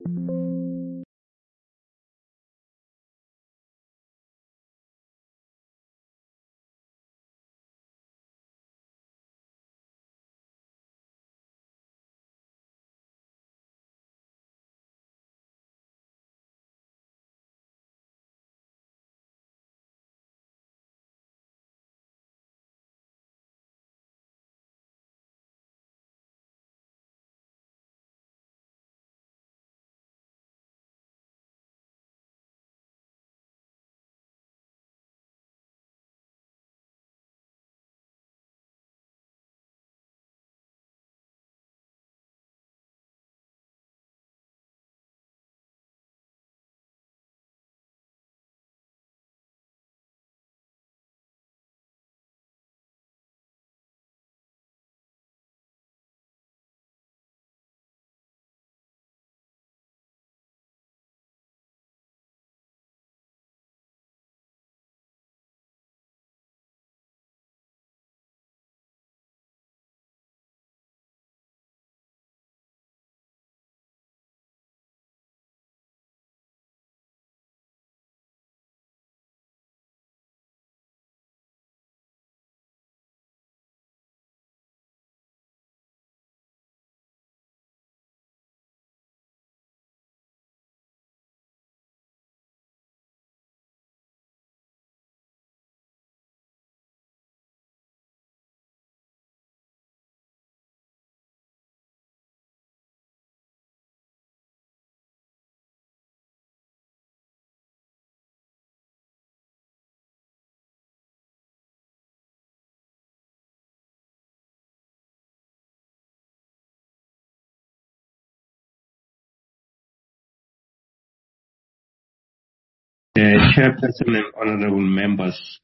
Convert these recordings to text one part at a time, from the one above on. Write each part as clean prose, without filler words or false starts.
Chairperson and honorable members,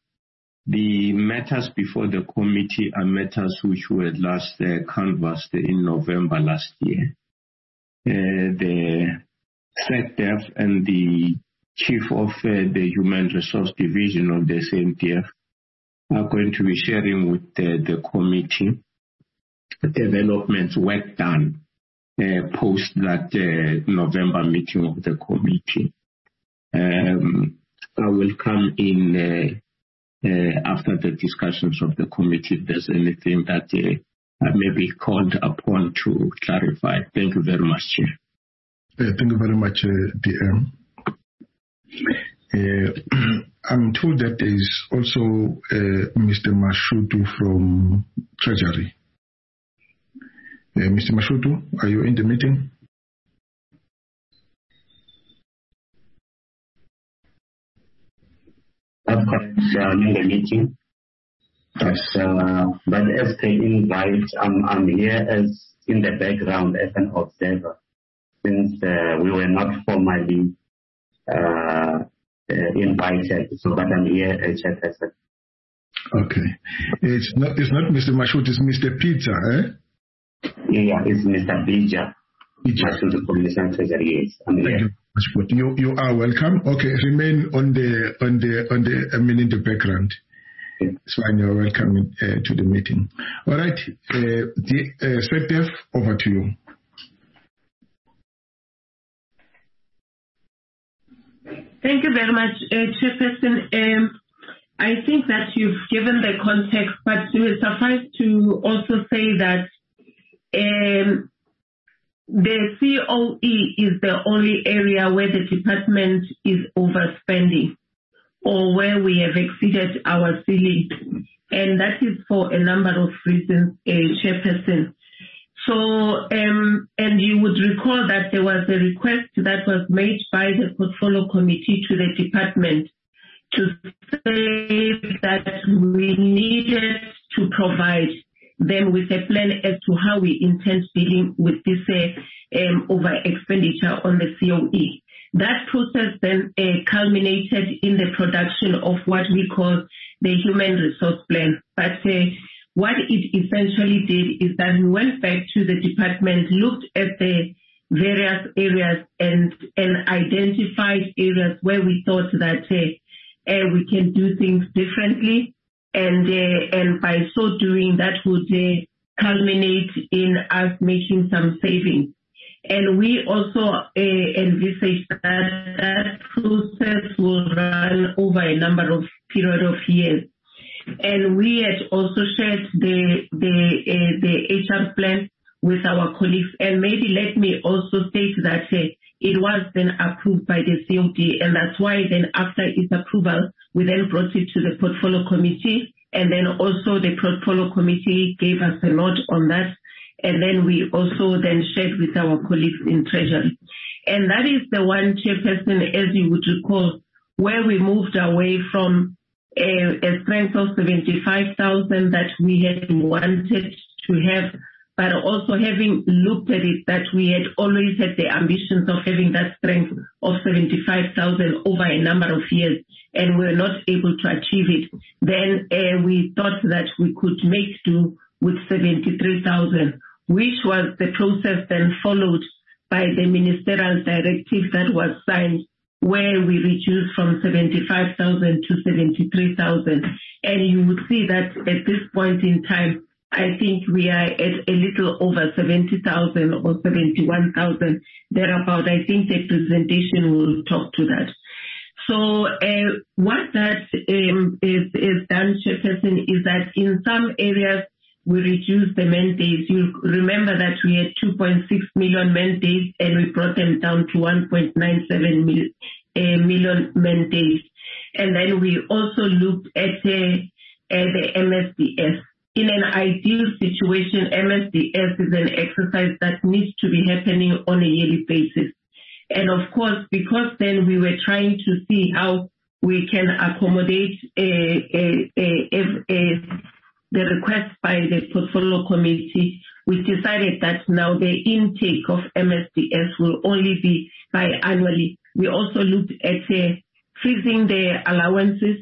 the matters before the committee are matters which were last canvassed in November last year. The SecDef and the Chief of the Human Resource Division of the SANDF are going to be sharing with the committee developments work done post that November meeting of the committee. I will come in after the discussions of the committee if there's anything that I may be called upon to clarify. Thank you very much, Chair. Thank you very much, DM. I'm told that there is also Mr. Mashudu from Treasury. Mr. Mashudu, are you in the meeting? That's correct. I'm in the meeting. Yes. But as the invite, I'm here as in the background as an observer, since we were not formally invited. So, but I'm here as chairperson. Okay. It's not Mr. Mashut, it's Mr. Peter, eh? Yeah, it's Mr. Bija. Mashudu Commission Treasury. Yes, I'm here. You are welcome. Okay, remain on the in the background. It's fine. You're welcome to the meeting. All right, the SecDef, over to you. Thank you very much, Chairperson. I think that you've given the context, but it will suffice to also say that the COE is the only area where the department is overspending or where we have exceeded our ceiling. And that is for a number of reasons, Chairperson. So, and you would recall that there was a request that was made by the Portfolio Committee to the department to say that we needed to provide them with a plan as to how we intend dealing with this over expenditure on the COE. That process then culminated in the production of what we call the human resource plan. But what it essentially did is that we went back to the department, looked at the various areas and identified areas where we thought that we can do things differently. And by so doing, that would culminate in us making some savings. And we also envisage that process will run over a number of period of years. And we had also shared the HR plan with our colleagues. And maybe let me also state that it was then approved by the COD, and that's why then after its approval, we then brought it to the portfolio committee, and then also the portfolio committee gave us a nod on that, and then we also then shared with our colleagues in Treasury. And that is the one, Chairperson, as you would recall, where we moved away from a strength of 75,000 that we had wanted to have, but also having looked at it that we had always had the ambitions of having that strength of 75,000 over a number of years, and we were not able to achieve it. Then we thought that we could make do with 73,000, which was the process then followed by the ministerial directive that was signed, where we reduced from 75,000 to 73,000. And you would see that at this point in time, I think we are at a little over 70,000 or 71,000 thereabout. I think the presentation will talk to that. So what that is done, Chairperson, is that in some areas we reduced the mandates. You remember that we had 2.6 million mandates and we brought them down to 1.97 million mandates. And then we also looked at the MSDS. In an ideal situation, MSDS is an exercise that needs to be happening on a yearly basis. And of course, because then we were trying to see how we can accommodate the request by the portfolio committee, we decided that now the intake of MSDS will only be biannually. We also looked at freezing the allowances.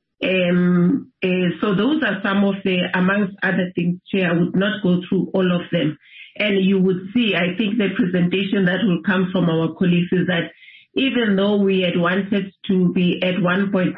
So those are some of the, amongst other things, Chair. I would not go through all of them. And you would see, I think the presentation that will come from our colleagues is that even though we had wanted to be at 1.9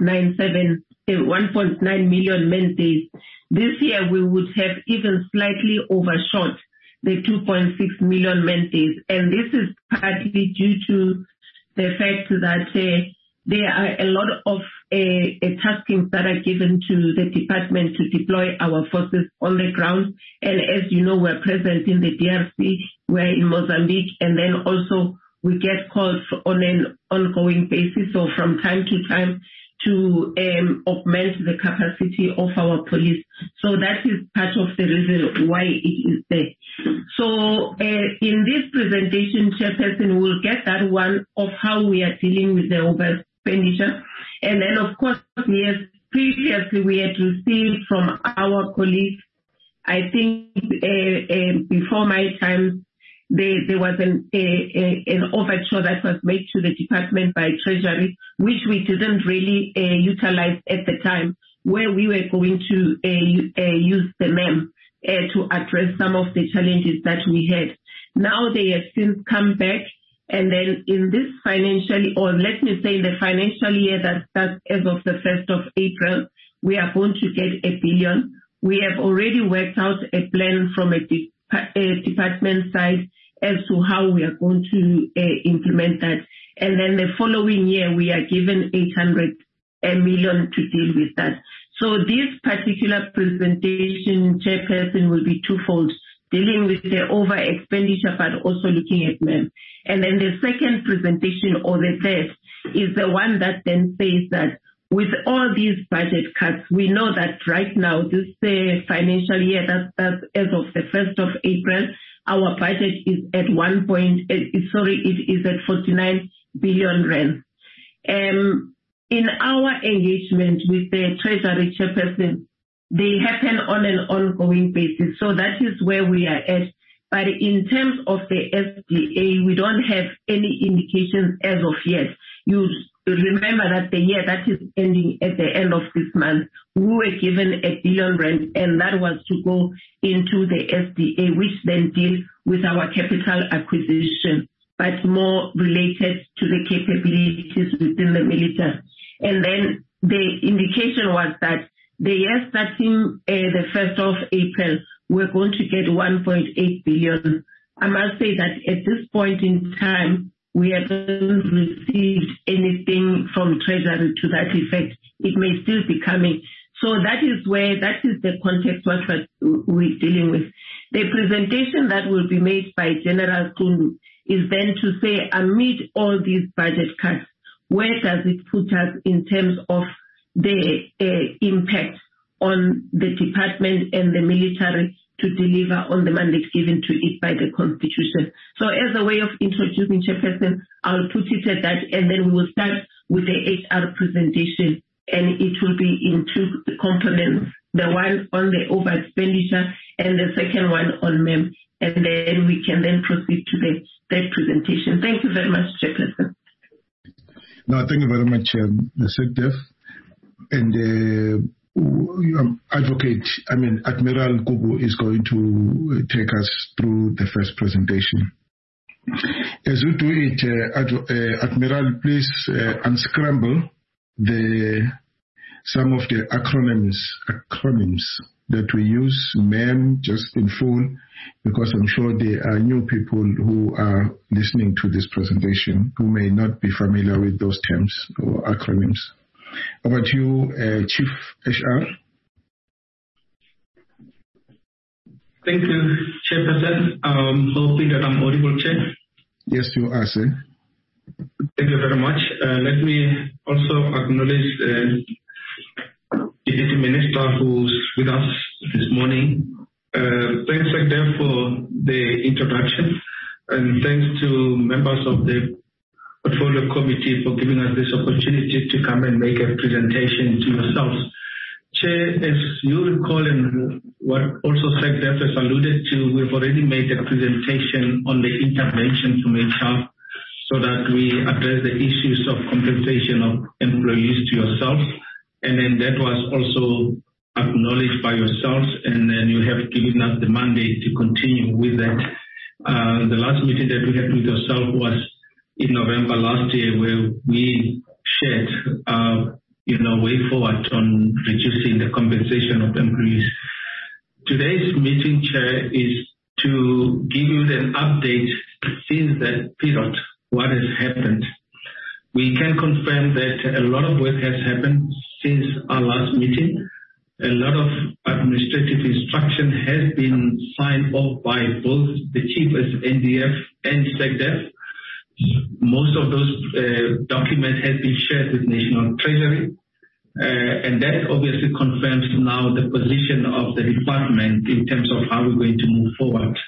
million mandates, this year we would have even slightly overshot the 2.6 million mandates. And this is partly due to the fact that there are a lot of taskings that are given to the department to deploy our forces on the ground. And as you know, we're present in the DRC, we're in Mozambique, and then also we get calls on an ongoing basis or from time to time to augment the capacity of our police. So that is part of the reason why it is there. So in this presentation, Chairperson, we'll get that one of how we are dealing with the over-expenditure. And then, of course, yes, previously we had received from our colleagues, I think before my time, there was an overture that was made to the department by Treasury, which we didn't really utilize at the time, where we were going to use the MEM to address some of the challenges that we had. Now they have since come back, and then in this financial, or let me say the financial year that starts as of the 1st of April, we are going to get 1 billion. We have already worked out a plan from a department side as to how we are going to implement that. And then the following year, we are given 800 million to deal with that. So this particular presentation, Chairperson, will be twofold, dealing with the over expenditure, but also looking at MEM. And then the second presentation, or the third, is the one that then says that with all these budget cuts, we know that right now, this financial year, that's as of the 1st of April, our budget is at it is at 49 billion rand. In our engagement with the Treasury Chairperson, they happen on an ongoing basis. So that is where we are at. But in terms of the SDA, we don't have any indications as of yet. You remember that the year that is ending at the end of this month, we were given 1 billion rand, and that was to go into the SDA, which then deals with our capital acquisition, but more related to the capabilities within the military. And then the indication was that the year starting the 1st of April, we're going to get 1.8 billion I must say that at this point in time, we haven't received anything from Treasury to that effect. It may still be coming. So that is the context what we're dealing with. The presentation that will be made by General Kundu is then to say, amid all these budget cuts, where does it put us in terms of the impact on the department and the military to deliver on the mandate given to it by the Constitution. So as a way of introducing Chairperson, I'll put it at that, and then we will start with the HR presentation, and it will be in two components, the one on the over expenditure and the second one on MEM, and then we can then proceed to the third presentation. Thank you very much, Chairperson. No, thank you very much, SecDef. And Admiral Gugu is going to take us through the first presentation. As we do it, Admiral, please unscramble some of the acronyms that we use, MEM, just in full, because I'm sure there are new people who are listening to this presentation who may not be familiar with those terms or acronyms. Over to you, Chief HR. Thank you, Chairperson. Hoping that I'm audible, Chair. Yes, you are, sir. Thank you very much. Let me also acknowledge the Deputy Minister who's with us this morning. Thanks, SecDef, for the introduction, and thanks to members of the Portfolio Committee for giving us this opportunity to come and make a presentation to yourselves. Chair, as you recall, and what also SecDef has alluded to, we've already made a presentation on the intervention from HR so that we address the issues of compensation of employees to yourselves. And then that was also acknowledged by yourselves, and then you have given us the mandate to continue with that. The last meeting that we had with yourself was in November last year, where we shared way forward on reducing the compensation of employees. Today's meeting, Chair, is to give you an update since that period, what has happened. We can confirm that a lot of work has happened since our last meeting. A lot of administrative instruction has been signed off by both the Chief SNDF and SecDef. Most of those documents have been shared with National Treasury, and that obviously confirms now the position of the department in terms of how we're going to move forward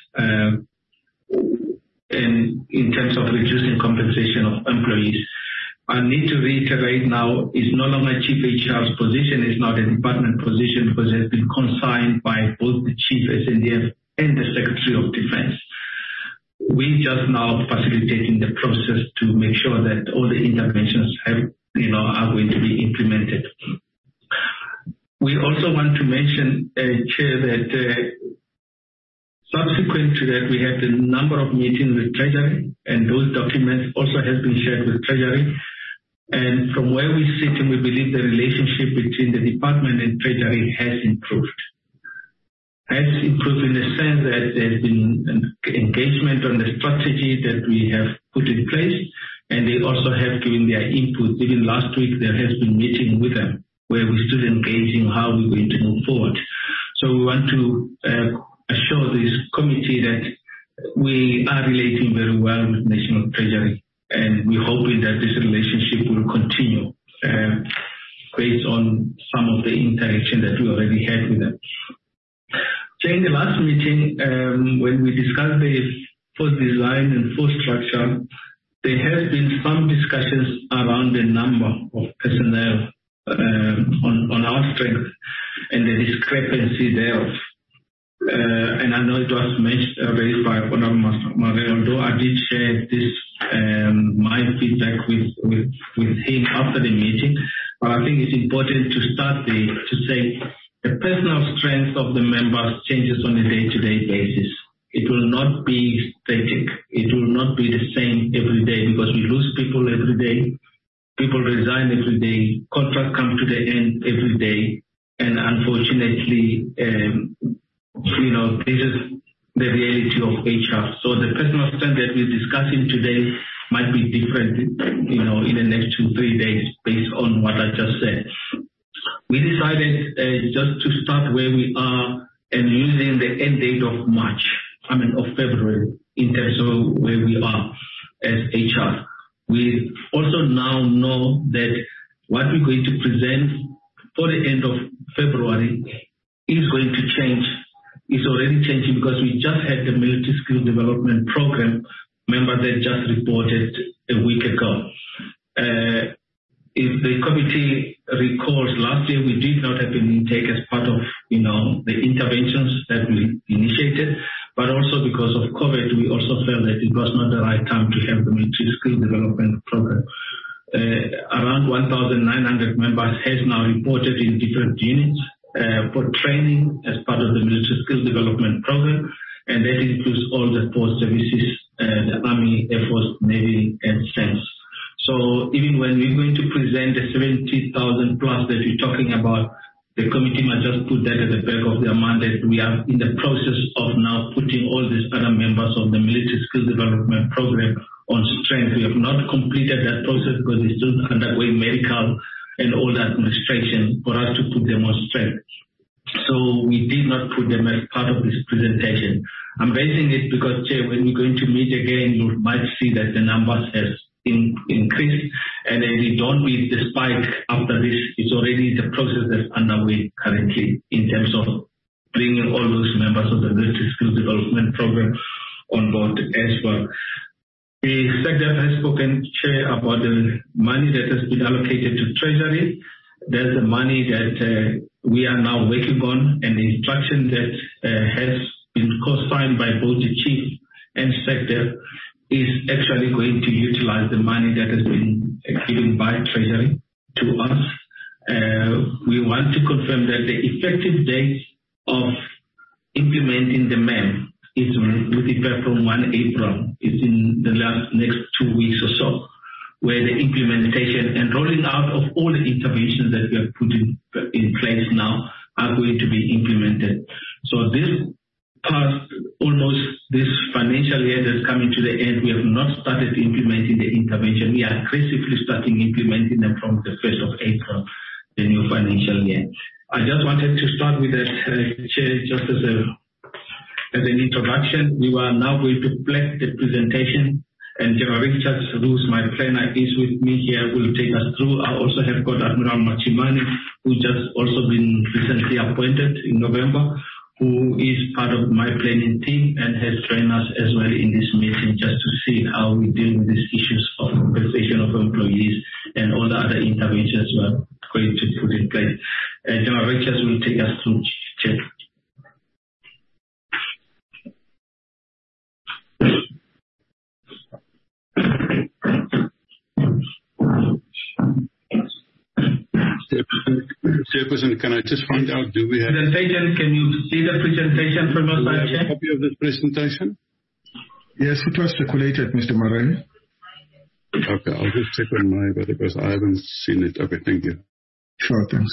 and in terms of reducing compensation of employees. I need to reiterate now, it's no longer Chief HR's position, it's now the department position, because it has been consigned by both the Chief SNDF and the Secretary of Defense. We just now facilitating the process to make sure that all the interventions are going to be implemented. We also want to mention, Chair, that subsequent to that, we had a number of meetings with Treasury, and those documents also have been shared with Treasury. And from where we sit, and we believe the relationship between the department and Treasury has improved. Has improved in the sense that there's been an engagement on the strategy that we have put in place, and they also have given their input. Even last week, there has been meeting with them where we're still engaging how we're going to move forward. So we want to assure this committee that we are relating very well with National Treasury, and we're hoping that this relationship will continue based on some of the interaction that we already had with them. During the last meeting, when we discussed the force design and force structure, there has been some discussions around the number of personnel on our strength and the discrepancy thereof. And I know it was raised by Honorable Marel, although I did share this my feedback with him after the meeting. But I think it's important to start to say the personal strength of the members changes on a day-to-day basis. It will not be static. It will not be the same every day, because we lose people every day. People resign every day. Contracts come to the end every day. And unfortunately, this is the reality of HR. So the personal strength that we're discussing today might be different, in the next 2-3 days based on what I just said. We decided just to start where we are and using the end date of February in terms of where we are as HR. We also now know that what we're going to present for the end of February is going to change. It's already changing because we just had the military skill development program member that just reported a week ago. If the committee recalls, last year we did not have an intake as part of the interventions that we initiated, but also because of COVID, we also felt that it was not the right time to have the military skill development program. Around 1,900 members has now reported in different units for training as part of the military skill development program, and that includes all the force services, the Army, Air Force, Navy, and SENS. So even when we're going to present the 70,000 plus that we're talking about, the committee might just put that at the back of their mind that we are in the process of now putting all these other members of the military skill development program on strength. We have not completed that process because it's still underway medical and all the administration for us to put them on strength. So we did not put them as part of this presentation. I'm raising it because, Chair, when we're going to meet again, you might see that the numbers has increased, and then it don't be the spike after this. It's already the process that's underway currently in terms of bringing all those members of the military skill development program on board as well. The SecDef has spoken, Chair, about the money that has been allocated to Treasury. There's the money that we are now working on, and the instruction that has been co-signed by both the Chief and SecDef is actually going to utilize the money that has been given by Treasury to us. We want to confirm that the effective date of implementing the MEM is with effect from 1 April. It's in the next 2 weeks or so, where the implementation and rolling out of all the interventions that we have put in place now are going to be implemented. So this past almost this financial year that's coming to the end, we have not started implementing the intervention. We are aggressively starting implementing them from the 1st of April, the new financial year. I just wanted to start with that, Chair, just as an introduction. We are now going to play the presentation, and General Richards, who's my planner, is with me here, will take us through. I also have got Admiral Machimane, who just also been recently appointed in November, who is part of my planning team and has joined us as well in this meeting just to see how we deal with these issues of compensation of employees and all the other interventions we are going to put in place. General Richards will take us through, Chair. Chairperson, can I just find out, do we have presentation? Can you see the presentation from your side, Chair? A copy of this presentation? Yes, it was circulated, Mr. Murray. Okay, I'll just check on my, because I haven't seen it. Okay, thank you. Sure, thanks.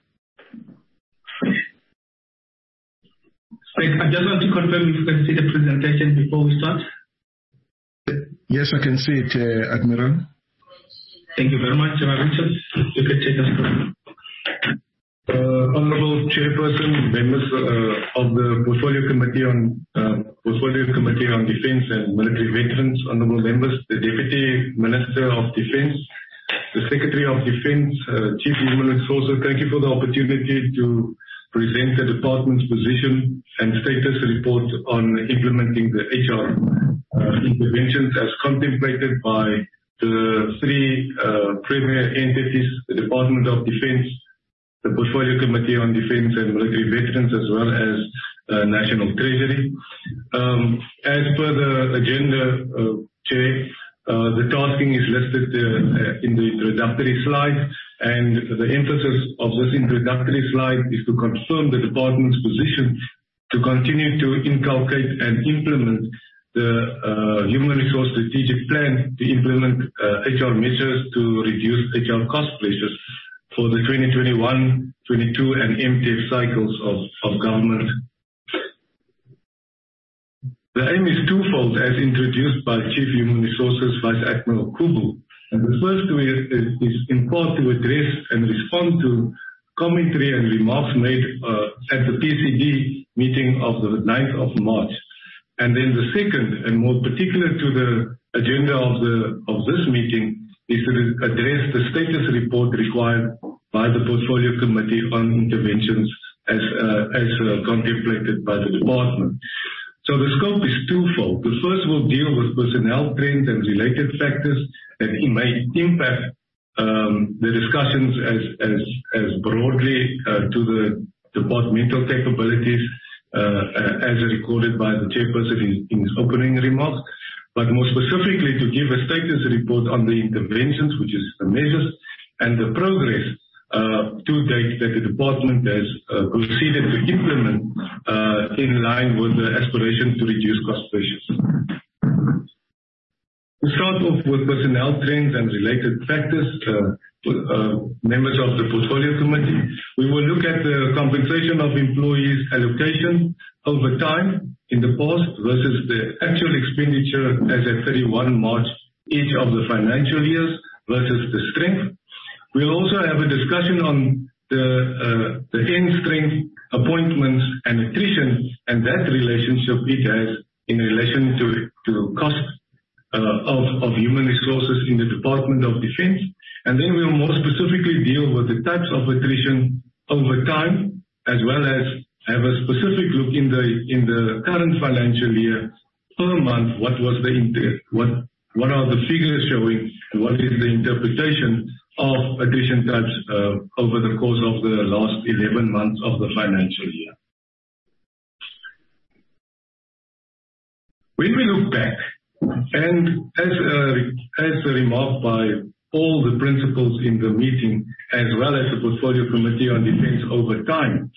I just want to confirm if you can see the presentation before we start. Yes, I can see it, Admiral. Thank you very much, General Richards. You can take us through. Honorable Chairperson, members of the Portfolio Committee on Defence and Military Veterans, honorable members, the Deputy Minister of Defence, the Secretary of Defence, Chief Human Resources, thank you for the opportunity to present the Department's position and status report on implementing the HR interventions as contemplated by the three premier entities, the Department of Defence, the Portfolio Committee on Defence and Military Veterans, as well as National Treasury. As per the agenda, Chair, the tasking is listed in the introductory slide, and the emphasis of this introductory slide is to confirm the Department's position to continue to inculcate and implement the Human Resource Strategic Plan to implement HR measures to reduce HR cost pressures for the 2021, 22 and MTF cycles of government. The aim is twofold, as introduced by Chief Human Resources Vice Admiral Kubu. And the first is in part to address and respond to commentary and remarks made at the PCD meeting of the 9th of March. And then the second, and more particular to the agenda of this meeting, is to address the status report required by the Portfolio Committee on interventions as contemplated by the department. So the scope is twofold. The first will deal with personnel trends and related factors that may impact the discussions as broadly to the departmental capabilities as recorded by the chairperson in his opening remarks, but more specifically to give a status report on the interventions, which is the measures, and the progress to date that the department has proceeded to implement in line with the aspiration to reduce cost pressures. To start off with personnel trends and related factors, members of the Portfolio Committee, we will look at the compensation of employees allocation over time in the past versus the actual expenditure as at 31 March each of the financial years versus the strength. We'll also have a discussion on the end strength, appointments and attrition, and that relationship it has in relation to cost of human resources in the Department of Defense. And then we'll more specifically deal with the types of attrition over time, as well as have a specific look in the current financial year per month. What are the figures showing, and what is the interpretation of attrition types over the course of the last 11 months of the financial year. When we look back, and as remarked by all the principals in the meeting, as well as the Portfolio Committee on Defence over time,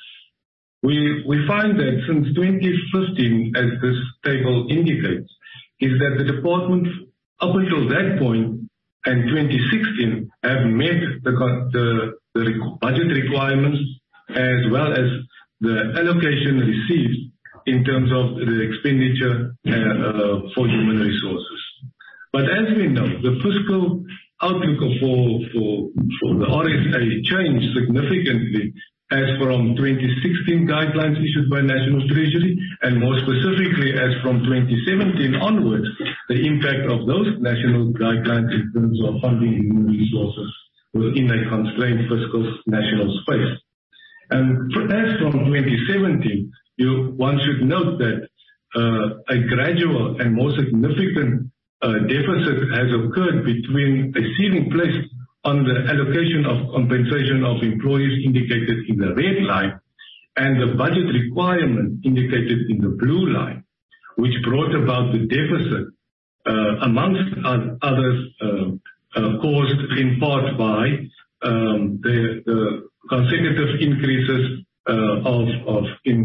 we find that since 2015, as this table indicates, is that the department up until that point and 2016 have met the budget requirements as well as the allocation received in terms of the expenditure for human resources. But as we know, the fiscal outlook for the RSA changed significantly as from 2016 guidelines issued by National Treasury, and more specifically as from 2017 onwards, the impact of those national guidelines in terms of funding human resources within a constrained fiscal national space. And as from 2017, one should note that a gradual and more significant deficit has occurred between a ceiling placed on the allocation of compensation of employees indicated in the red line and the budget requirement indicated in the blue line, which brought about the deficit, amongst others, caused in part by the consecutive increases of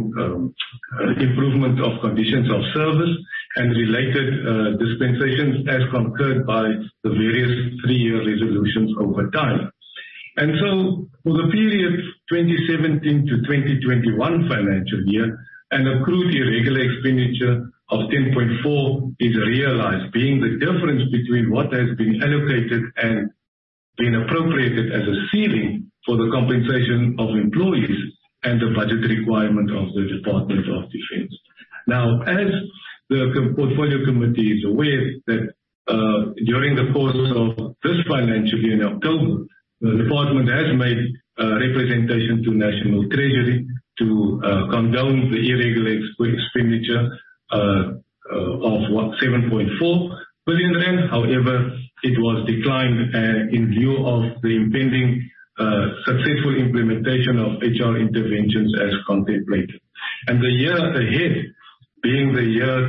improvement of conditions of service and related dispensations as concurred by the various 3-year resolutions over time. And so for the period 2017 to 2021 financial year, an accrued irregular expenditure of 10.4 is realized, being the difference between what has been allocated and been appropriated as a ceiling for the compensation of employees and the budget requirement of the Department of Defence. Now, as the Portfolio Committee is aware that during the course of this financial year in October, the Department has made representation to National Treasury to condone the irregular expenditure of 7.4 billion rand. However, it was declined in view of the impending successful implementation of HR interventions as contemplated. And the year ahead, being the year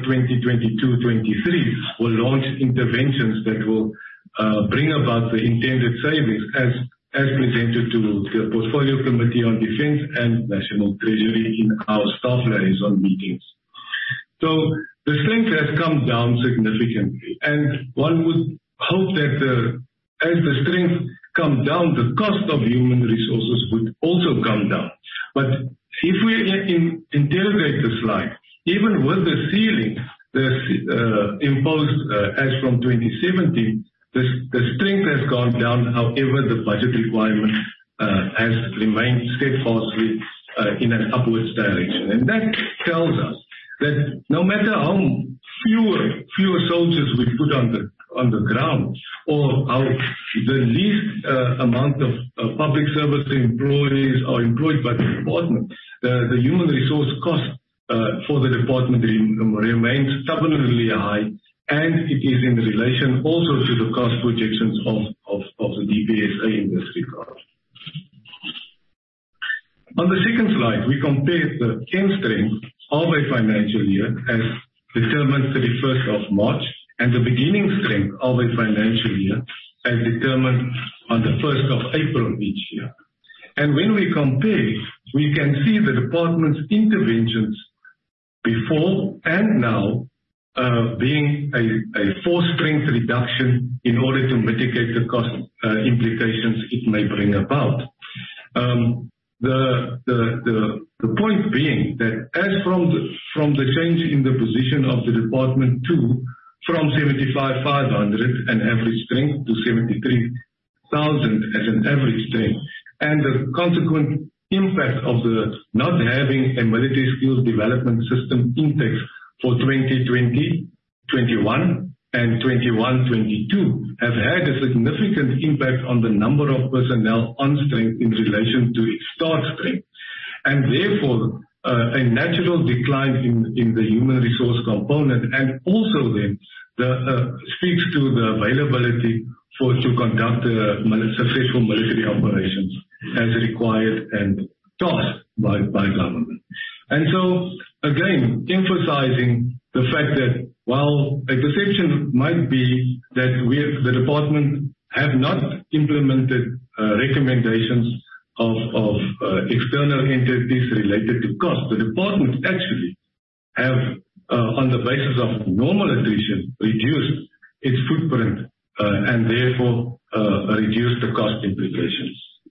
2022-23, will launch interventions that will bring about the intended savings as presented to the Portfolio Committee on Defence and National Treasury in our staff liaison meetings. So the strength has come down significantly, and one would hope that as the strength comes down, the cost of human resources would also come down. But if we interrogate the slide, even with the ceiling, imposed as from 2017, the strength has gone down. However, the budget requirement has remained steadfastly in an upwards direction. And that tells us that no matter how fewer soldiers we put on the ground, or how the least amount of public service employees are employed by the department, the human resource cost for the department remains stubbornly high, and it is in relation also to the cost projections of the DPSA in this regard. On the second slide, we compare the end strength of a financial year as determined 31st of March and the beginning strength of a financial year as determined on the 1st of April each year. And when we compare, we can see the department's interventions before and now being a force strength reduction in order to mitigate the cost implications it may bring about. The point being that as from the change in the position of the department from 75,500 an average strength to 73,000 as an average strength, and the consequent impact of the not having a military skills development system index for 2020, 21 and 21-22 have had a significant impact on the number of personnel on strength in relation to its start strength, and therefore a natural decline in the human resource component, and also then speaks to the availability to conduct successful military operations as required and tasked by government. And so, again, emphasizing the fact that while a perception might be that the department have not implemented recommendations of external entities related to cost, the department actually have, on the basis of normal attrition, reduced its footprint and therefore reduced the cost implications.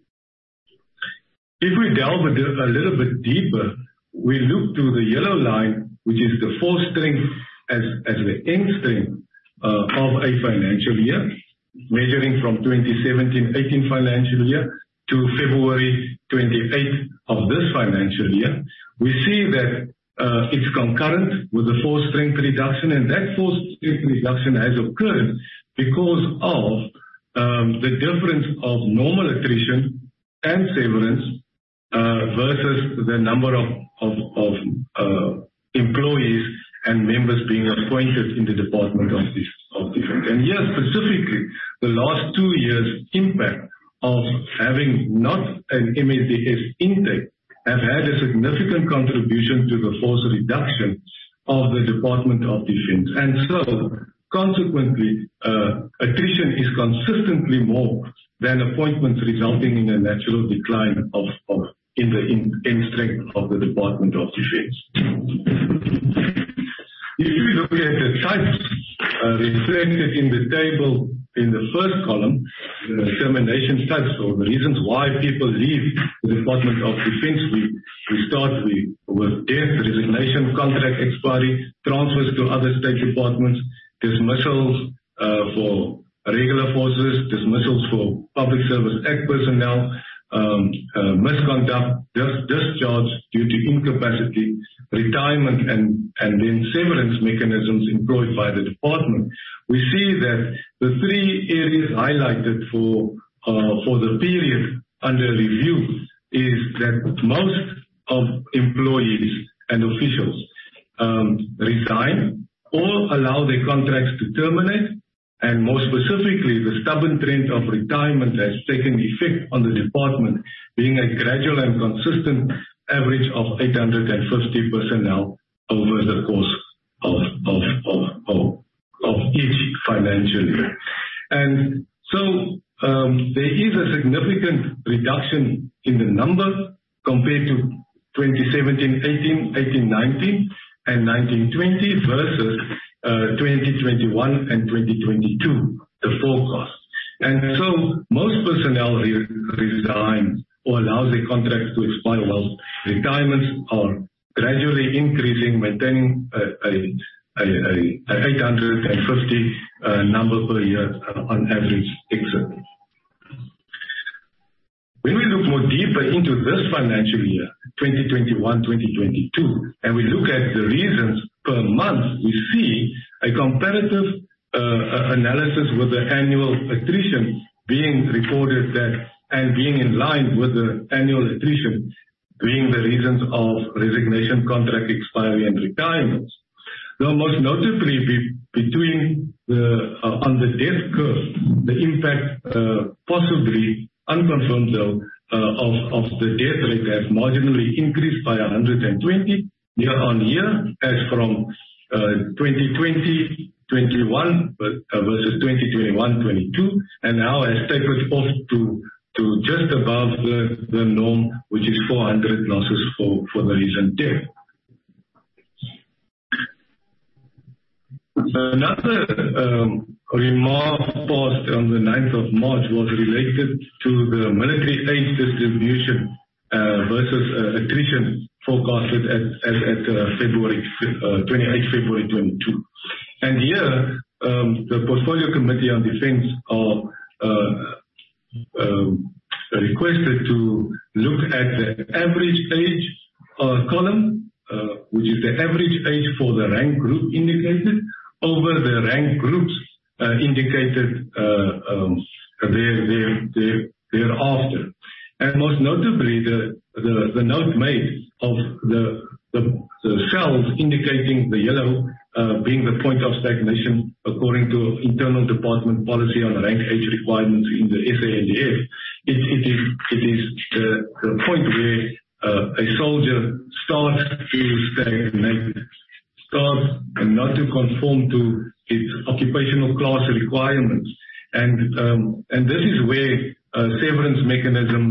If we delve a little bit deeper, we look to the yellow line, which is the force strength as the end strength of a financial year, measuring from 2017-18 financial year to February 28th of this financial year. We see that it's concurrent with the force strength reduction, and that force strength reduction has occurred because of the difference of normal attrition and severance versus the number of employees and members being appointed in the Department of Defense. And here specifically, the last 2 years' impact of having not an MSDS intake have had a significant contribution to the force reduction of the Department of Defense. And so, consequently, attrition is consistently more than appointments, resulting in a natural decline in the end strength of the Department of Defense. If you look at the types reflected in the table in the first column, the termination types, or the reasons why people leave the Department of Defense, we start with death, resignation, contract expiry, transfers to other state departments, dismissals for regular forces, dismissals for Public Service Act personnel, misconduct, discharge due to incapacity, retirement, and then severance mechanisms employed by the department. We see that the three areas highlighted for the period under review is that most of employees and officials resign or allow their contracts to terminate. And more specifically, the stubborn trend of retirement has taken effect on the department, being a gradual and consistent average of 850 personnel over the course of each financial year. And so there is a significant reduction in the number compared to 2017-18, 18-19, and 19-20 versus 2021 and 2022, the forecast. And so most personnel resign or allows their contracts to expire, while retirements are gradually increasing, maintaining 850 number per year on average exit. When we look more deeper into this financial year, 2021-2022, and we look at the reasons per month, we see a comparative analysis with the annual attrition being recorded that and being in line with the annual attrition being the reasons of resignation, contract expiry, and retirements. Though most notably between on the death curve, the impact possibly unconfirmed though of the death rate has marginally increased by 120 year on year as from 2020-21 versus 2021-22, and now has tapered off to just above the norm, which is 400 losses for the recent death. Another remark passed on the 9th of March was related to the military age distribution versus attrition forecasted at February 28 February 22. And here, the Portfolio Committee on Defence are requested to look at the average age column, which is the average age for the rank group indicated, over the rank groups indicated thereafter. And most notably, the note made of the cells indicating the yellow being the point of stagnation according to internal department policy on rank age requirements in the SANDF. It is the point where a soldier starts to stagnate, starts not to conform to its occupational class requirements, and this is where severance mechanisms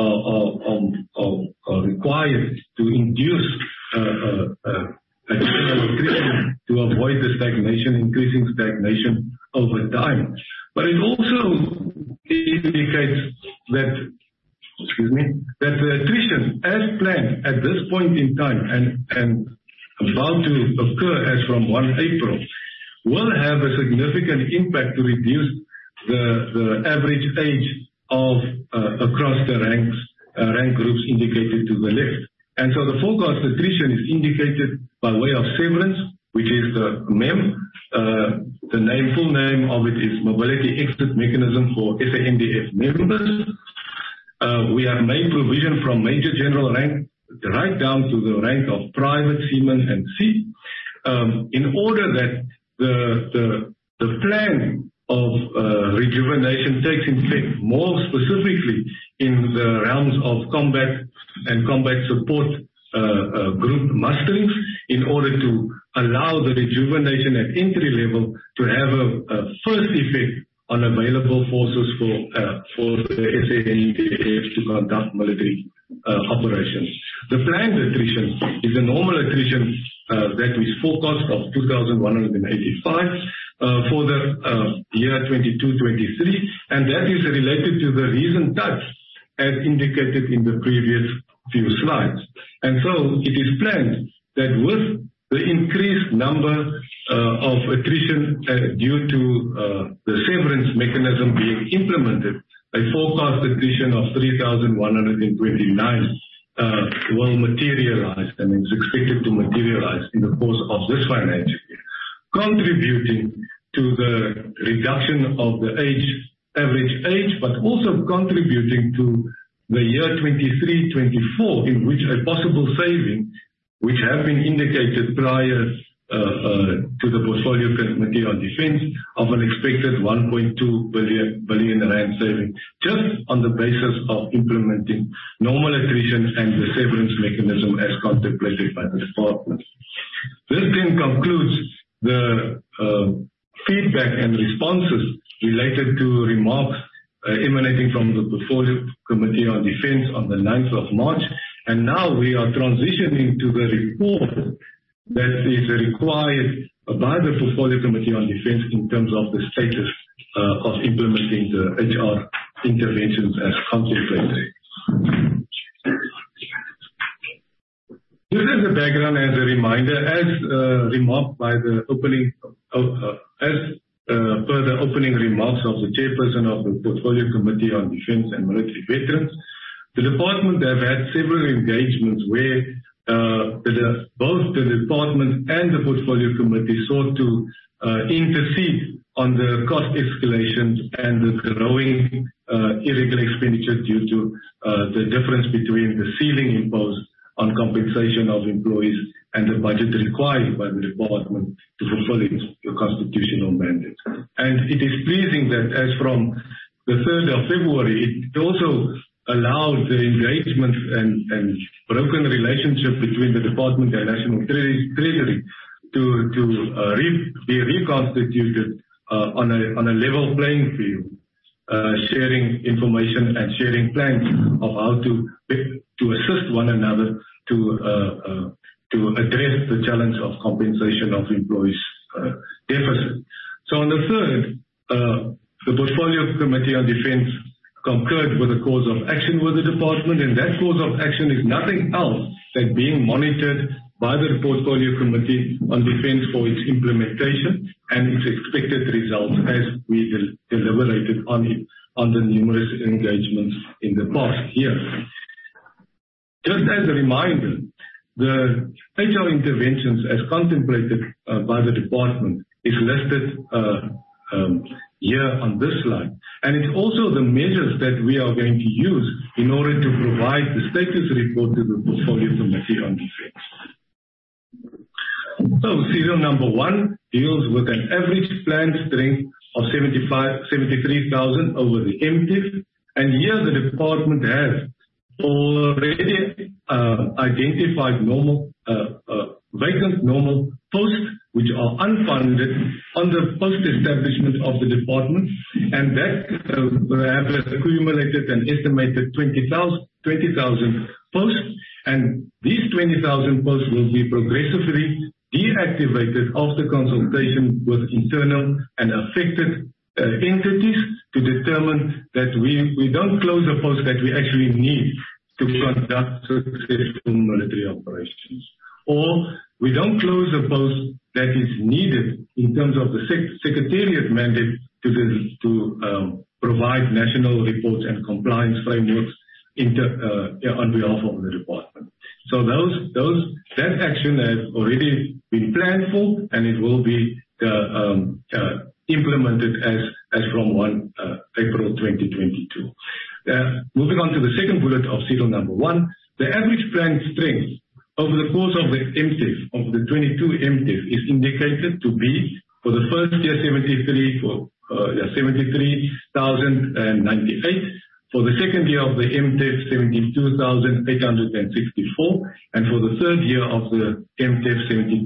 are required to induce additional attrition to avoid the stagnation, increasing stagnation over time. But it also indicates that, that the attrition as planned at this point in time and about to occur as from 1 April will have a significant impact to reduce the average age of across the rank groups indicated to the left. And so the forecast attrition is indicated by way of severance, which is the MEM. The full name of it is Mobility Exit Mechanism for SANDF members. We have made provision from Major General rank right down to the rank of Private, Seaman, and C, in order that the plan of rejuvenation takes effect more specifically in the realms of combat and combat support group musterings, in order to allow the rejuvenation at entry level to have a first effect on available forces for the SANDF to conduct military operations. The planned attrition is a normal attrition that is forecast of 2,185 for the year 22-23, and that is related to the recent touch as indicated in the previous few slides. And so it is planned that with the increased number of attrition due to the severance mechanism being implemented, a forecast attrition of 3,129 will materialize and is expected to materialize in the course of this financial year, contributing to the reduction of the average age, but also contributing to the year 23-24, in which a possible saving, which have been indicated prior to the Portfolio Committee on Defence, of an expected 1.2 billion rand saving, just on the basis of implementing normal attrition and the severance mechanism as contemplated by the department. This then concludes the feedback and responses related to remarks emanating from the Portfolio Committee on Defence on the 9th of March. And now we are transitioning to the report that is required by the Portfolio Committee on Defence in terms of the status of implementing the HR interventions as contemplated. This is as a background, as a reminder, as remarked by the opening, per the opening remarks of the chairperson of the Portfolio Committee on Defence and Military Veterans, the department have had several engagements where both the department and the Portfolio Committee sought to intercede on the cost escalations and the growing irregular expenditure due to the difference between the ceiling imposed on compensation of employees and the budget required by the department to fulfill its constitutional mandate. And it is pleasing that as from the 3rd of February, it also allowed the engagement and broken relationship between the department and National Treasury to be reconstituted on a level playing field, sharing information and sharing plans of how to assist one another to address the challenge of compensation of employees' deficit. So on the 3rd, the Portfolio Committee on Defence concurred with a course of action with the department, and that course of action is nothing else than being monitored by the Portfolio Committee on Defence for its implementation and its expected results as we deliberated on it on the numerous engagements in the past year. Just as a reminder, the HR interventions as contemplated by the department is listed here on this slide. And it's also the measures that we are going to use in order to provide the status report to the Portfolio Committee on Defence. So serial number 1 deals with an average planned strength of 73,000 over the MTIF. And here the department has already identified vacant normal posts which are unfunded on the post-establishment of the department, and that have accumulated an estimated 20,000 posts, and these 20,000 posts will be progressively deactivated after consultation with internal and affected entities to determine that we don't close a post that we actually need to conduct successful military operations, or we don't close a post that is needed in terms of the Secretariat mandate to provide national reports and compliance frameworks on behalf of the department. So that action has already been planned for, and it will be implemented as from 1 April 2022. Moving on to the second bullet of serial number 1, the average planned strength over the course of the MTIF, of the 22 MTIF, is indicated to be for the first year 73,098, for the second year of the MTIF 72,864, and for the third year of the MTIF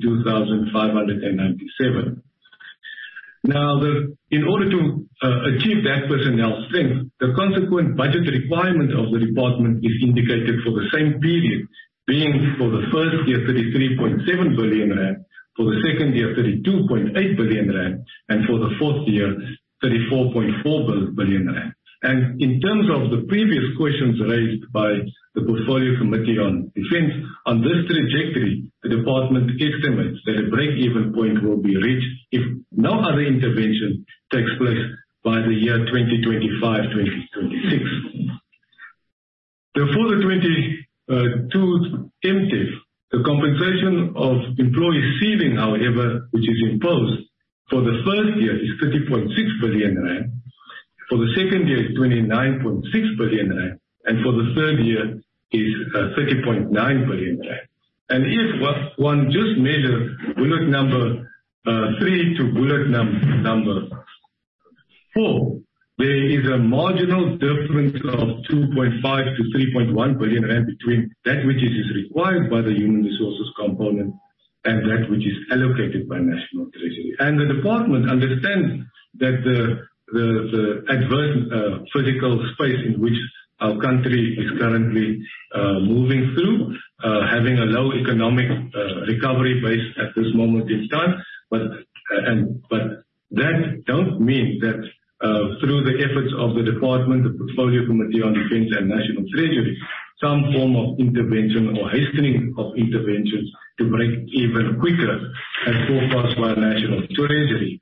72,597. Now, in order to achieve that personnel strength, the consequent budget requirement of the department is indicated for the same period, being for the first year 33.7 billion rand, for the second year 32.8 billion rand, and for the fourth year 34.4 billion rand. And in terms of the previous questions raised by the Portfolio Committee on Defence, on this trajectory, the department estimates that a break-even point will be reached if no other intervention takes place by the year 2025-2026. For the 22 MTIF, the compensation of employee ceiling, however, which is imposed for the first year is 30.6 billion rand. For the second year is 29.6 billion rand, and for the third year is 30.9 billion rand. And if one just measures bullet number 3 to bullet number 4, there is a marginal difference of 2.5 to 3.1 billion rand between that which is required by the human resources component and that which is allocated by National Treasury. And the department understands that the adverse physical space in which our country is currently moving through, having a low economic recovery base at this moment in time, but that don't mean that through the efforts of the department, the Portfolio Committee on Defence and National Treasury, some form of intervention or hastening of interventions to break even quicker as forecast by National Treasury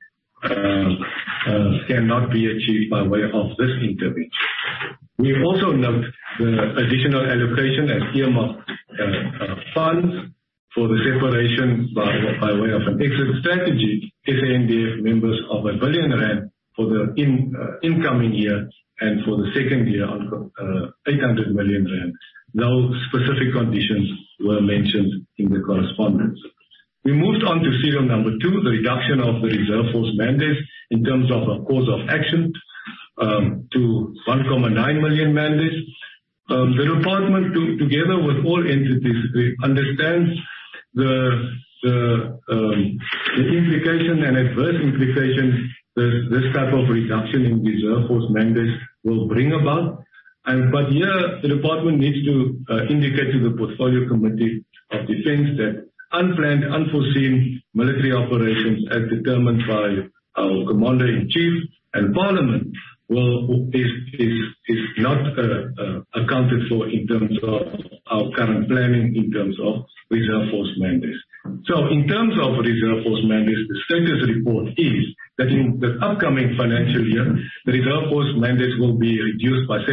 cannot be achieved by way of this intervention. We also note the additional allocation as earmarked funds for the separation by way of an exit strategy, SANDF members of R1 billion for the incoming year and for the second year on 800 million rand, though specific conditions were mentioned in the correspondence. We moved on to serial number 2, the reduction of the reserve force mandates in terms of a course of action to 1.9 million mandates. The department, together with all entities, understands the implication and adverse implications this type of reduction in reserve force mandates will bring about. But here, the department needs to indicate to the Portfolio Committee of Defence that unplanned, unforeseen military operations as determined by our Commander-in-Chief and Parliament is not accounted for in terms of our current planning in terms of reserve force mandates. So in terms of reserve force mandates, the status report is that in the upcoming financial year, the reserve force mandates will be reduced by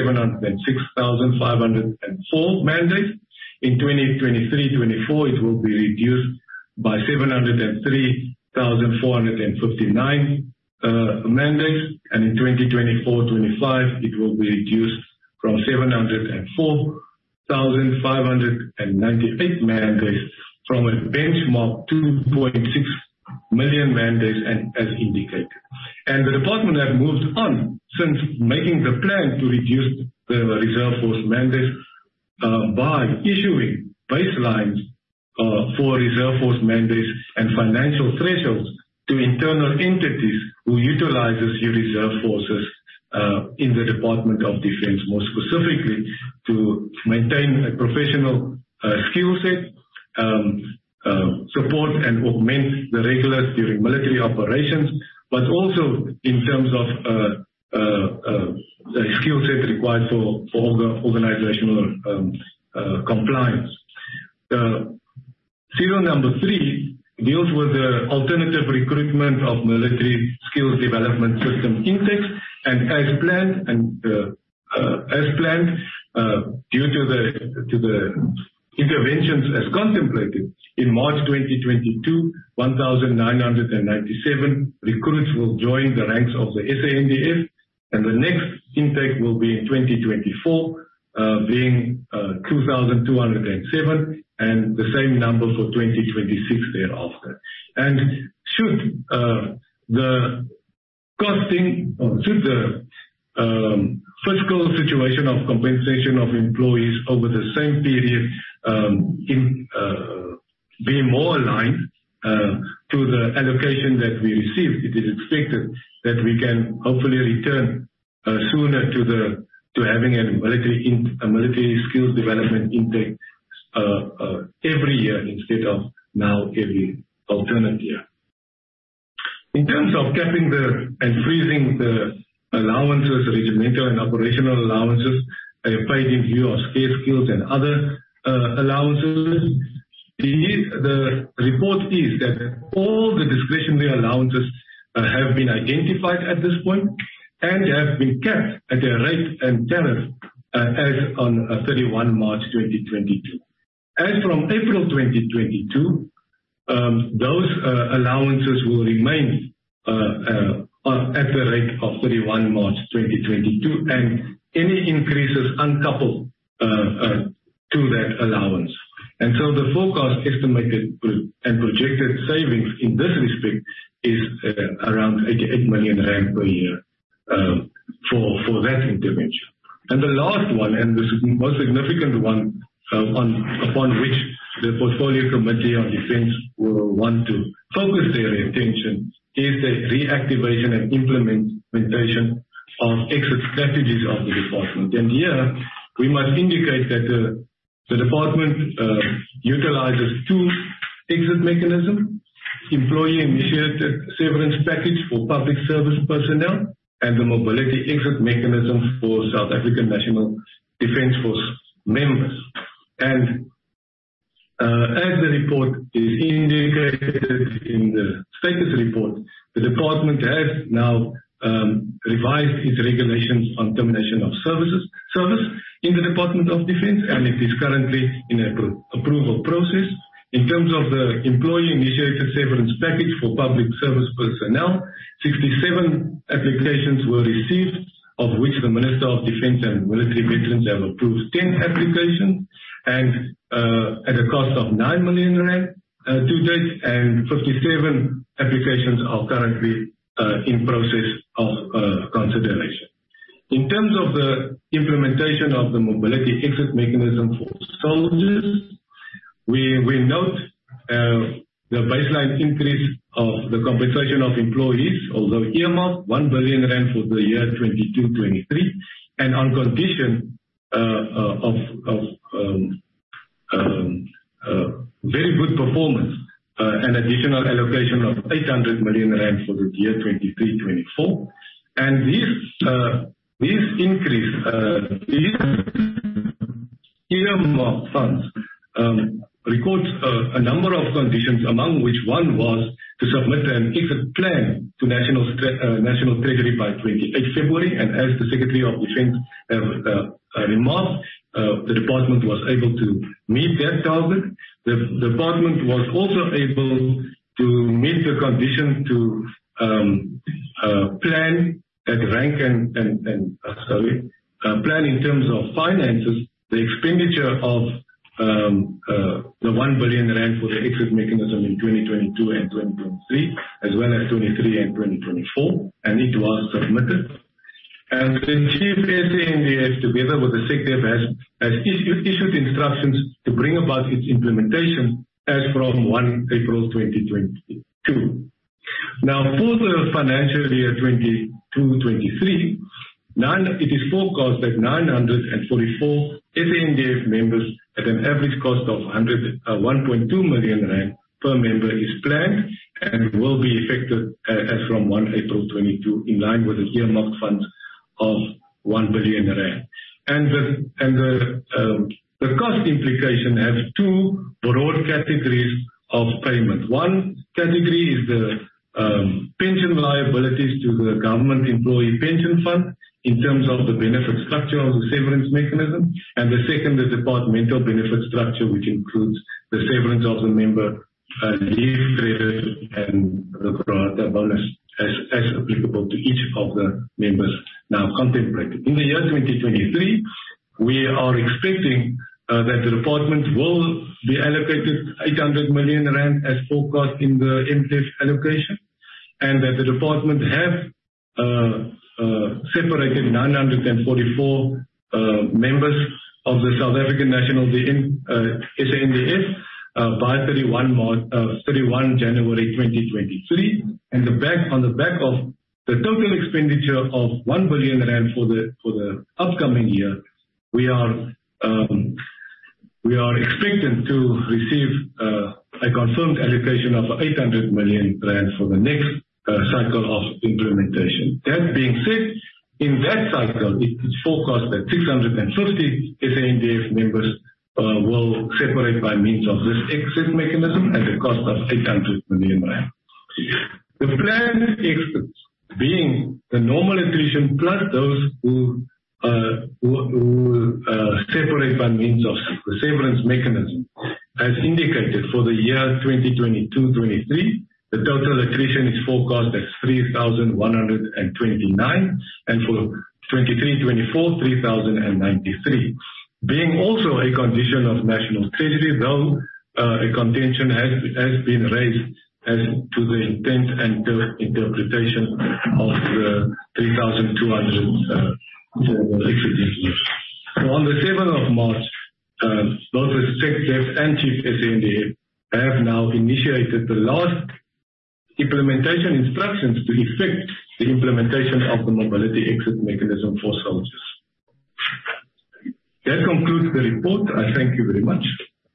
706,504 mandates. In 2023-24, it will be reduced by 703,459 mandates, and in 2024-25, it will be reduced from 704,598 mandates from a benchmark 2.6 million mandates and as indicated. And the department have moved on since making the plan to reduce the reserve force mandates by issuing baselines for reserve force mandates and financial thresholds to internal entities who utilizes your reserve forces in the Department of Defence, more specifically to maintain a professional skill set, support and augment the regulars during military operations, but also in terms of the skill set required for organizational compliance. Serial number 3 deals with the alternative recruitment of military skills development system intakes, and as planned due to the interventions as contemplated in March 2022, 1,997 recruits will join the ranks of the SANDF, and the next intake will be in 2024, being 2,207, and the same number for 2026 thereafter. And should the costing, or should the fiscal situation of compensation of employees over the same period be more aligned to the allocation that we received, it is expected that we can hopefully return sooner to having a military skills development intake every year instead of now every alternate year. In terms of capping and freezing the allowances, regimental and operational allowances paid in view of scarce skills and other allowances, the report is that all the discretionary allowances have been identified at this point and have been capped at a rate and tariff as on 31 March 2022. As from April 2022, those allowances will remain at the rate of 31 March 2022, and any increases uncoupled to that allowance. And so the forecast estimated and projected savings in this respect is around 88 million rand per year for that intervention. And the last one, and the most significant one upon which the Portfolio Committee on Defence will want to focus their attention, is the reactivation and implementation of exit strategies of the department. And here we must indicate that the department utilizes two exit mechanisms: employee-initiated severance package for public service personnel and the mobility exit mechanism for South African National Defence Force members. And as the report is indicated in the status report, the department has now revised its regulations on termination of service in the Department of Defence, and it is currently in an approval process. In terms of the employee-initiated severance package for public service personnel, 67 applications were received, of which the Minister of Defence and Military Veterans have approved 10 applications, and at a cost of 9 million rand to date, and 57 applications are currently in process of consideration. In terms of the implementation of the mobility exit mechanism for soldiers, we note the baseline increase of the compensation of employees, although earmarked 1 billion rand for the year 22-23, and on condition of very good performance, an additional allocation of 800 million rand for the year 23-24. And these increase, these earmarked funds records a number of conditions, among which one was to submit an exit plan to National Treasury by 28 February. And as the Secretary of Defence remarked, the department was able to meet that target. The department was also able to meet the condition to plan at rank and plan in terms of finances the expenditure of the 1 billion rand for the exit mechanism in 2022 and 2023, as well as 23 and 2024, and it was submitted. And the Chief SANDF, together with the SecDef, has issued instructions to bring about its implementation as from 1 April 2022. Now, for the financial year 22-23, it is forecast that 944 SANDF members at an average cost of 1.2 million rand per member is planned and will be effective as from 1 April 22, in line with the earmarked funds of 1 billion rand. And the cost implication has two broad categories of payment. One category is the pension liabilities to the government employee pension fund in terms of the benefit structure of the severance mechanism, and the second is departmental benefit structure, which includes the severance of the member leave credit and the prorata bonus as applicable to each of the members now contemplated. In the year 2023, we are expecting that the department will be allocated 800 million rand as forecast in the MTF allocation, and that the department have separated 944 members of the South African National SANDF by 31 January 2023, and on the back of the total expenditure of 1 billion rand for the upcoming year, we are expecting to receive a confirmed allocation of 800 million rand for the next cycle of implementation. That being said, in that cycle, it is forecast that 650 SANDF members will separate by means of this exit mechanism at a cost of 800 million rand. The planned exits being the normal attrition plus those who separate by means of the severance mechanism, as indicated for the year 2022-23, the total attrition is forecast at 3,129, and for 23-24, 3,093. Being also a condition of National Treasury, though a contention has been raised as to the intent and interpretation of the 3,200 exiting. So on the 7th of March, both the SecDef and Chief SANDF have now initiated the last implementation instructions to effect the implementation of the mobility exit mechanism for soldiers. That concludes the report. I thank you very much.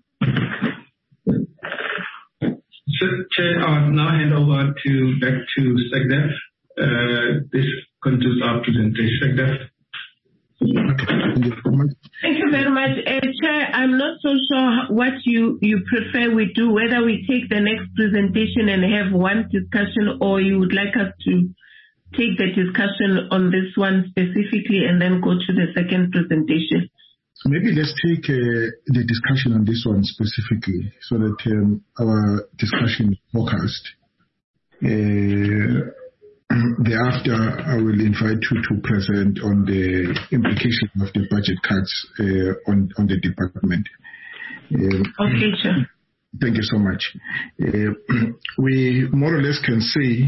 Chair, I'll now hand over back to SecDef. This concludes our presentation. SecDef. Okay. Thank you very much. Chair, I'm not so sure what you prefer we do, whether we take the next presentation and have one discussion, or you would like us to take the discussion on this one specifically and then go to the second presentation. Maybe let's take the discussion on this one specifically so that our discussion is focused. Thereafter, I will invite you to present on the implication of the budget cuts on the department. Okay, Chair. Thank you so much. We more or less can say,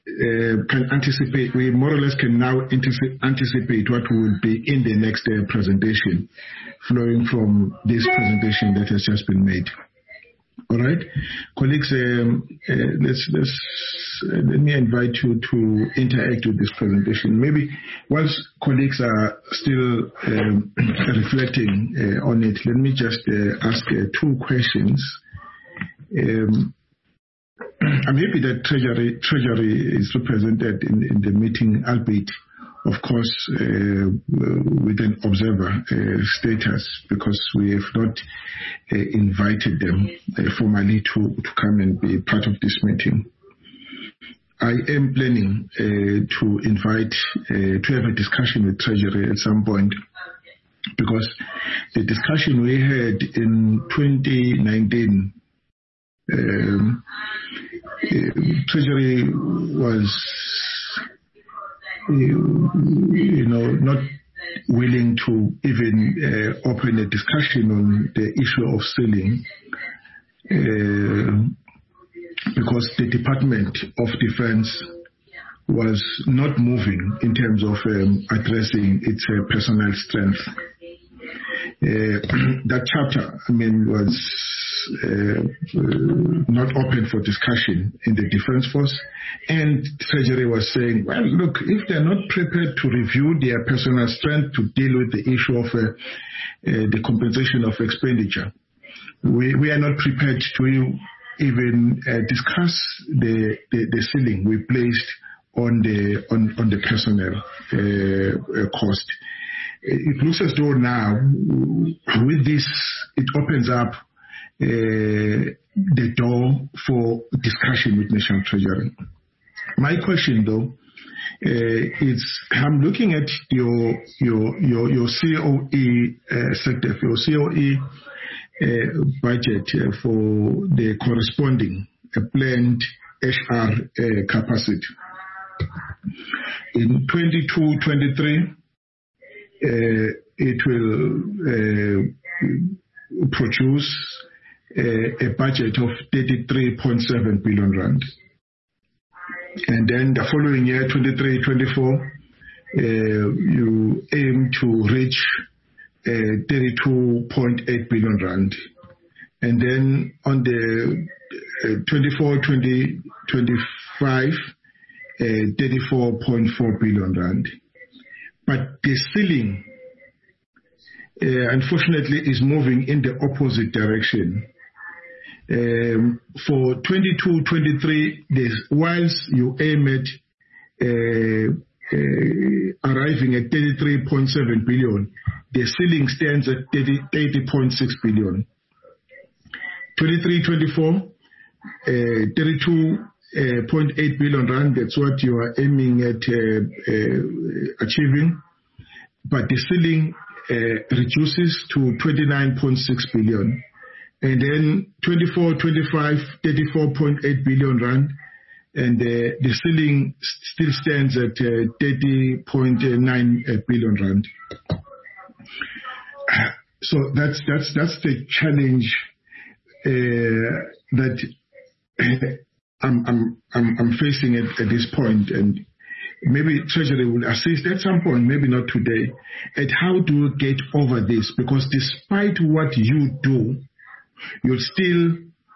we more or less can now anticipate what will be in the next presentation, flowing from this presentation that has just been made. All right, colleagues, let me invite you to interact with this presentation. Maybe whilst colleagues are still reflecting on it, let me just ask two questions. I'm happy that Treasury is represented in the meeting, albeit, of course, with an observer status, because we have not invited them formally to come and be part of this meeting. I am planning to invite, to have a discussion with Treasury at some point, because the discussion we had in 2019, Treasury was, not willing to even open a discussion on the issue of ceiling, because the Department of Defense was not moving in terms of addressing its personnel strength. That chapter, was not open for discussion in the Defense Force, and Treasury was saying, well, look, if they're not prepared to review their personal strength to deal with the issue of the compensation of expenditure, we are not prepared to even discuss the ceiling we placed on the personnel cost. It looks as though now, with this, it opens up the door for discussion with National Treasury. My question, though, is I'm looking at your COE sector, your COE budget for the corresponding planned HR capacity. In 22-23, it will produce a budget of 33.7 billion rand. And then the following year, 23-24, you aim to reach 32.8 billion rand. And then on the 24-25, 34.4 billion rand. But the ceiling, unfortunately, is moving in the opposite direction. For 22-23, whilst you aim at arriving at 33.7 billion, the ceiling stands at 30.6 billion. 23-24, 32.8 billion rand, that's what you are aiming at achieving. But the ceiling reduces to 29.6 billion. And then 24-25, 34.8 billion rand. And the ceiling still stands at 30.9 billion rand. So that's the challenge that I'm facing at this point, and maybe Treasury will assist at some point, maybe not today, at how do you get over this? Because despite what you do, there will still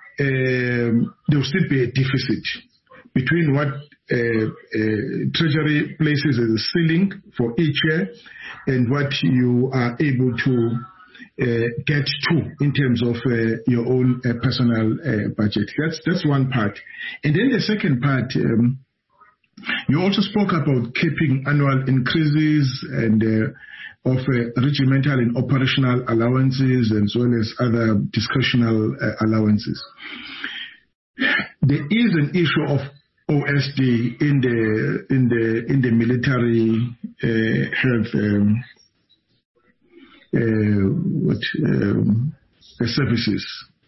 be a deficit between what Treasury places as a ceiling for each year and what you are able to get to in terms of your own personal budget. That's one part. And then the second part, You also spoke about keeping annual increases and of regimental and operational allowances, as well as other discretional allowances. There is an issue of OSD in the military health services,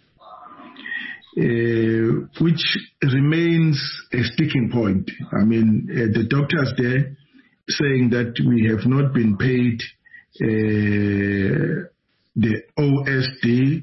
which remains a sticking point. I mean, the doctors there saying that we have not been paid the OSD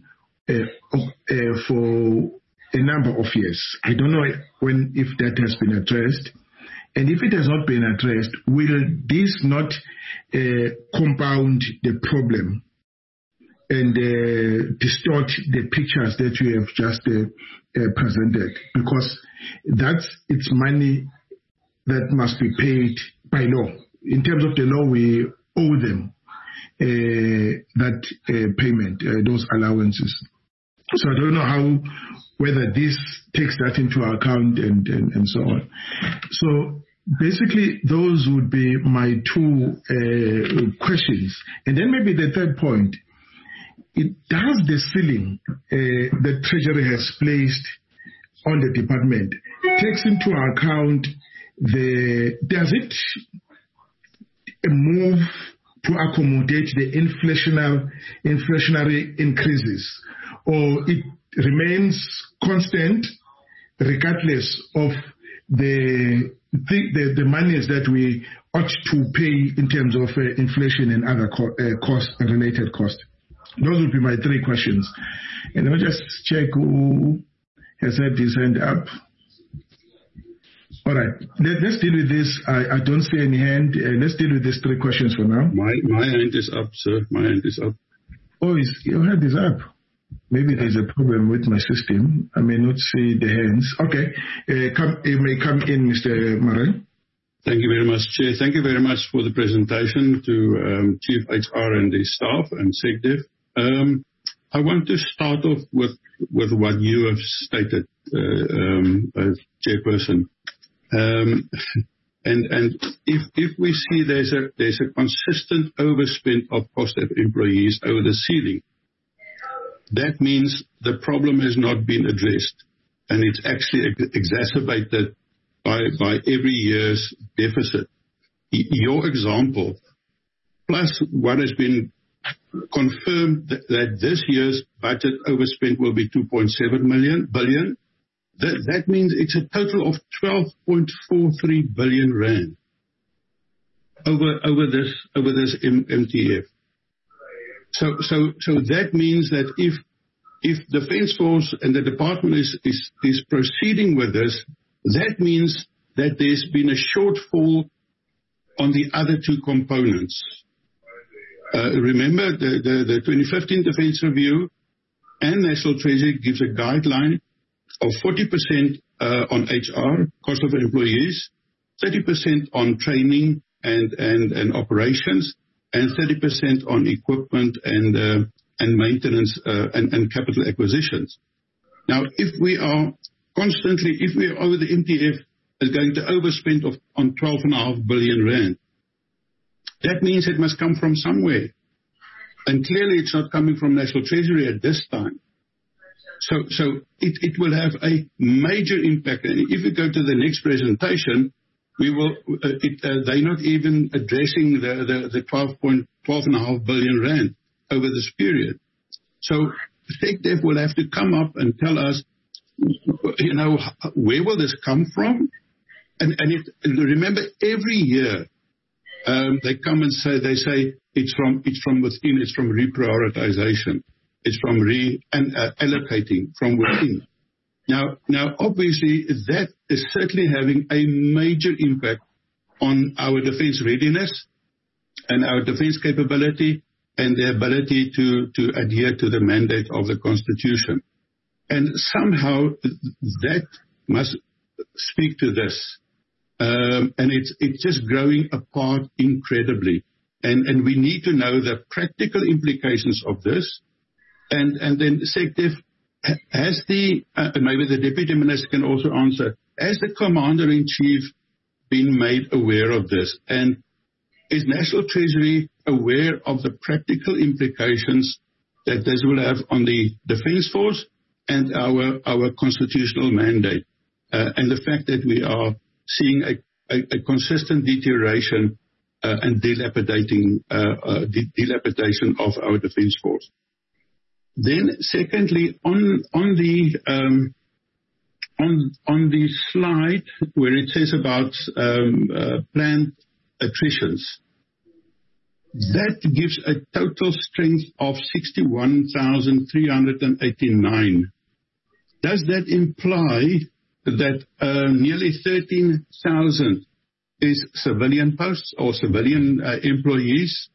for a number of years. I don't know if that has been addressed. And if it has not been addressed, will this not compound the problem and distort the pictures that you have just presented? Because it's money that must be paid by law. In terms of the law, we owe them that payment, those allowances. So I don't know whether this takes that into account and so on. So basically, those would be my two questions. And then maybe the third point, does the ceiling the Treasury has placed on the department takes into account does it move to accommodate the inflationary increases, or it remains constant regardless of the monies that we ought to pay in terms of inflation and other related costs? Those would be my three questions. And let me just check who has had his hand up. All right, let's deal with this. I don't see any hand. Let's deal with these three questions for now. My hand is up, sir. My hand is up. Oh, your hand is up. Maybe there's a problem with my system. I may not see the hands. Okay, you may come in, Mr. Murray. Thank you very much, Chair. Thank you very much for the presentation to Chief HR and the staff and SecDef. I want to start off with what you have stated, Chairperson. And if we see there's a consistent overspend of cost of employees over the ceiling, that means the problem has not been addressed, and it's actually exacerbated by every year's deficit. Your example, plus what has been confirmed that this year's budget overspend will be 2.7 billion. That means it's a total of 12.43 billion rand over this MTF. So that means that if Defence Force and the department is proceeding with this, that means that there's been a shortfall on the other two components. Remember, the 2015 Defence Review and National Treasury gives a guideline of 40% on HR, cost of employees, 30% on training and operations, and 30% on equipment and maintenance and capital acquisitions. Now, if we are over the MTF is going to overspend on 12.5 billion rand, that means it must come from somewhere. And clearly it's not coming from National Treasury at this time. So it will have a major impact. And if we go to the next presentation, they're not even addressing the 12.5 billion rand over this period. So SecDef will have to come up and tell us, where will this come from? And remember, every year they come and say it's from within, it's from reprioritization, it's from allocating from within. Now, obviously, that is certainly having a major impact on our defense readiness and our defense capability and the ability to adhere to the mandate of the Constitution. And somehow that must speak to this. And it's just growing apart incredibly. And we need to know the practical implications of this. And then SecDef has maybe the Deputy Minister can also answer, has the Commander-in-Chief been made aware of this? And is National Treasury aware of the practical implications that this will have on the Defence Force and our constitutional mandate, and the fact that we are seeing a consistent deterioration and dilapidation of our Defence Force? Then, secondly, on the slide where it says about planned attritions, that gives a total strength of 61,389. Does that imply that nearly 13,000 is civilian posts or civilian employees?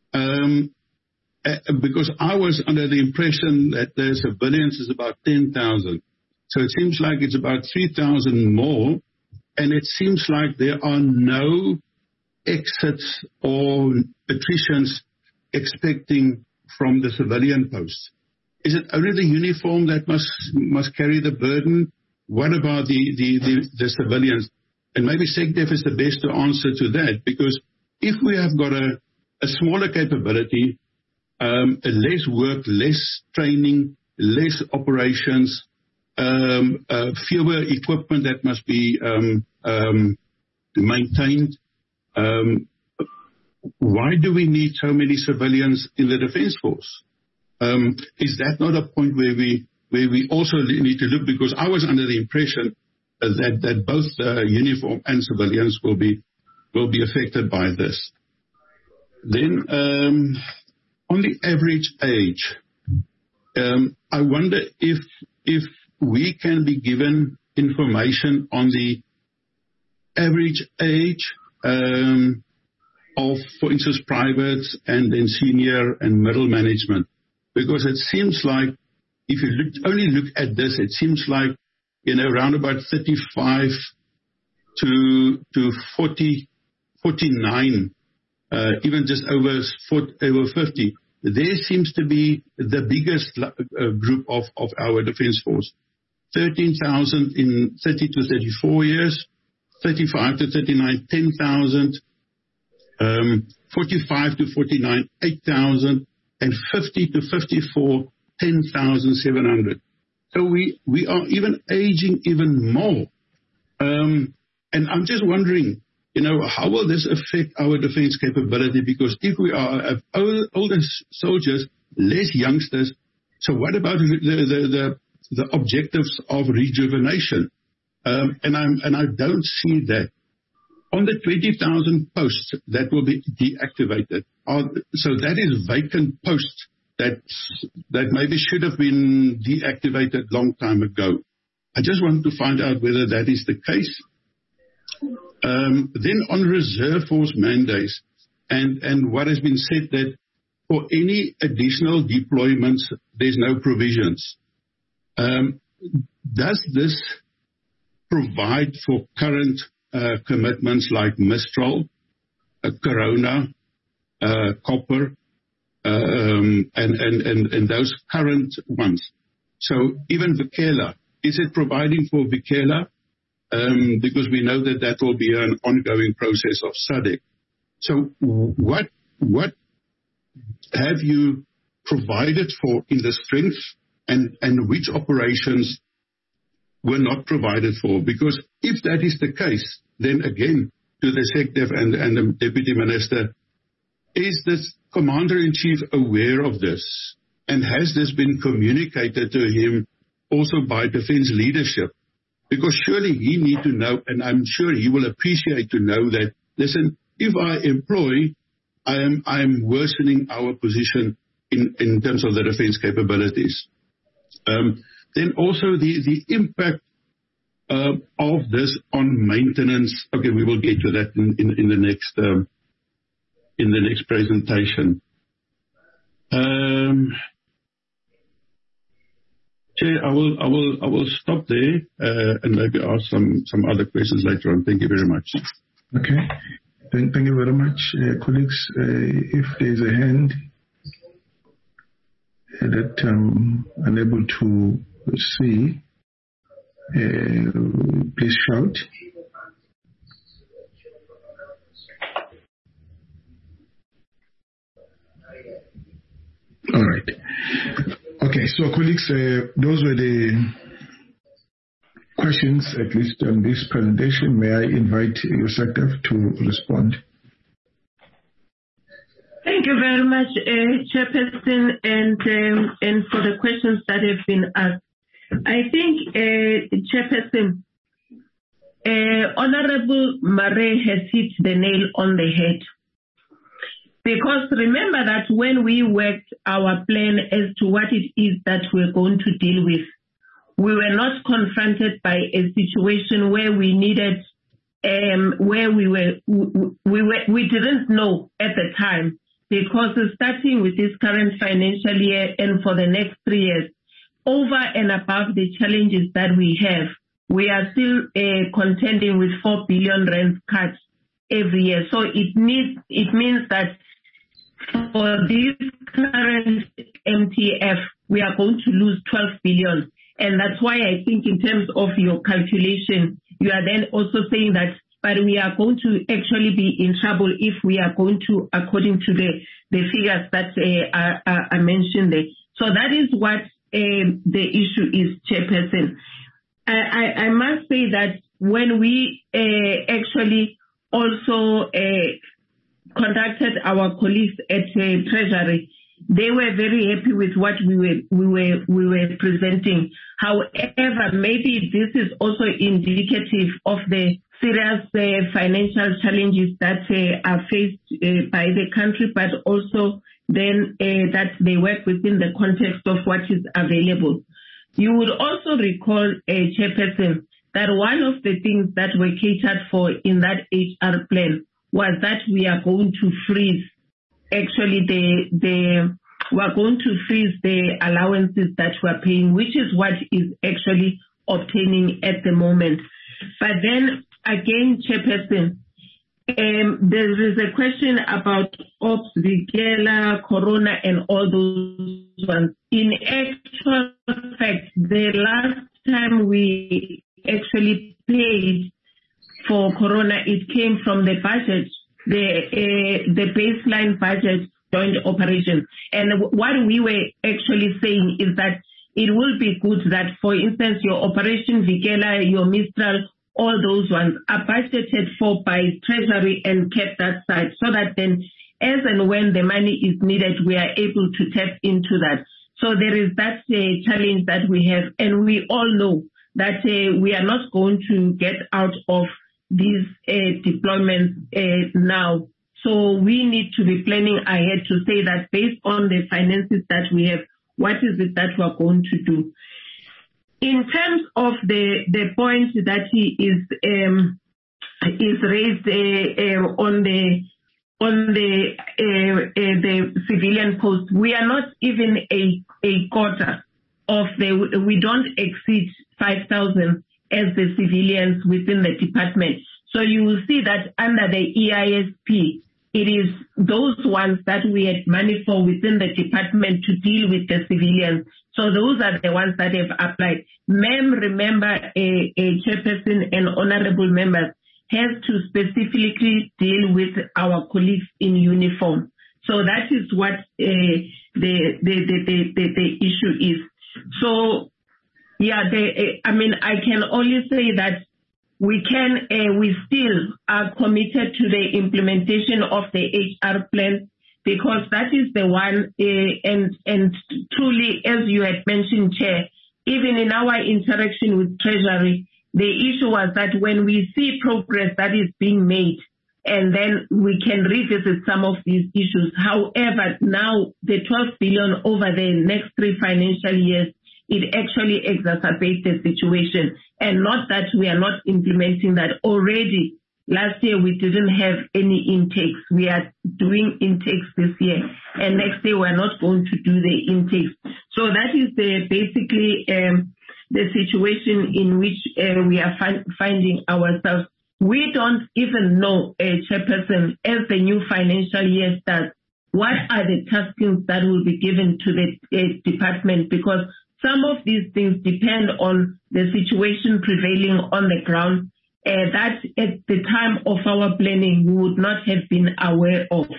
Because I was under the impression that the civilians is about 10,000. So it seems like it's about 3,000 more, and it seems like there are no exits or attritions expecting from the civilian posts. Is it only the uniform that must carry the burden? What about the civilians? And maybe SecDef is the best to answer to that, because if we have got a smaller capability, less work, less training, less operations, fewer equipment that must be maintained, why do we need so many civilians in the Defence Force? Is that not a point where we also need to look? Because I was under the impression that both uniform and civilians will be affected by this. Then, on the average age, I wonder if we can be given information on the average age of, for instance, privates and then senior and middle management. Because it seems like, if you only look at this, it seems like, around about 35 to 40, 49, even just over 50, there seems to be the biggest group of our Defence Force. 13,000 in 30 to 34 years, 35 to 39, 10,000, 45 to 49, 8,000, and 50 to 54, 10,700. So we are even aging even more. And I'm just wondering, how will this affect our defence capability? Because if we are older soldiers, less youngsters, so what about the objectives of rejuvenation? And I don't see that. On the 20,000 posts that will be deactivated, so that is vacant posts that maybe should have been deactivated long time ago. I just want to find out whether that is the case. Then on reserve force mandates, and what has been said that for any additional deployments, there's no provisions. Does this provide for current commitments like Mistral, Corona, Copper, and those current ones? So even Vikela, is it providing for Vikela? Because we know that will be an ongoing process of SADC. So what have you provided for in the strength, and which operations were not provided for? Because if that is the case, then again, to the SecDef and the Deputy Minister, is this Commander-in-Chief aware of this? And has this been communicated to him also by defence leadership? Because surely he need to know, and I'm sure he will appreciate to know that, listen, if I employ, I am worsening our position in terms of the defence capabilities. Then also the impact of this on maintenance. Okay, we will get to that in the next presentation. Chair, I will stop there and maybe ask some other questions later on. Thank you very much. Okay. Thank you very much, colleagues. If there is a hand that I'm unable to see, please shout. All right. Okay, so colleagues, those were the questions, at least on this presentation. May I invite Yosef to respond? Thank you very much, Chairperson, and for the questions that have been asked. I think, Chairperson, Honorable Murray has hit the nail on the head. Because remember that when we worked our plan as to what it is that we're going to deal with, we were not confronted by a situation where we needed, where we didn't know at the time, because starting with this current financial year and for the next 3 years, over and above the challenges that we have, we are still contending with 4 billion rand cuts every year. So it means that for this current MTF, we are going to lose 12 billion. And that's why I think in terms of your calculation, you are then also saying that, but we are going to actually be in trouble if we are going to, according to the figures that are mentioned there. So that is what the issue is, Chairperson. I must say that when we actually also conducted our colleagues at Treasury, they were very happy with what we were presenting. However, maybe this is also indicative of the serious financial challenges that are faced by the country, but also then that they work within the context of what is available. You would also recall, Chairperson, that one of the things that were catered for in that HR plan was that we are going to freeze actually we're going to freeze the allowances that we're paying, which is what is actually obtaining at the moment. But then again, Chairperson, there is a question about Ops, Vigela, Corona, and all those ones. In actual fact, the last time we actually paid for Corona, it came from the budget, the baseline budget joint operation. And what we were actually saying is that it will be good that, for instance, your Operation Vigela, your Mistral, all those ones are budgeted for by Treasury and kept that side, so that then as and when the money is needed, we are able to tap into that. So there is that challenge that we have, and we all know that we are not going to get out of these deployments now. So we need to be planning ahead to say that based on the finances that we have, what is it that we are going to do? In terms of the point that he is raised on the civilian post, we are not even a quarter of we don't exceed 5,000 as the civilians within the department. So you will see that under the EISP, it is those ones that we had money for within the department to deal with the civilians. So those are the ones that have applied. Ma'am, remember, a chairperson and honorable members has to specifically deal with our colleagues in uniform. So that is what the issue is. So, yeah, I can only say that we still are committed to the implementation of the HR plan, because that is the one, and truly, as you had mentioned, Chair, even in our interaction with Treasury, the issue was that when we see progress that is being made, and then we can revisit some of these issues. However, now the 12 billion over the next 3 financial years, it actually exacerbates the situation, and not that we are not implementing that already. Last year, we didn't have any intakes. We are doing intakes this year, and next year we're not going to do the intakes. So that is basically the situation in which we are finding ourselves. We don't even know, Chairperson, as the new financial year starts, what are the taskings that will be given to the department, because some of these things depend on the situation prevailing on the ground that at the time of our planning we would not have been aware of.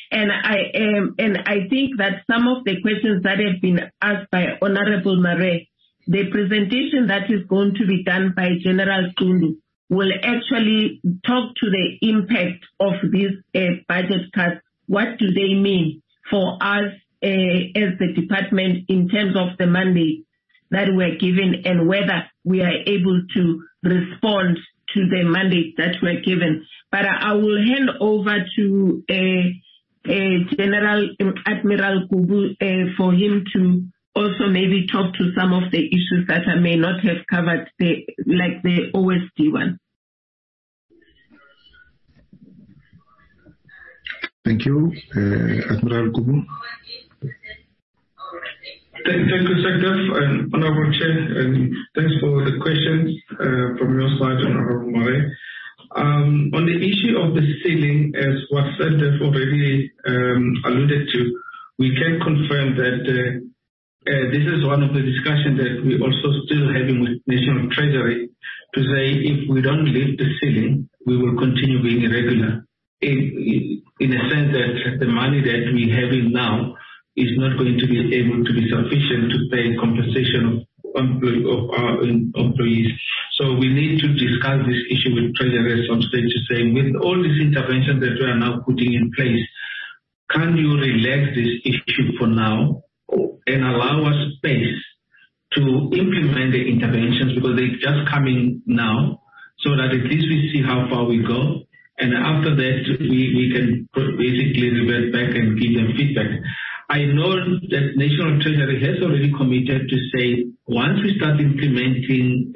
And I think that some of the questions that have been asked by Honorable Marais, the presentation that is going to be done by General Tundu will actually talk to the impact of these budget cuts. What do they mean for us as the department in terms of the mandate that we're given, and whether we are able to respond to the mandate that we're given. But I will hand over to General Admiral Gubu for him to also maybe talk to some of the issues that I may not have covered, like the OSD one. Thank you. Admiral Gubu. Thank you, Secretary and Honorable Chair, and thanks for the questions from your side, Honorable Marais. On the issue of the ceiling, as what Secretary already alluded to, we can confirm that this is one of the discussions that we also still having with National Treasury to say if we don't lift the ceiling, we will continue being irregular. In a sense that the money that we have in now is not going to be able to be sufficient to pay compensation of our employees. So we need to discuss this issue with Treasury at some stage to say, with all these interventions that we are now putting in place, can you relax this issue for now and allow us space to implement the interventions, because they're just coming now, so that at least we see how far we go. And after that, we can basically revert back and give them feedback. I know that National Treasury has already committed to say, once we start implementing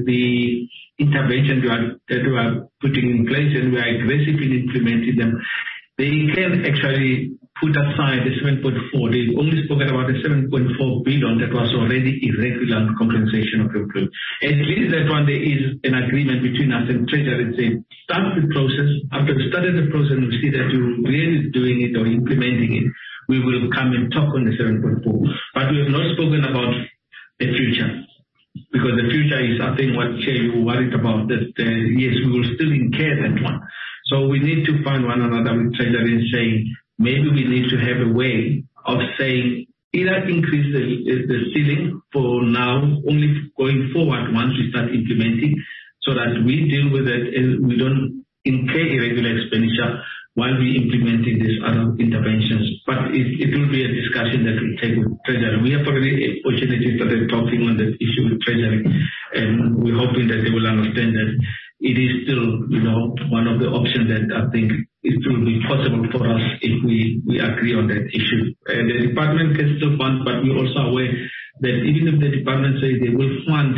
the intervention that we are putting in place and we are aggressively implementing them, they can actually put aside the 7.4. They've only spoken about the 7.4 billion that was already irregular compensation of employees. At least that one, there is an agreement between us and Treasury saying, start the process. After we started the process and we see that you're really doing it or implementing it, we will come and talk on the 7.4. But we have not spoken about the future, because the future is, I think, what Chair you were worried about, that yes, we will still incur that one. So we need to find one another with Treasury and say, maybe we need to have a way of saying, either increase the ceiling for now, only going forward once we start implementing, so that we deal with it and we don't incur irregular expenditure while we implementing these other interventions. But it will be a discussion that we take with Treasury. We have already fortunately started talking on that issue with Treasury, and we're hoping that they will understand that it is still, one of the options that I think it will be possible for us if we agree on that issue. The department can still fund, but we're also aware that even if the department says they will fund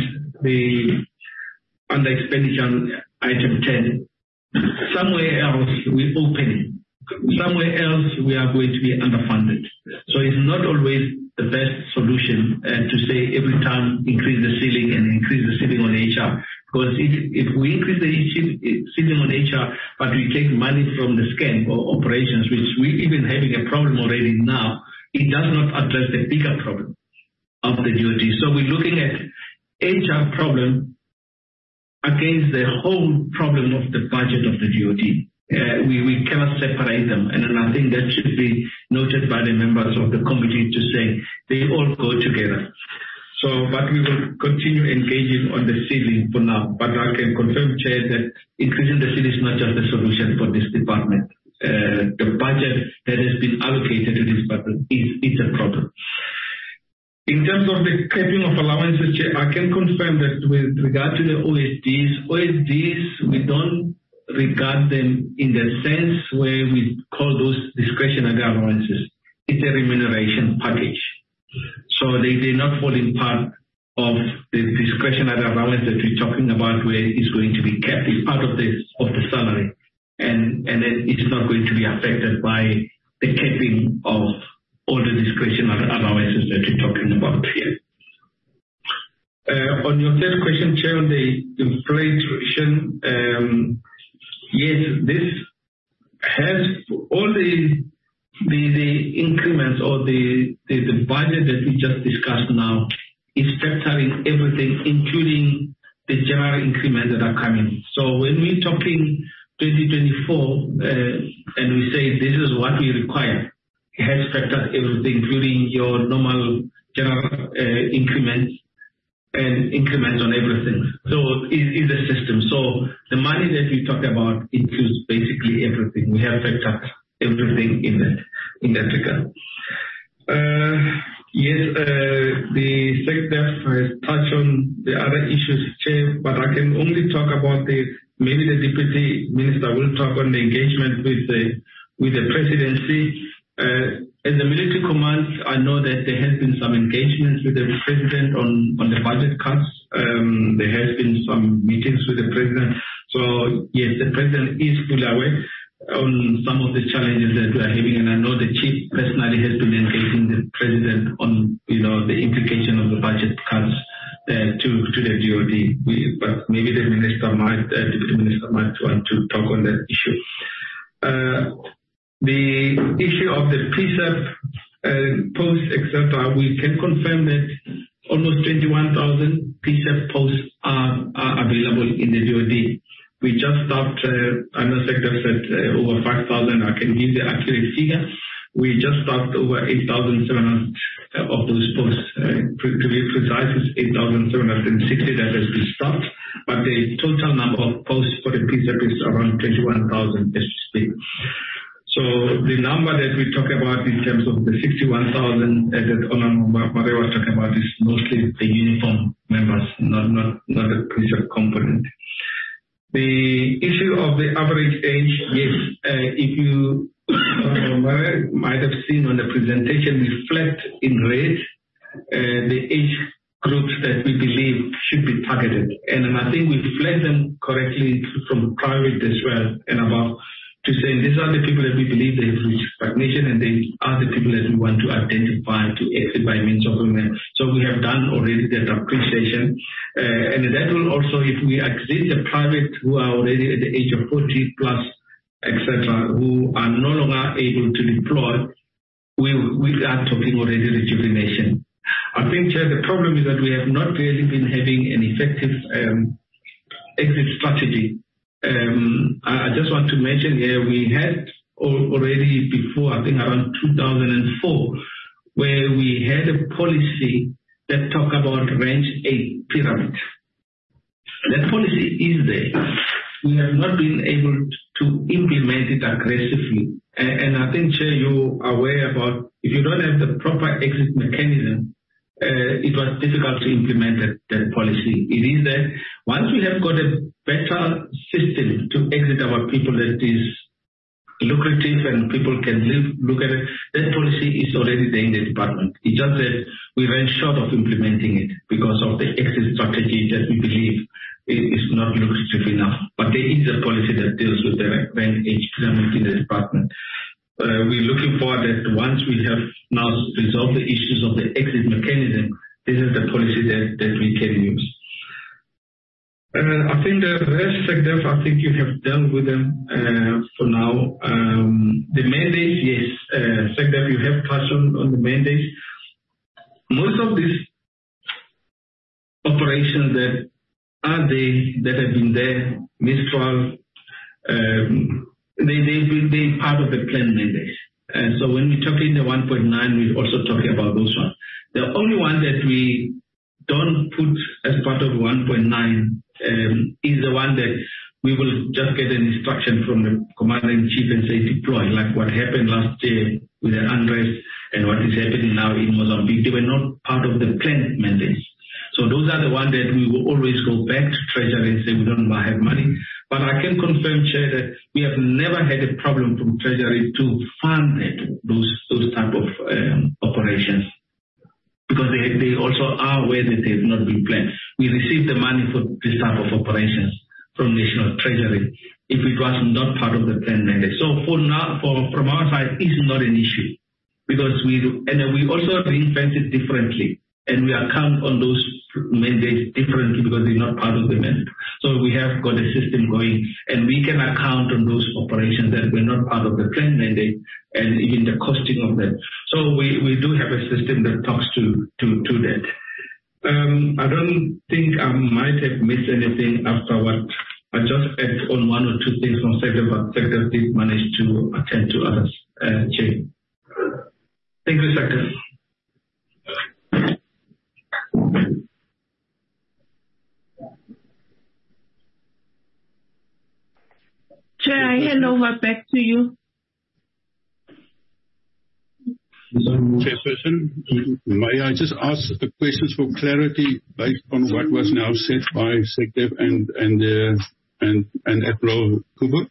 the under expenditure item 10, somewhere else we're opening. Somewhere else we are going to be underfunded. So it's not always the best solution to say every time increase the ceiling and increase the ceiling on HR. Because if we increase the ceiling on HR, but we take money from the scan or operations, which we're even having a problem already now, it does not address the bigger problem of the DoD. So we're looking at HR problem against the whole problem of the budget of the DoD. We cannot separate them, and I think that should be noted by the members of the committee to say they all go together. So, but we will continue engaging on the ceiling for now. But I can confirm, Chair, that increasing the ceiling is not just a solution for this department. The budget that has been allocated to this department is a problem. In terms of the capping of allowances, Chair, I can confirm that with regard to the OSDs, we don't regard them in the sense where we call those discretionary allowances. It's a remuneration package. So they're not falling part of the discretionary allowance that we're talking about, where it's going to be kept. It's part of the salary. And then it's not going to be affected by the capping of all the discretionary allowances that we're talking about here. On your third question, Chair, on the inflation, yes, this has all the increments or the budget that we just discussed now is factoring everything, including the general increments that are coming. So when we're talking 2024, and we say this is what we require, it has factored everything, including your normal general increments and increments on everything. So it is a system. So the money that we talk about includes basically everything. We have factored everything in that regard. Yes, the SecDef has touched on the other issues, Chair, but I can only talk about maybe the Deputy Minister will talk on the engagement with the presidency. As the military command, I know that there has been some engagements with the president on the budget cuts. There has been some meetings with the president. So yes, the president is fully aware on some of the challenges that we are having, and I know the chief personally has been engaging the president on the implication of the budget cuts to the DoD. But maybe the deputy minister might want to talk on that issue. The issue of the PSAP posts, etc., we can confirm that almost 21,000 PSAP posts are available in the DoD. We just stopped, I know Sector said over 5,000, I can give the accurate figure. We just stopped over 8,700 of those posts. To be precise, it's 8,760 that has been stopped, but the total number of posts for the PSAP is around 21,000 as we speak. So the number that we talk about in terms of the 61,000 that Honorable Maria was talking about is mostly the uniform members, not the PSAP component. The issue of the average age, yes, if you might have seen on the presentation, we flagged in red the age groups that we believe should be targeted. And I think we flagged them correctly from private as well and above to say these are the people that we believe they have reached stagnation, and they are the people that we want to identify to exit by means of women. So we have done already that appreciation. And that will also, if we exit the private who are already at the age of 40 plus, etc., who are no longer able to deploy, we are talking already rejuvenation. I think, Chair, the problem is that we have not really been having an effective exit strategy. I just want to mention here, we had already before, I think around 2004, where we had a policy that talked about range 8 pyramid. That policy is there. We have not been able to implement it aggressively. And I think, Chair, you are aware about if you don't have the proper exit mechanism, it was difficult to implement that policy. It is that once we have got a better system to exit our people that is lucrative and people can look at it, that policy is already there in the department. It's just that we ran short of implementing it because of the exit strategy that we believe is not lucrative enough. But there is a policy that deals with the rank age pyramid in the department. We're looking forward that once we have now resolved the issues of the exit mechanism, this is the policy that we can use. I think the rest sectors, I think you have dealt with them for now. The mandates, yes, sector, you have touched on the mandates. Most of these operations that are that have been there, Mistral, they're part of the plan mandate. So when we talk in the 1.9, we're also talking about those ones. The only one that we don't put as part of 1.9 is the one that we will just get an instruction from the Commander-in-Chief and say deploy, like what happened last year with the unrest and what is happening now in Mozambique. They were not part of the plan mandates. So those are the ones that we will always go back to Treasury and say we don't have money. But I can confirm, Chair, that we have never had a problem from Treasury to fund those type of operations, because they also are aware that they have not been planned. We receive the money for this type of operations from National Treasury if it was not part of the plan mandate. So for now, from our side, it's not an issue, because we also ring-fence it differently. And we account on those mandates differently because they're not part of the mandate. So we have got a system going, and we can account on those operations that were not part of the plan mandate and even the costing of them. So we do have a system that talks to that. I don't think I might have missed anything after what I just add on one or two things from Secretary, but Secretary did manage to attend to others. Chair. Thank you, Secretary. Chair, I hand over back to you. Chairperson, may I just ask the questions for clarity based on what was now said by Secretary and Admiral Kubu?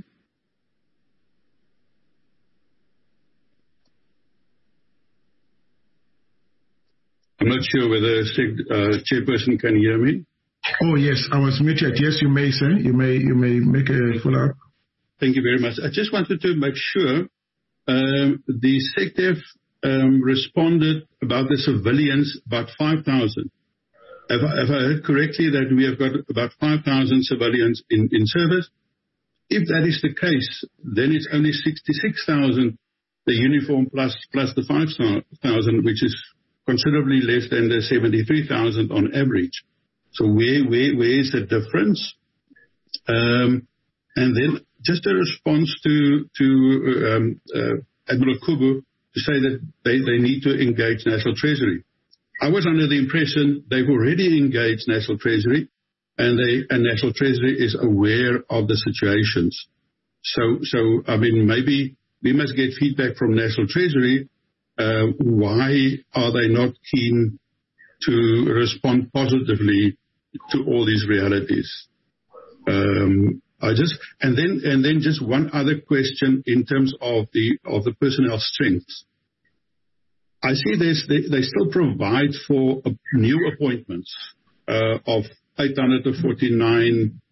I'm not sure whether Chairperson can hear me. Oh yes, I was muted. Yes, you may, sir. You may make a follow-up. Thank you very much. I just wanted to make sure the Secretary responded about the civilians, about 5,000. Have I heard correctly that we have got about 5,000 civilians in service? If that is the case, then it's only 66,000, the uniform plus the 5,000, which is considerably less than the 73,000 on average. So where is the difference? And then just a response to Admiral Kubu to say that they need to engage National Treasury. I was under the impression they've already engaged National Treasury, and National Treasury is aware of the situations. So I mean, maybe we must get feedback from National Treasury. Why are they not keen to respond positively to all these realities? And then just one other question in terms of the personnel strengths. I see they still provide for new appointments of 849,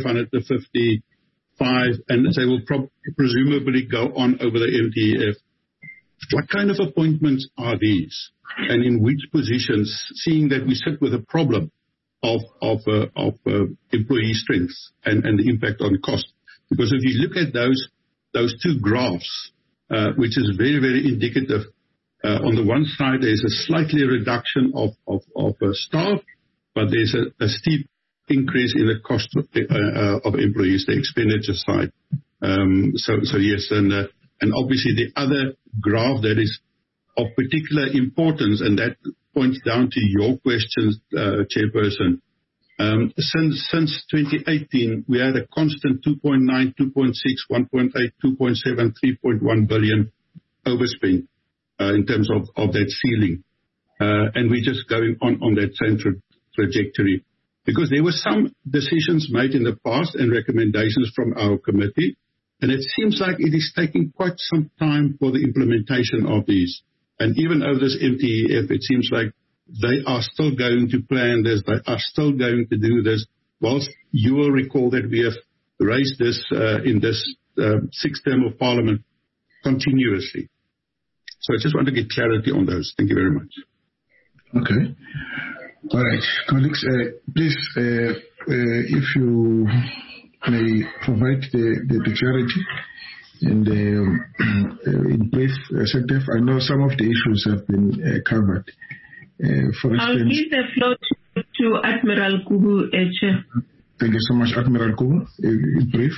555, and they will presumably go on over the MTEF. What kind of appointments are these, and in which positions? Seeing that we sit with a problem of employee strengths and the impact on cost. Because if you look at those two graphs, which is very, very indicative, on the one side there's a slightly reduction of staff, but there's a steep increase in the cost of employees, the expenditure side. So yes, and obviously the other graph that is of particular importance, and that points down to your questions, Chairperson. Since 2018, we had a constant 2.9, 2.6, 1.8, 2.7, 3.1 billion overspend in terms of that ceiling. And we're just going on that same trajectory. Because there were some decisions made in the past and recommendations from our committee, and it seems like it is taking quite some time for the implementation of these. And even over this MTEF, it seems like they are still going to plan this, they are still going to do this, whilst you will recall that we have raised this in this sixth term of Parliament continuously. So I just want to get clarity on those. Thank you very much. Okay. All right. Colleagues, please, if you may provide the clarity and in brief, Secretary, I know some of the issues have been covered. For instance, I'll give the floor to Admiral Kubu, Chair. Thank you so much, Admiral Kubu. In brief.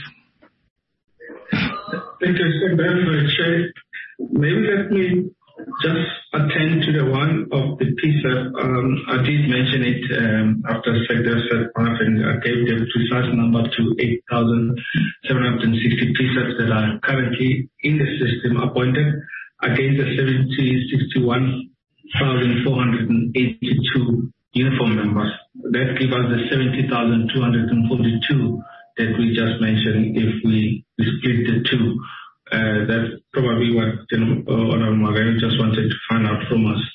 Thank you, Secretary, Chair. Maybe let me just attend to the one of the PSEF. I did mention it after Secretary said part, and I gave the precise number to 8,760 PSEFs that are currently in the system appointed against the 61,482 uniform members. That gives us the 70,242 that we just mentioned if we split the two. That's probably what Honorable Moreno just wanted to find out from us.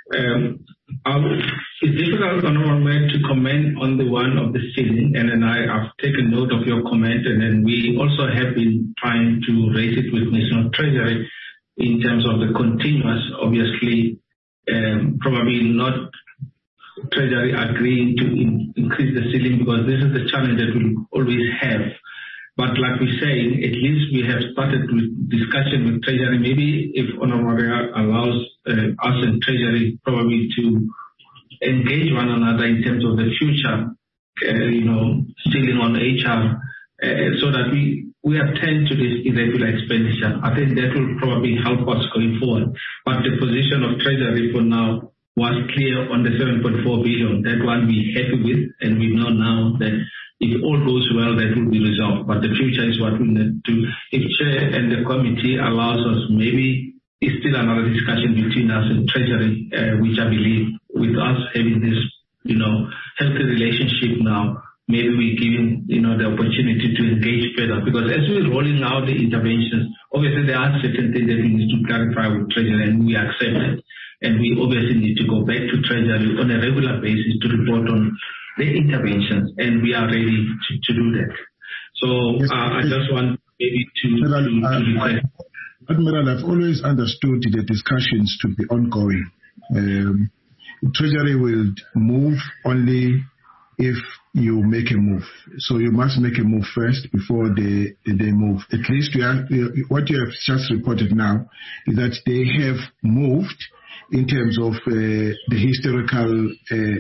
It's difficult, Honorable Mayor, to comment on the one of the ceiling, and then I've taken note of your comment, and then we also have been trying to raise it with National Treasury in terms of the continuous, obviously, probably not Treasury agreeing to increase the ceiling, because this is the challenge that we always have. But like we're saying, at least we have started with discussion with Treasury. Maybe if Honorable Maria allows us and Treasury probably to engage one another in terms of the future ceiling on HR, so that we attend to this irregular expenditure. I think that will probably help us going forward. But the position of Treasury for now was clear on the 7.4 billion. That one we're happy with, and we know now that if all goes well, that will be resolved. But the future is what we need to. If Chair and the committee allows us, maybe it's still another discussion between us and Treasury, which I believe with us having this, healthy relationship now, maybe we're giving, the opportunity to engage further. Because as we're rolling out the interventions, obviously there are certain things that we need to clarify with Treasury, and we accept it. And we obviously need to go back to Treasury on a regular basis to report on the interventions, and we are ready to do that. So yes, I just want maybe to request. Admiral, I've always understood the discussions to be ongoing. Treasury will move only if you make a move. So you must make a move first before they move. At least what you have just reported now is that they have moved in terms of the historical,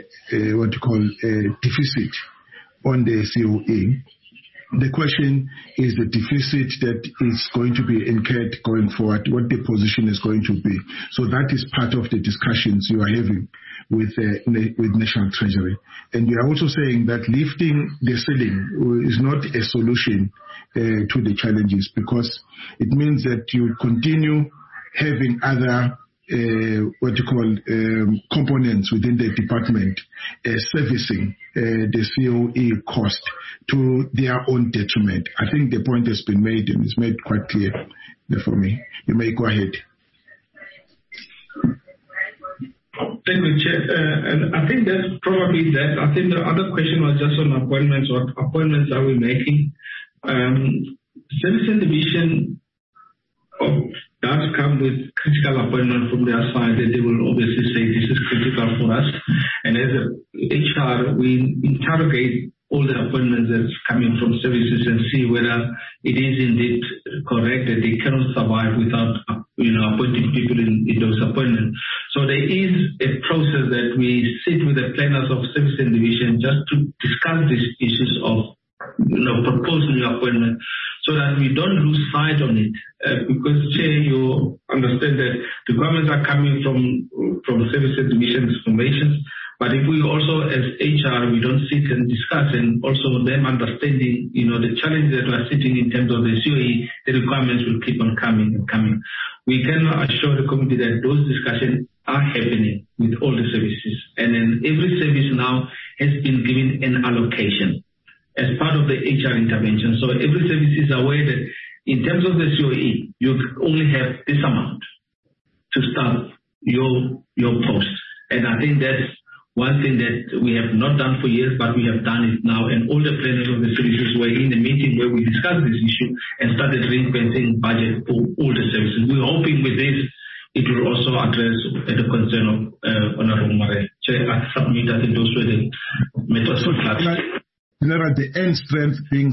deficit on the COE. The question is the deficit that is going to be incurred going forward, what the position is going to be. So that is part of the discussions you are having with National Treasury. And you are also saying that lifting the ceiling is not a solution to the challenges, because it means that you continue having other components within the department servicing the COE cost to their own detriment. I think the point has been made, and it's made quite clear for me. You may go ahead. Thank you, Chair. And I think that's probably that. I think the other question was just on appointments. What appointments are we making? Service and division does come with critical appointment from their side, that they will obviously say this is critical for us. And as a HR, we interrogate all the appointments that's coming from services and see whether it is indeed correct that they cannot survive without appointing people in those appointments. So there is a process that we sit with the planners of service and division just to discuss these issues of proposing the appointment, so that we don't lose sight on it. Because, Chair, you understand that the governments are coming from service and division information, but if we also, as HR, we don't sit and discuss, and also them understanding, the challenges that are sitting in terms of the COE, the requirements will keep on coming and coming. We can assure the committee that those discussions are happening with all the services, and then every service now has been given an allocation as part of the HR intervention. So every service is aware that in terms of the COE, you only have this amount to start your post. And I think that's one thing that we have not done for years, but we have done it now. And all the planners of the services were in a meeting where we discussed this issue and started ring-fencing budget for all the services. We're hoping with this, it will also address the concern of Honorable Mare. Chair, I submit, I think those were the methods of clarity. General, the end strength being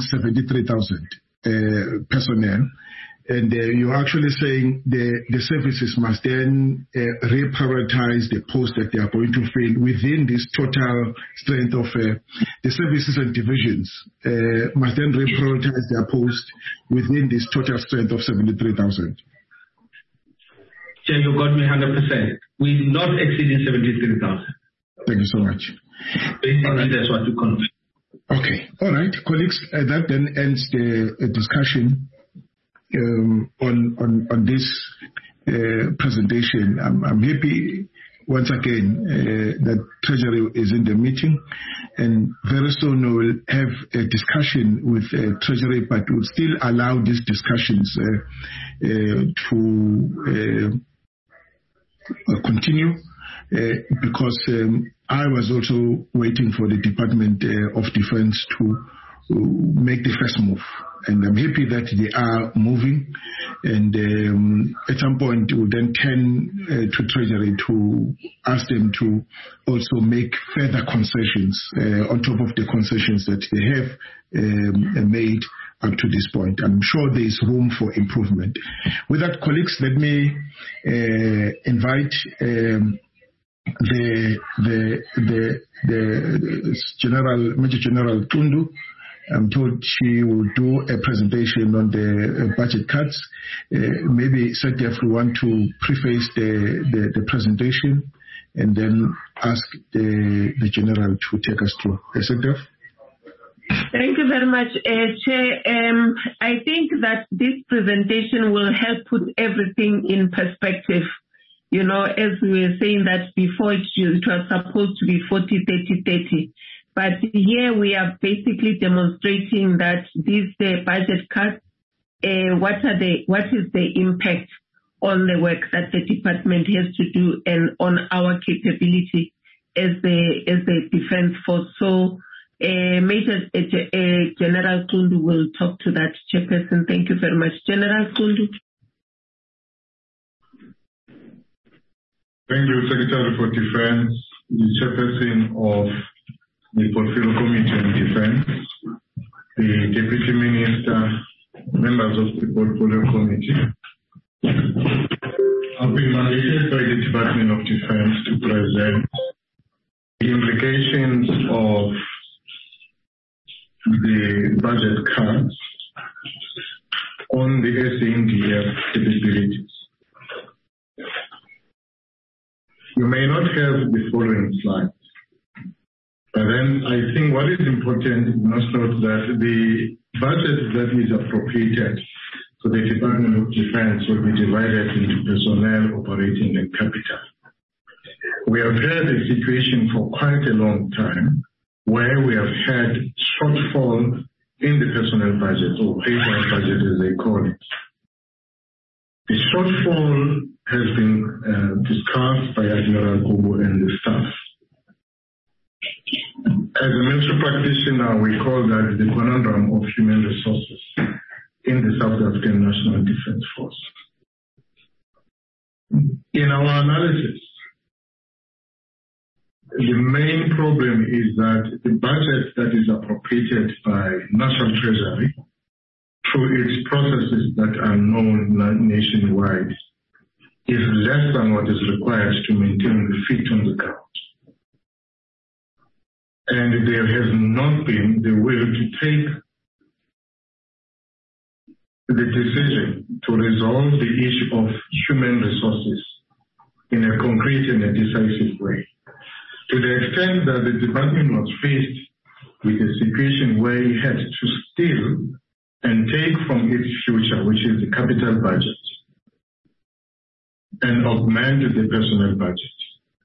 73,000 personnel, and you're actually saying the services must then reprioritize the posts that they are going to fill within this total strength of the services and divisions, must then reprioritize their posts within this total strength of 73,000. Chair, you got me 100%. We're not exceeding 73,000. Thank you so much. Basically, that's what you confirm. Okay, all right, colleagues. That then ends the discussion on this presentation. I'm happy once again that Treasury is in the meeting, and very soon we'll have a discussion with Treasury, but we'll still allow these discussions to continue. Because I was also waiting for the Department of Defense to make the first move. And I'm happy that they are moving. And at some point, we'll then turn to Treasury to ask them to also make further concessions on top of the concessions that they have made up to this point. I'm sure there is room for improvement. With that, colleagues, let me invite Major General Tundu, I'm told she will do a presentation on the budget cuts. Maybe Secretary will want to preface the presentation and then ask the General to take us through. Secretary? Thank you very much, Chair. I think that this presentation will help put everything in perspective. You know, as we were saying that before, it was supposed to be 40-30-30. But here we are basically demonstrating that these budget cuts, what is the impact on the work that the department has to do and on our capability as the defense force. So Major General Tundu will talk to that, Chairperson. Thank you very much. General Tundu. Thank you, Secretary for Defense, the Chairperson of the Portfolio Committee on Defense, the Deputy Minister, members of the Portfolio Committee. I've been mandated by the Department of Defense to present the implications of the budget cuts on the SANDF capabilities. You may not have the following slides, but then I think what is important, you must note that the budget that is appropriated for the Department of Defense will be divided into personnel, operating, and capital. We have had a situation for quite a long time where we have had shortfall in the personnel budget, or payroll budget as they call it. The shortfall has been discussed by Admiral Kubu and the staff. As a military practitioner, we call that the conundrum of human resources in the South African National Defense Force. In our analysis, the main problem is that the budget that is appropriated by National Treasury through its processes that are known nationwide is less than what is required to maintain the feet on the ground. And there has not been the will to take the decision to resolve the issue of human resources in a concrete and a decisive way. To the extent that the department was faced with a situation where it had to steal and take from its future, which is the capital budget, and augment the personnel budget.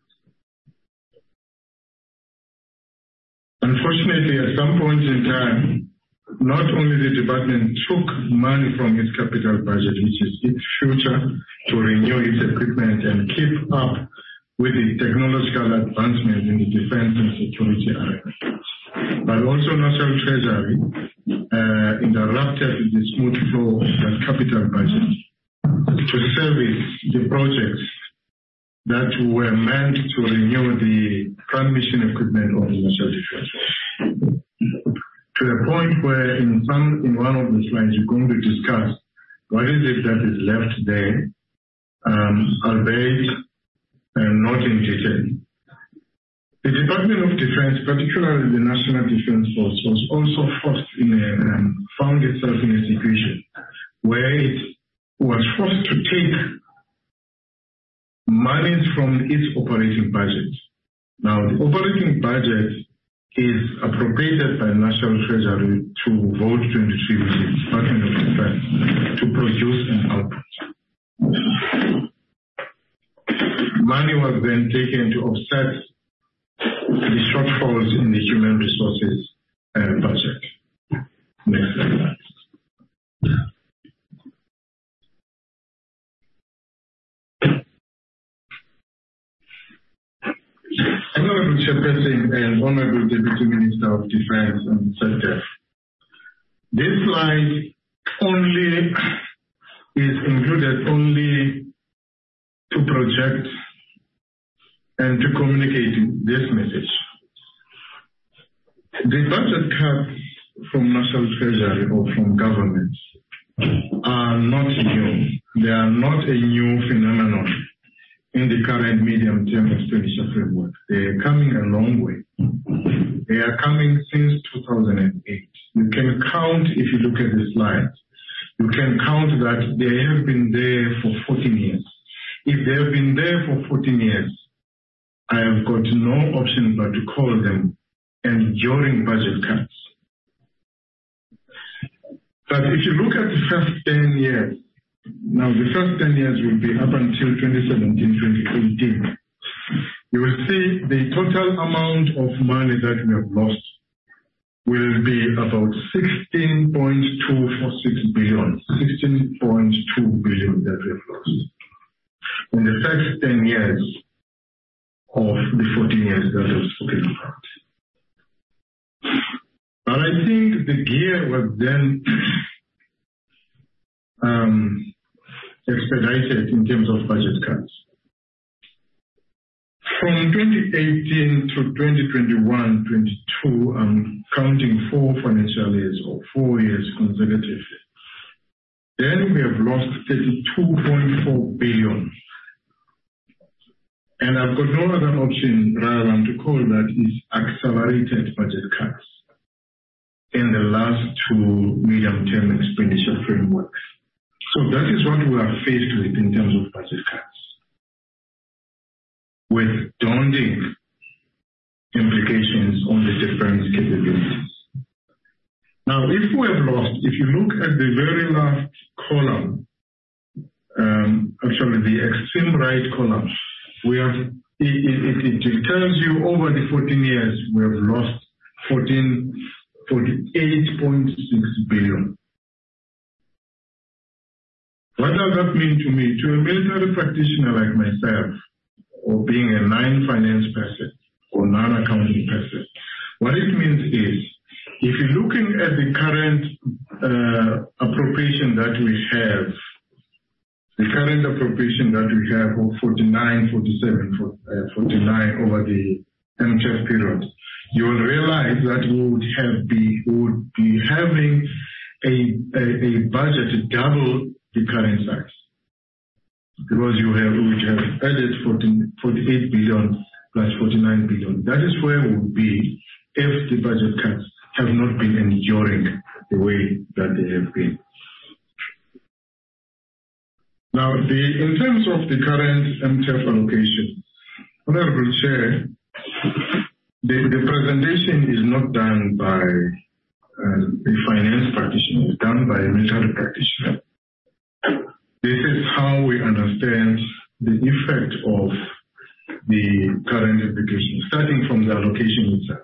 Unfortunately, at some point in time, not only the department took money from its capital budget, which is its future, to renew its equipment and keep up with the technological advancements in the defense and security area, but also National Treasury interrupted the smooth flow of that capital budget to service the projects that were meant to renew the transmission equipment of the National Defense Force. To the point where in one of the slides you're going to discuss what is it that is left there, albeit not in detail. The Department of Defense, particularly the National Defense Force, was also found itself in a situation where it was forced to take monies from its operating budget. Now, the operating budget is appropriated by National Treasury to vote 23 with the Department of Defense to produce an output. Money was then taken to offset the shortfalls in the human resources budget. Next slide. Honorable Chairperson and Honorable Deputy Minister of Defense and SecDef, this slide only is included only to project and to communicate this message. The budget cuts from National Treasury or from governments are not new. They are not a new phenomenon in the current current medium-term expenditure framework. They're coming a long way. They are coming since 2008. You can count, if you look at the slides, you can count that they have been there for 14 years. If they have been there for 14 years, I have got no option but to call them enduring budget cuts. But if you look at the first 10 years, now the first 10 years will be up until 2017, 2018. You will see the total amount of money that we have lost will be about 16.246 billion, 16.2 billion that we have lost in the first 10 years of the 14 years that I've spoken about. But I think the gear was then expedited in terms of budget cuts. From 2018 to 2021-22, I'm counting 4 financial years or 4 years consecutively. Then we have lost 32.4 billion. And I've got no other option rather than to call that is accelerated budget cuts in the last 2 medium-term expenditure frameworks. So that is what we are faced with in terms of budget cuts, with daunting implications on the defense capabilities. Now, if we have lost, if you look at the very last column, actually the extreme right column, we have it tells you over the 14 years we have lost 48.6 billion. What does that mean to me? To a military practitioner like myself, or being a non-finance person or non-accounting person, what it means is, if you're looking at the current appropriation that we have, the current appropriation that we have of 49 over the MTF period, you will realize that we would be having a budget double the current size, because we would have added 48 billion plus 49 billion. That is where we would be if the budget cuts have not been enduring the way that they have been. Now, in terms of the current MTF allocation, Honorable Chair, the presentation is not done by a finance practitioner, it's done by a military practitioner. This is how we understand the effect of the current application, starting from the allocation itself.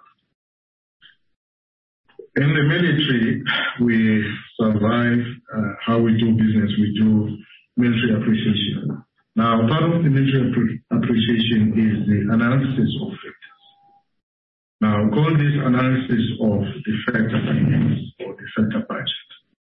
In the military, we survive how we do business. We do military appreciation. Now, part of the military appreciation is the analysis of factors. Now, call this analysis of the factor finance or the factor budget.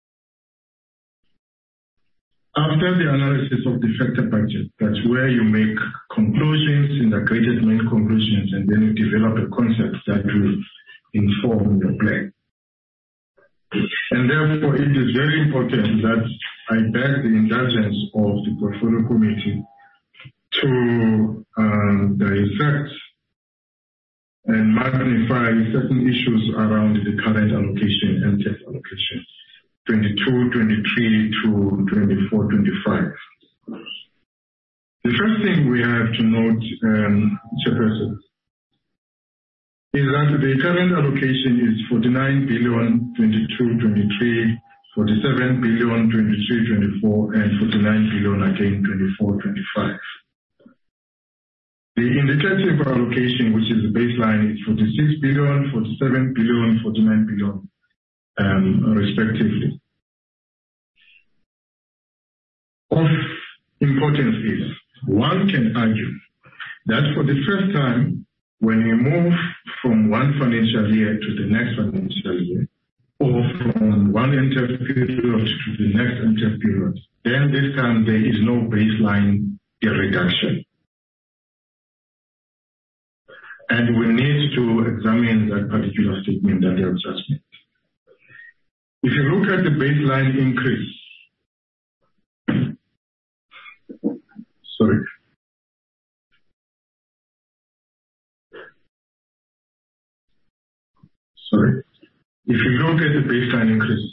After the analysis of the factor budget, that's where you make conclusions, integrated main conclusions, and then you develop a concept that will inform your plan. And therefore, it is very important that I beg the indulgence of the Portfolio Committee to dissect and magnify certain issues around the current allocation, MTF allocation, 22, 23 to 24, 25. The first thing we have to note, Chairperson, is that the current allocation is 49 billion, 22, 23, 47 billion, 23, 24, and 49 billion again, 24, 25. The indicative allocation, which is the baseline, is 46 billion, 47 billion, 49 billion, respectively. Of importance is, one can argue that for the first time, when you move from one financial year to the next financial year, or from one MTF period to the next MTF period, then this time there is no baseline reduction. And we need to examine that particular statement that I have just made. If you look at the baseline increase, Sorry. If you look at the baseline increase,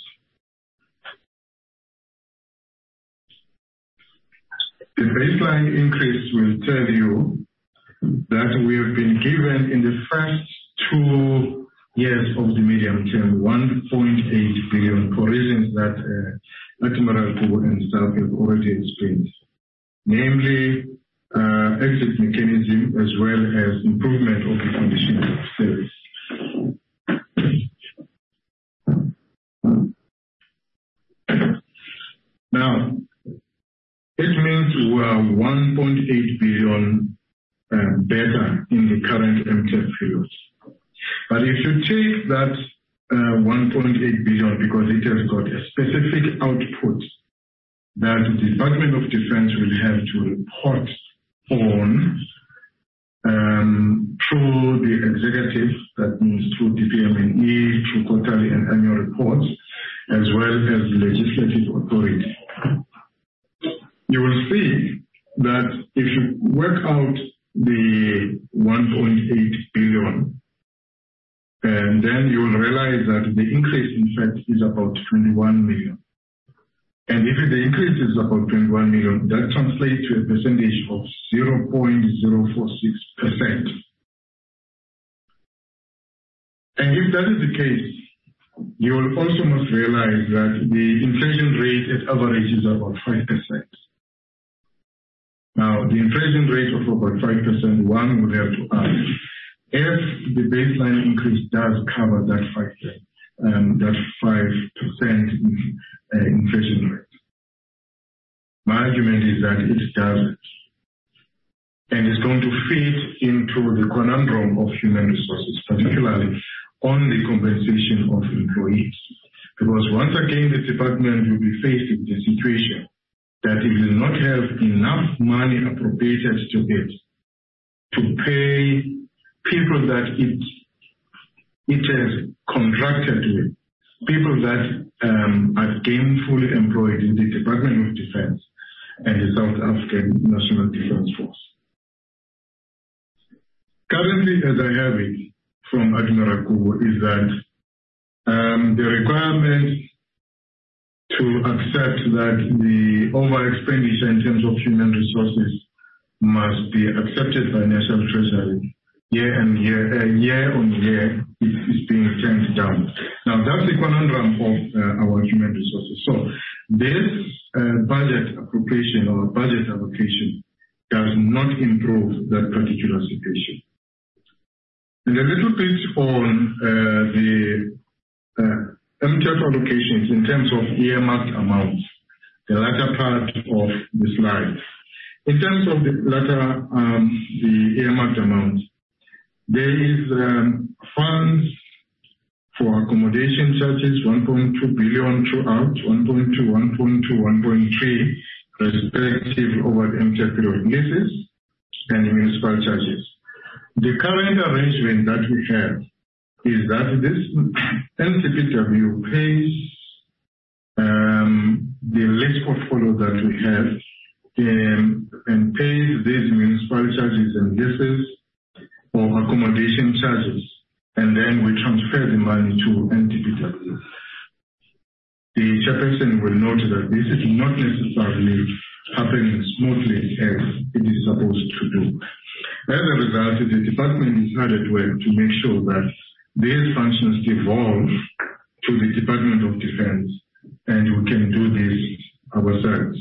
the baseline increase will tell you that we have been given in the first 2 years of the medium term 1.8 billion for reasons that Admiral Kubo and staff have already explained, namely exit mechanism as well as improvement of the conditions of service. Now, it means we are 1.8 billion better in the current MTEP period. But if you take that 1.8 billion because it has got a specific output that the Department of Defense will have to report on through the executive, that means through DPMNE, through quarterly and annual reports, as well as legislative authority. You will see that if you work out the 1.8 billion, and then you will realize that the increase, in fact, is about 21 million. And if the increase is about 21 million, that translates to a percentage of 0.046%. And if that is the case, you will also must realize that the inflation rate at average is about 5%. Now, the inflation rate of about 5%, one would have to ask, if the baseline increase does cover that 5% inflation rate. My argument is that it doesn't. And it's going to fit into the conundrum of human resources, particularly on the compensation of employees. Because once again, the department will be faced with the situation that it will not have enough money appropriated to it to pay people that it has contracted with, people that are gainfully employed in the Department of Defense and the South African National Defense Force. Currently, as I have it from Admiral Kubo, is that the requirement to accept that the over-expenditure in terms of human resources must be accepted by National Treasury year on year, it is being turned down. Now, that's the conundrum of our human resources. So this budget appropriation or budget allocation does not improve that particular situation. And a little bit on the MTEP allocations in terms of earmarked amounts, the latter part of the slide. In terms of the latter, the earmarked amounts, there is funds for accommodation charges, 1.2 billion throughout, 1.2, 1.2, 1.3, respective over the MTEP period leases and municipal charges. The current arrangement that we have is that this NCPW pays the lease portfolio that we have and pays these municipal charges and leases or accommodation charges, and then we transfer the money to NCPW. The chairperson will note that this is not necessarily happening smoothly as it is supposed to do. As a result, the department is hard at work to make sure that these functions devolve to the Department of Defense, and we can do this ourselves.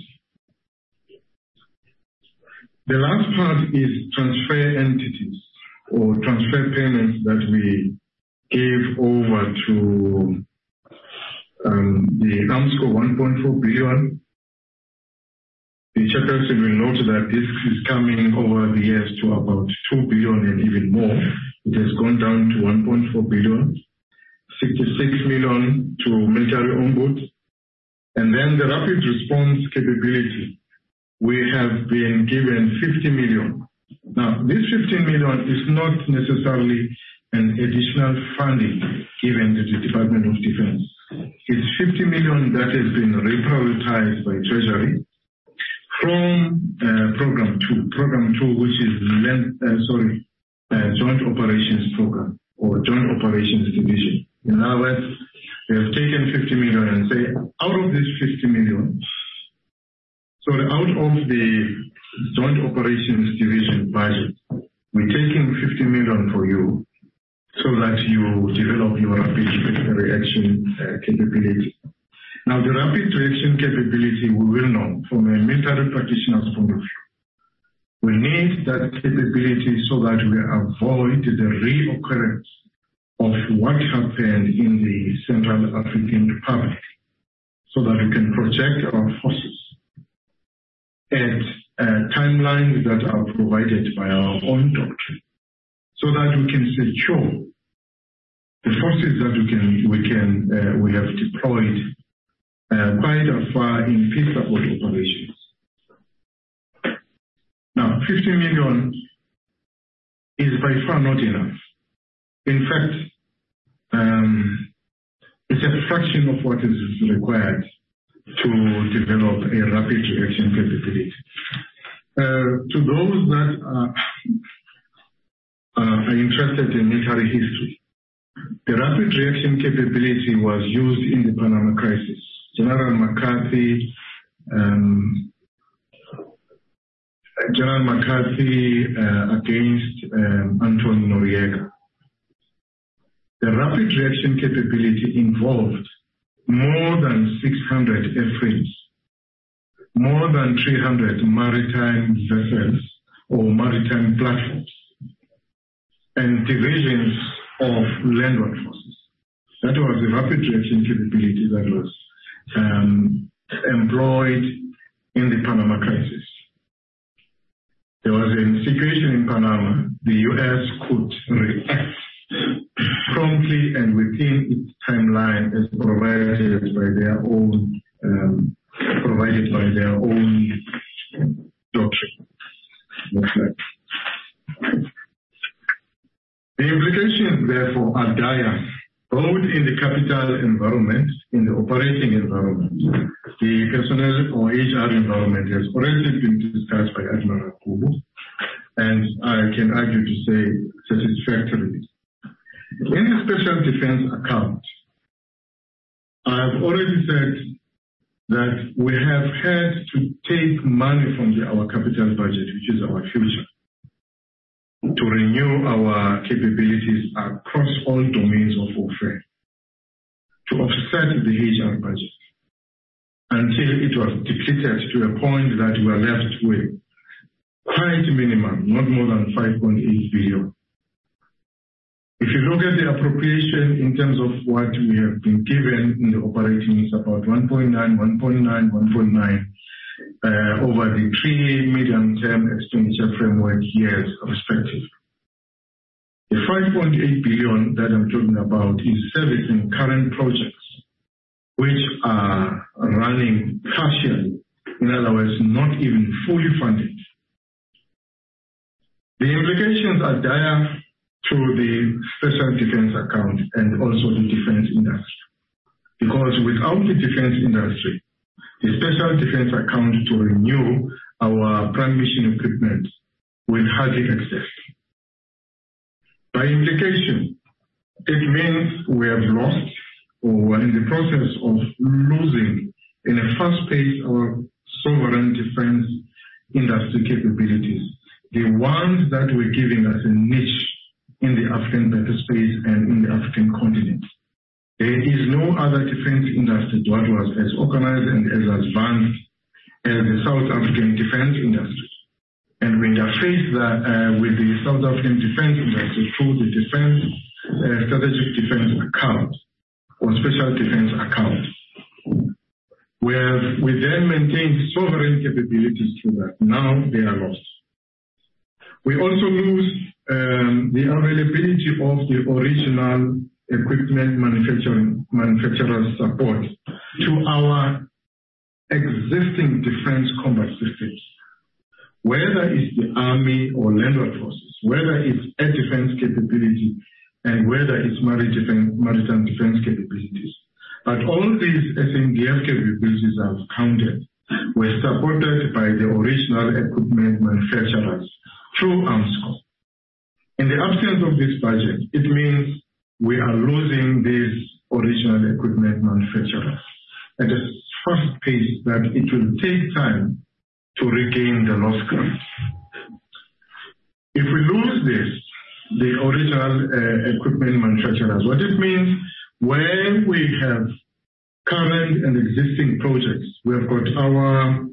The last part is transfer entities or transfer payments that we gave over to the AMSCO 1.4 billion. The chairperson will note that this is coming over the years to about 2 billion and even more. It has gone down to 1.4 billion, 66 million to military ombud. And then the rapid response capability, we have been given 50 million. Now, this 15 million is not necessarily an additional funding given to the Department of Defense. It's 50 million that has been reprioritized by Treasury from Program 2, which is Joint Operations Program. or Joint Operations Division. In other words, they have taken 50 million and say, out of this 50 million, out of the Joint Operations Division budget, we're taking 50 million for you so that you develop your rapid reaction capability. Now, the rapid reaction capability, we will know from a military practitioner's point of view. We need that capability so that we avoid the reoccurrence of what happened in the Central African Republic, so that we can project our forces at timelines that are provided by our own doctrine, so that we can secure the forces that we have deployed quite far in peace support operations. Now, 50 million is by far not enough. In fact, it's a fraction of what is required to develop a rapid reaction capability. To those that are interested in military history, the rapid reaction capability was used in the Panama crisis. General McCarthy against Antonio Noriega. The rapid reaction capability involved more than 600 airframes, more than 300 maritime vessels or maritime platforms, and divisions of landward forces. That was the rapid reaction capability that was employed in the Panama crisis. There was a situation in Panama, the U.S. could react promptly and within its timeline as provided by their own doctrine. The implications, therefore, are dire, both in the capital environment, in the operating environment. The personnel or HR environment has already been discussed by Admiral Kubu, and I can argue to say satisfactorily. In the special defense account, I've already said that we have had to take money from our capital budget, which is our future, to renew our capabilities across all domains of warfare, to offset the HR budget, until it was depleted to a point that we are left with quite minimum, not more than 5.8 billion. If you look at the appropriation in terms of what we have been given in the operating, it's about 1.9 over the 3 medium-term expenditure framework years respectively. The 5.8 billion that I'm talking about is servicing current projects which are running partially, in other words, not even fully funded. The implications are dire to the special defense account and also the defense industry. Because without the defense industry, the special defense account to renew our prime mission equipment will hardly exist. By implication, it means we have lost or we're in the process of losing in a fast pace our sovereign defense industry capabilities, the ones that we're giving us a niche in the African battlespace and in the African continent. There is no other defense industry that was as organized and as advanced as the South African defense industry. And we interface that with the South African defense industry through the defense strategic defense account or special defense account, where we then maintain sovereign capabilities through that. Now they are lost. We also lose the availability of the original equipment manufacturers support to our existing defense combat systems, whether it's the army or landward forces, whether it's air defense capability, and whether it's maritime defense capabilities. But all these SNDF capabilities I've counted were supported by the original equipment manufacturers through AMSCO. In the absence of this budget, it means we are losing these original equipment manufacturers at a fast pace that it will take time to regain the lost ground. If we lose this, the original equipment manufacturers, what it means, when we have current and existing projects, we have got our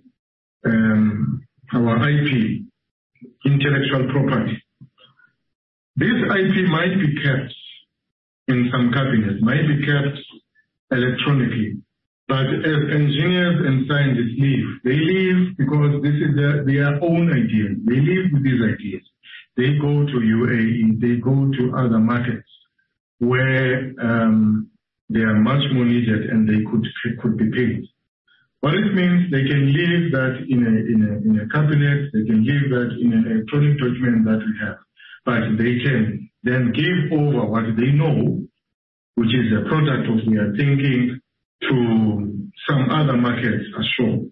IP, intellectual property. This IP might be kept in some cabinets, might be kept electronically, but as engineers and scientists leave, they leave because this is their own ideas. They leave with these ideas. They go to UAE, they go to other markets where they are much more needed and they could be paid. What it means, they can leave that in a cabinet, they can leave that in an electronic document that we have, but they can then give over what they know, which is a product of their thinking, to some other markets ashore.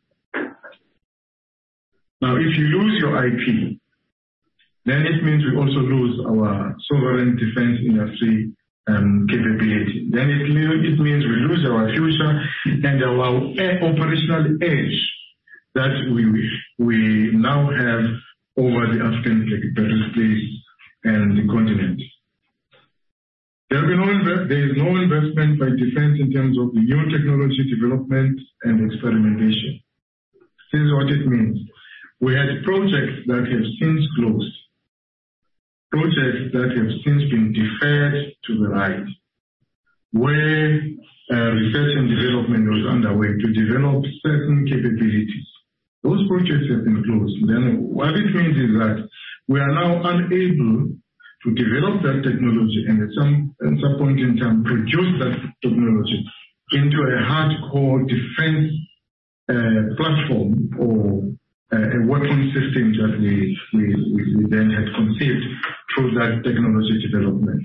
Now, if you lose your IP, then it means we also lose our sovereign defense industry capability. Then it means we lose our future and our operational edge that we now have over the African capabilities and the continent. There is no investment by defense in terms of the new technology development and experimentation. This is what it means. We had projects that have since closed, projects that have since been deferred to the right, where research and development was underway to develop certain capabilities. Those projects have been closed. Then what it means is that we are now unable to develop that technology and at some point in time produce that technology into a hardcore defense platform or a weapon system that we then had conceived through that technology development.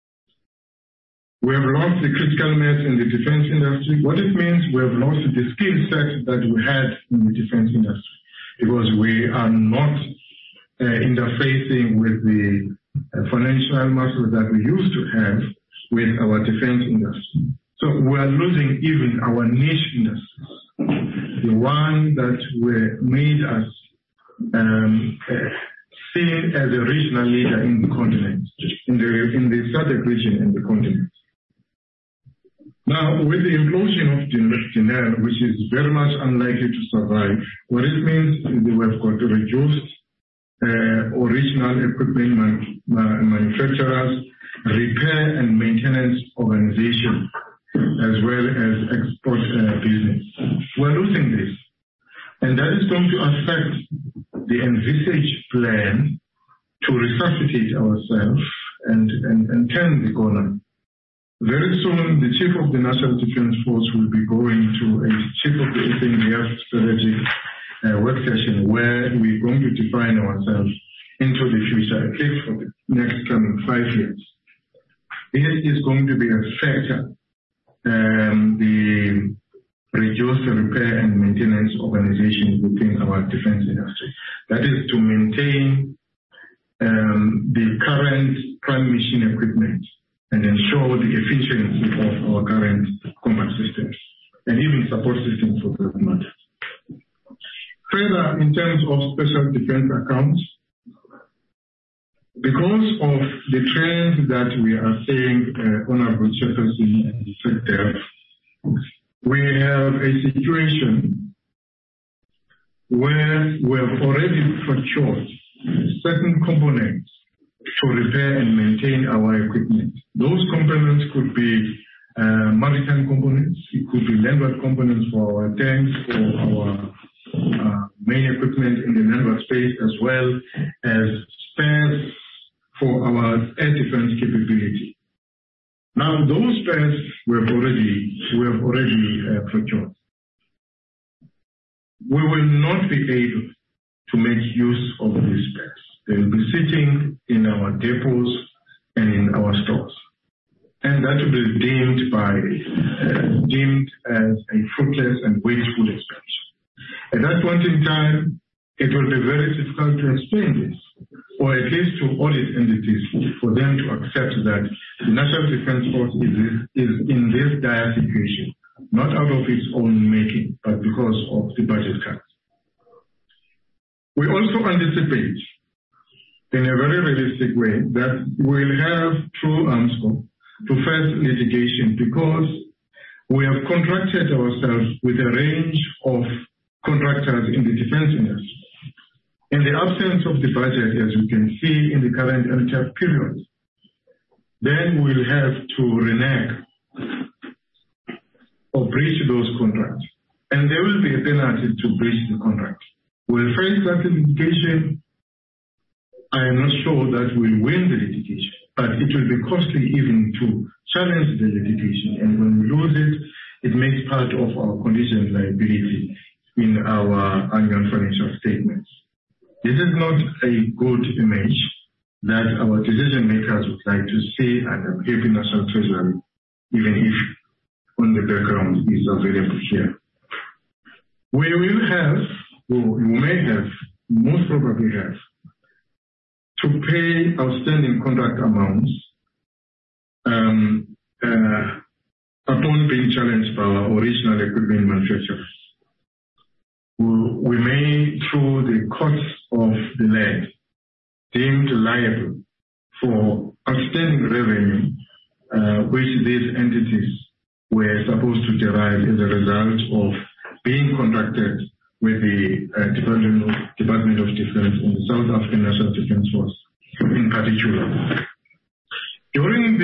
We have lost the critical mass in the defense industry. What it means, we have lost the skill set that we had in the defense industry because we are not interfacing with the financial muscle that we used to have with our defense industry. So we are losing even our niche industries, the one that made us seen as a regional leader in the continent, in the SADC region and the continent. Now, with the implosion of Denel, which is very much unlikely to survive, what it means is that we've got reduced original equipment manufacturers, repair and maintenance organization, as well as export business. We're losing this. And that is going to affect the envisaged plan to resuscitate ourselves and turn the corner. Very soon, the Chief of the National Defense Force will be going to a Chief of the SANDF strategic work session where we're going to define ourselves into the future, at least for the next coming 5 years. This is going to be a factor, the reduced repair and maintenance organization within our defense industry. That is to maintain the current prime mission equipment and ensure the efficiency of our current combat systems and even support systems for that matter. Further, in terms of special defense accounts, because of the trends that we are seeing, Honorable Chairperson and Secretary, we have a situation where we have already procured certain components to repair and maintain our equipment. Those components could be maritime components, it could be landward components for our tanks, for our main equipment in the landward space, as well as spares for our air defense capability. Now, those spares we have already procured. We will not be able to make use of these spares. They will be sitting in our depots and in our stores. And that will be deemed as a fruitless and wasteful expenditure. At that point in time, it will be very difficult to explain this. or at least to audit entities for them to accept that the National Defence Force is in this dire situation, not out of its own making, but because of the budget cuts. We also anticipate, in a very realistic way, that we'll have through AMSCO to face litigation because we have contracted ourselves with a range of contractors in the defense industry. In the absence of the budget, as you can see in the current NTAP period, then we'll have to renege or breach those contracts. And there will be a penalty to breach the contract. We'll face that litigation. I am not sure that we'll win the litigation, but it will be costly even to challenge the litigation. And when we lose it, it makes part of our contingent liability in our annual financial statements. This is not a good image that our decision makers would like to see at a happy National Treasury, even if on the background is available here. We will have, or you may have, most probably have, to pay outstanding contract amounts upon being challenged by our original equipment manufacturers. We may, through the courts of the land, deemed liable for outstanding revenue which these entities were supposed to derive as a result of being contracted with the Department of Defense and the South African National Defence Force in particular. During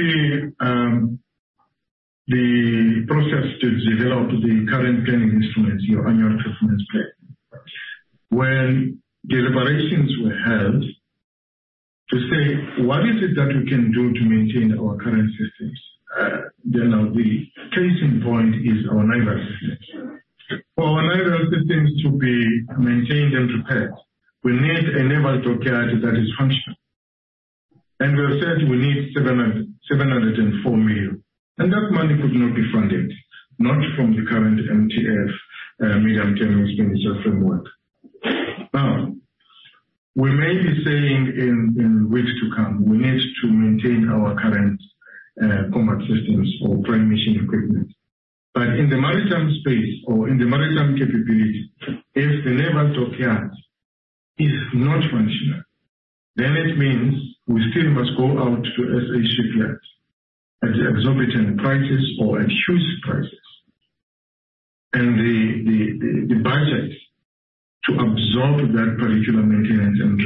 the process to develop the current planning instruments, your annual performance plan, when deliberations were held to say, what is it that we can do to maintain our current systems? Then the case in point is our naval systems. For our naval systems to be maintained and repaired, we need a naval dockyard that is functional. And we have said we need 704 million. And that money could not be funded, not from the current MTF, medium-term expenditure framework. Now, we may be saying in weeks to come, we need to maintain our current combat systems or prime mission equipment. But in the maritime space or in the maritime capability, if the naval dockyard is not functional, then it means we still must go out to SA shipyards at exorbitant prices or at huge prices. And the budget to absorb that particular maintenance and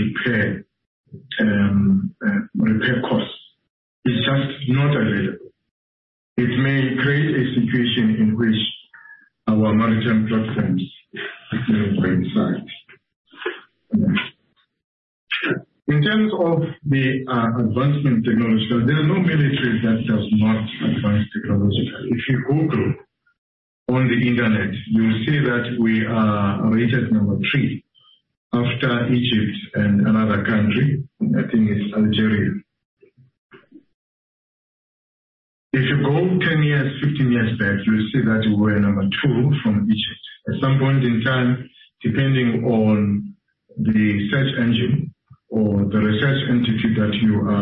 repair costs is just not available. It may create a situation in which our maritime platforms may coincide. In terms of the advancement technological, there are no military that does not advance technologically. If you Google on the internet, you will see that we are rated number 3 after Egypt and another country. I think it's Algeria. If you go 10 years, 15 years back, you will see that we were number 2 from Egypt. At some point in time, depending on the search engine or the research entity that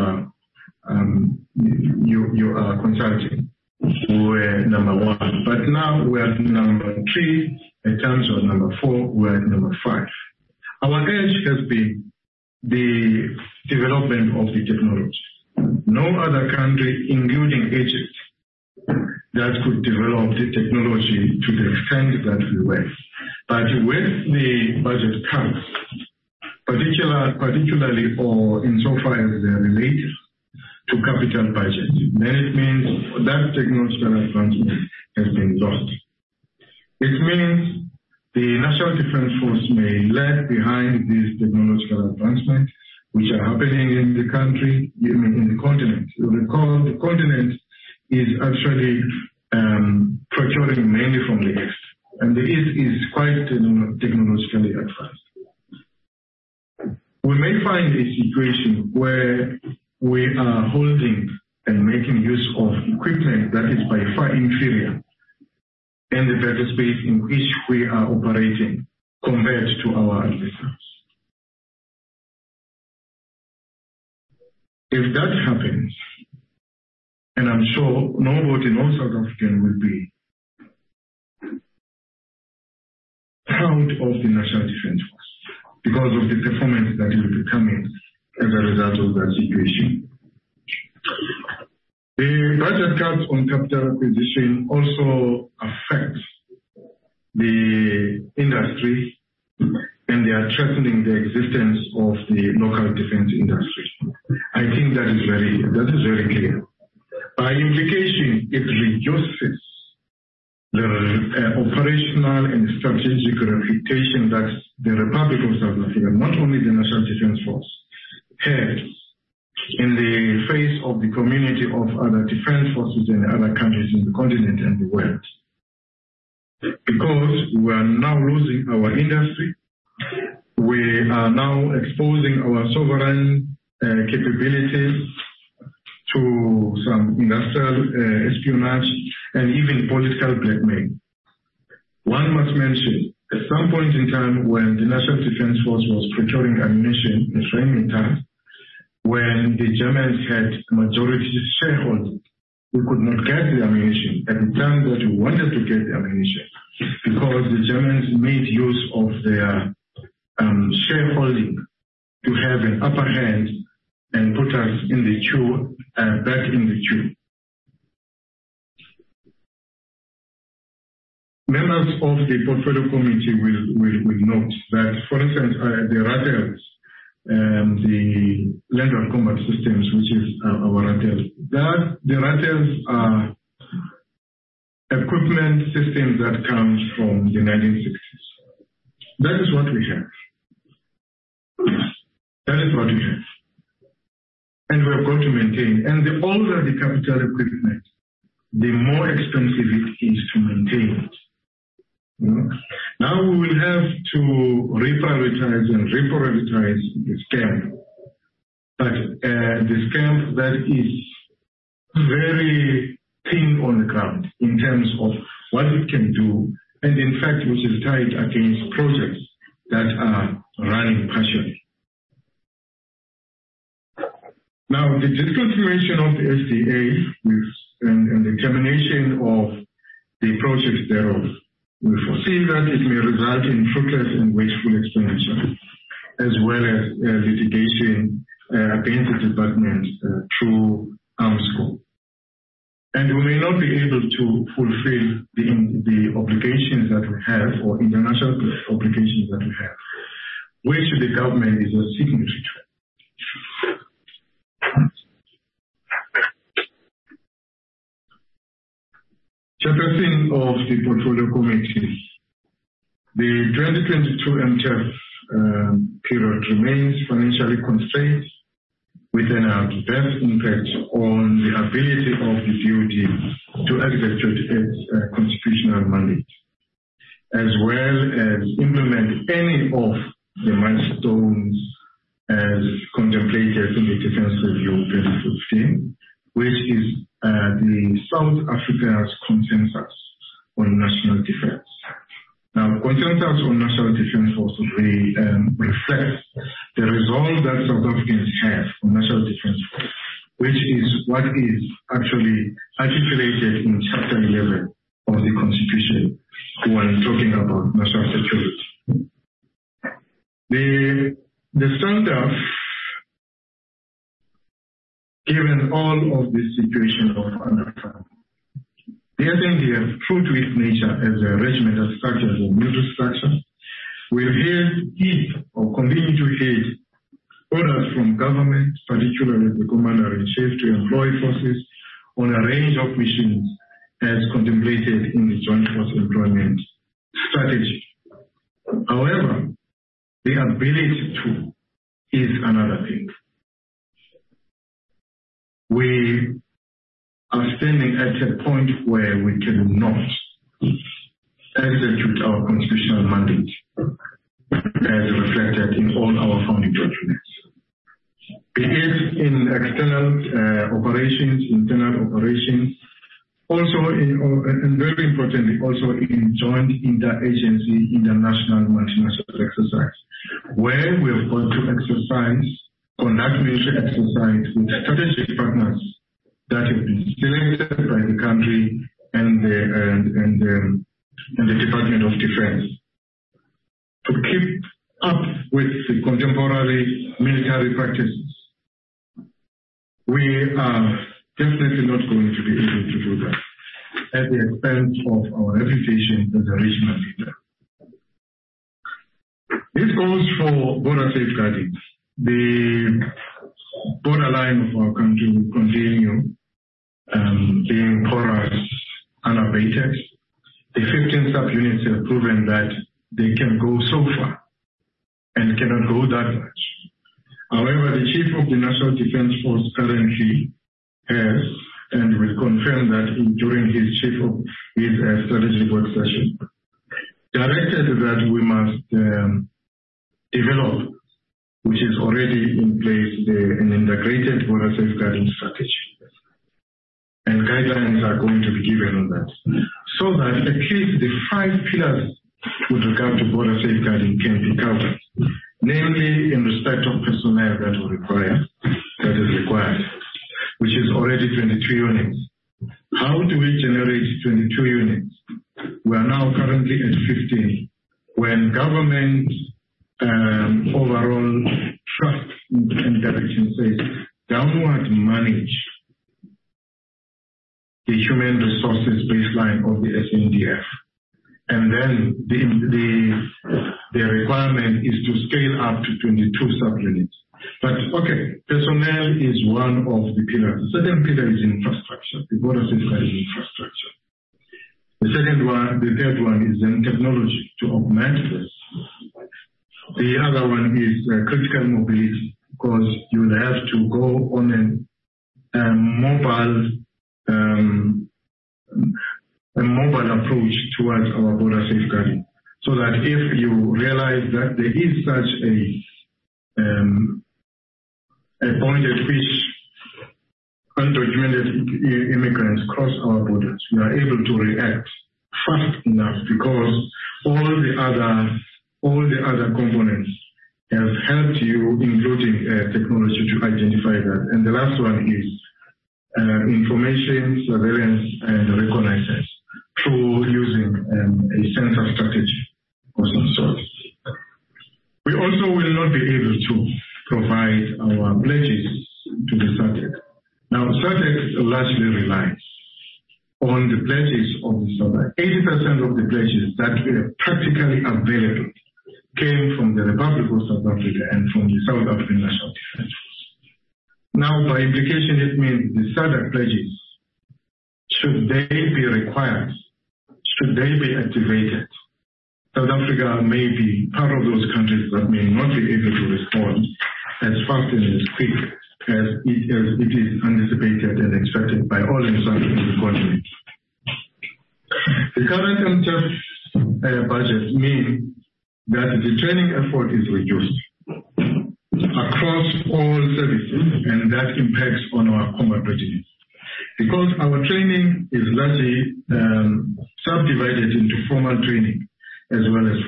you are consulting, we were number 1. But now we are number 3. In terms of number 4, we are number 5. Our edge has been the development of the technology. No other country, including Egypt, that could develop the technology to the extent that we were. But with the budget cuts, particularly or insofar as they are related to capital budget, then it means that technological advancement has been lost. It means the National Defence Force may lag behind these technological advancements which are happening in the country, in the continent. You recall the continent is actually procuring mainly from the East, and the East is quite technologically advanced. We may find a situation where we are holding and making use of equipment that is by far inferior in the battle space in which we are operating compared to our adversaries. If that happens, and I'm sure nobody, no South African will be proud of the National Defence Force because of the performance that will be coming as a result of that situation. The budget cuts on capital acquisition also affect the industry, and they are threatening the existence of the local defense industry. I think that is very clear. By implication, it reduces the operational and strategic reputation that the Republic of South Africa, not only the National Defence Force, has in the face of the community of other defense forces in other countries in the continent and the world. Because we are now losing our industry, we are now exposing our sovereign capabilities to some industrial espionage and even political blackmail. One must mention, at some point in time when the National Defence Force was procuring ammunition in training time, when the Germans had majority shareholding, we could not get the ammunition at the time that we wanted to get the ammunition because the Germans made use of their shareholding to have an upper hand and put us in the queue, back in the queue. Members of the portfolio committee will note that, for instance, the RATELs, the Land of Combat Systems, which is our RATEL, the RATELs are equipment systems that comes from the 1960s. That is what we have. That is what we have. And we have got to maintain. And the older the capital equipment, the more expensive it is to maintain it. Now we will have to reprioritize and reprioritize the scam. But the scam that is very thin on the ground in terms of what it can do, and in fact which is tied against projects that are running partially. Now, the discontinuation of the SDA and the termination of the projects thereof, we foresee that it may result in fruitless and wasteful expenditure, as well as litigation against the department through AMSCO. And we may not be able to fulfill the obligations that we have, or international obligations that we have, which the government is a signatory to. Chairperson of the Portfolio Committee, the 2022 MTF period remains financially constrained with an adverse impact on the ability of the DoD to execute its constitutional mandate, as well as implement any of the milestones as contemplated in the Defense Review 2015, which is the South Africa's consensus on national defense. Now, consensus on national defense also reflects the resolve that South Africans have on national defense force, which is what is actually articulated in Chapter 11 of the Constitution when talking about national security. The standard, given all of this situation of underfunding, the SNDF, true to its nature as a regimental structure, as a military structure, will heed or continue to heed orders from government, particularly the Commander-in-Chief, to employ forces on a range of missions as contemplated in the Joint Force Employment Strategy. However, the ability to is another thing. We are standing at a point where we cannot execute our constitutional mandate as reflected in all our founding documents. Be it in external operations, internal operations, also and very importantly, also in joint interagency, international, multinational exercise, where we have got to exercise conduct military exercise with strategic partners that have been selected by the country and the Department of Defense to keep up with the contemporary military practices. We are definitely not going to be able to do that at the expense of our reputation as a regional leader. This goes for border safeguarding. The borderline of our country will continue being porous, unabated. The 15 subunits have proven that they can go so far and cannot go that much. However, the Chief of the National Defense Force currently has and will confirm that during his strategic work session, directed that we must develop, which is already in place, an integrated border safeguarding strategy. And guidelines are going to be given on that, so that at least the 5 pillars with regard to border safeguarding can be covered, namely in respect of personnel that is required, which is already 22 units. How do we generate 22 units? We are now currently at 15. When government overall trust and direction says downward manage the human resources baseline of the SNDF, and then the requirement is to scale up to 22 subunits. But okay, personnel is one of the pillars. The second pillar is infrastructure, the border safeguarding infrastructure. The third one is then technology to augment this. The other one is critical mobility, because you will have to go on a mobile approach towards our border safeguarding, so that if you realize that there is such a point at which undocumented immigrants cross our borders, we are able to react fast enough, because all the other components have helped you, including technology, to identify that. And the last one is information, surveillance, and reconnaissance through using a sensor strategy of some sort. We also will not be able to provide our pledges to the SADC. Now, SADC largely relies on the pledges of the SADC. 80% of the pledges that were practically available came from the Republic of South Africa and from the South African National Defense Force. Now, by implication, it means the SADC pledges, should they be required, should they be activated, South Africa may be part of those countries that may not be able to respond as fast and as quick as it is anticipated and expected by all inside the continent. The current MTEF budget means that the training effort is reduced across all services, and that impacts on our combat readiness. Because our training is largely subdivided into formal training as well as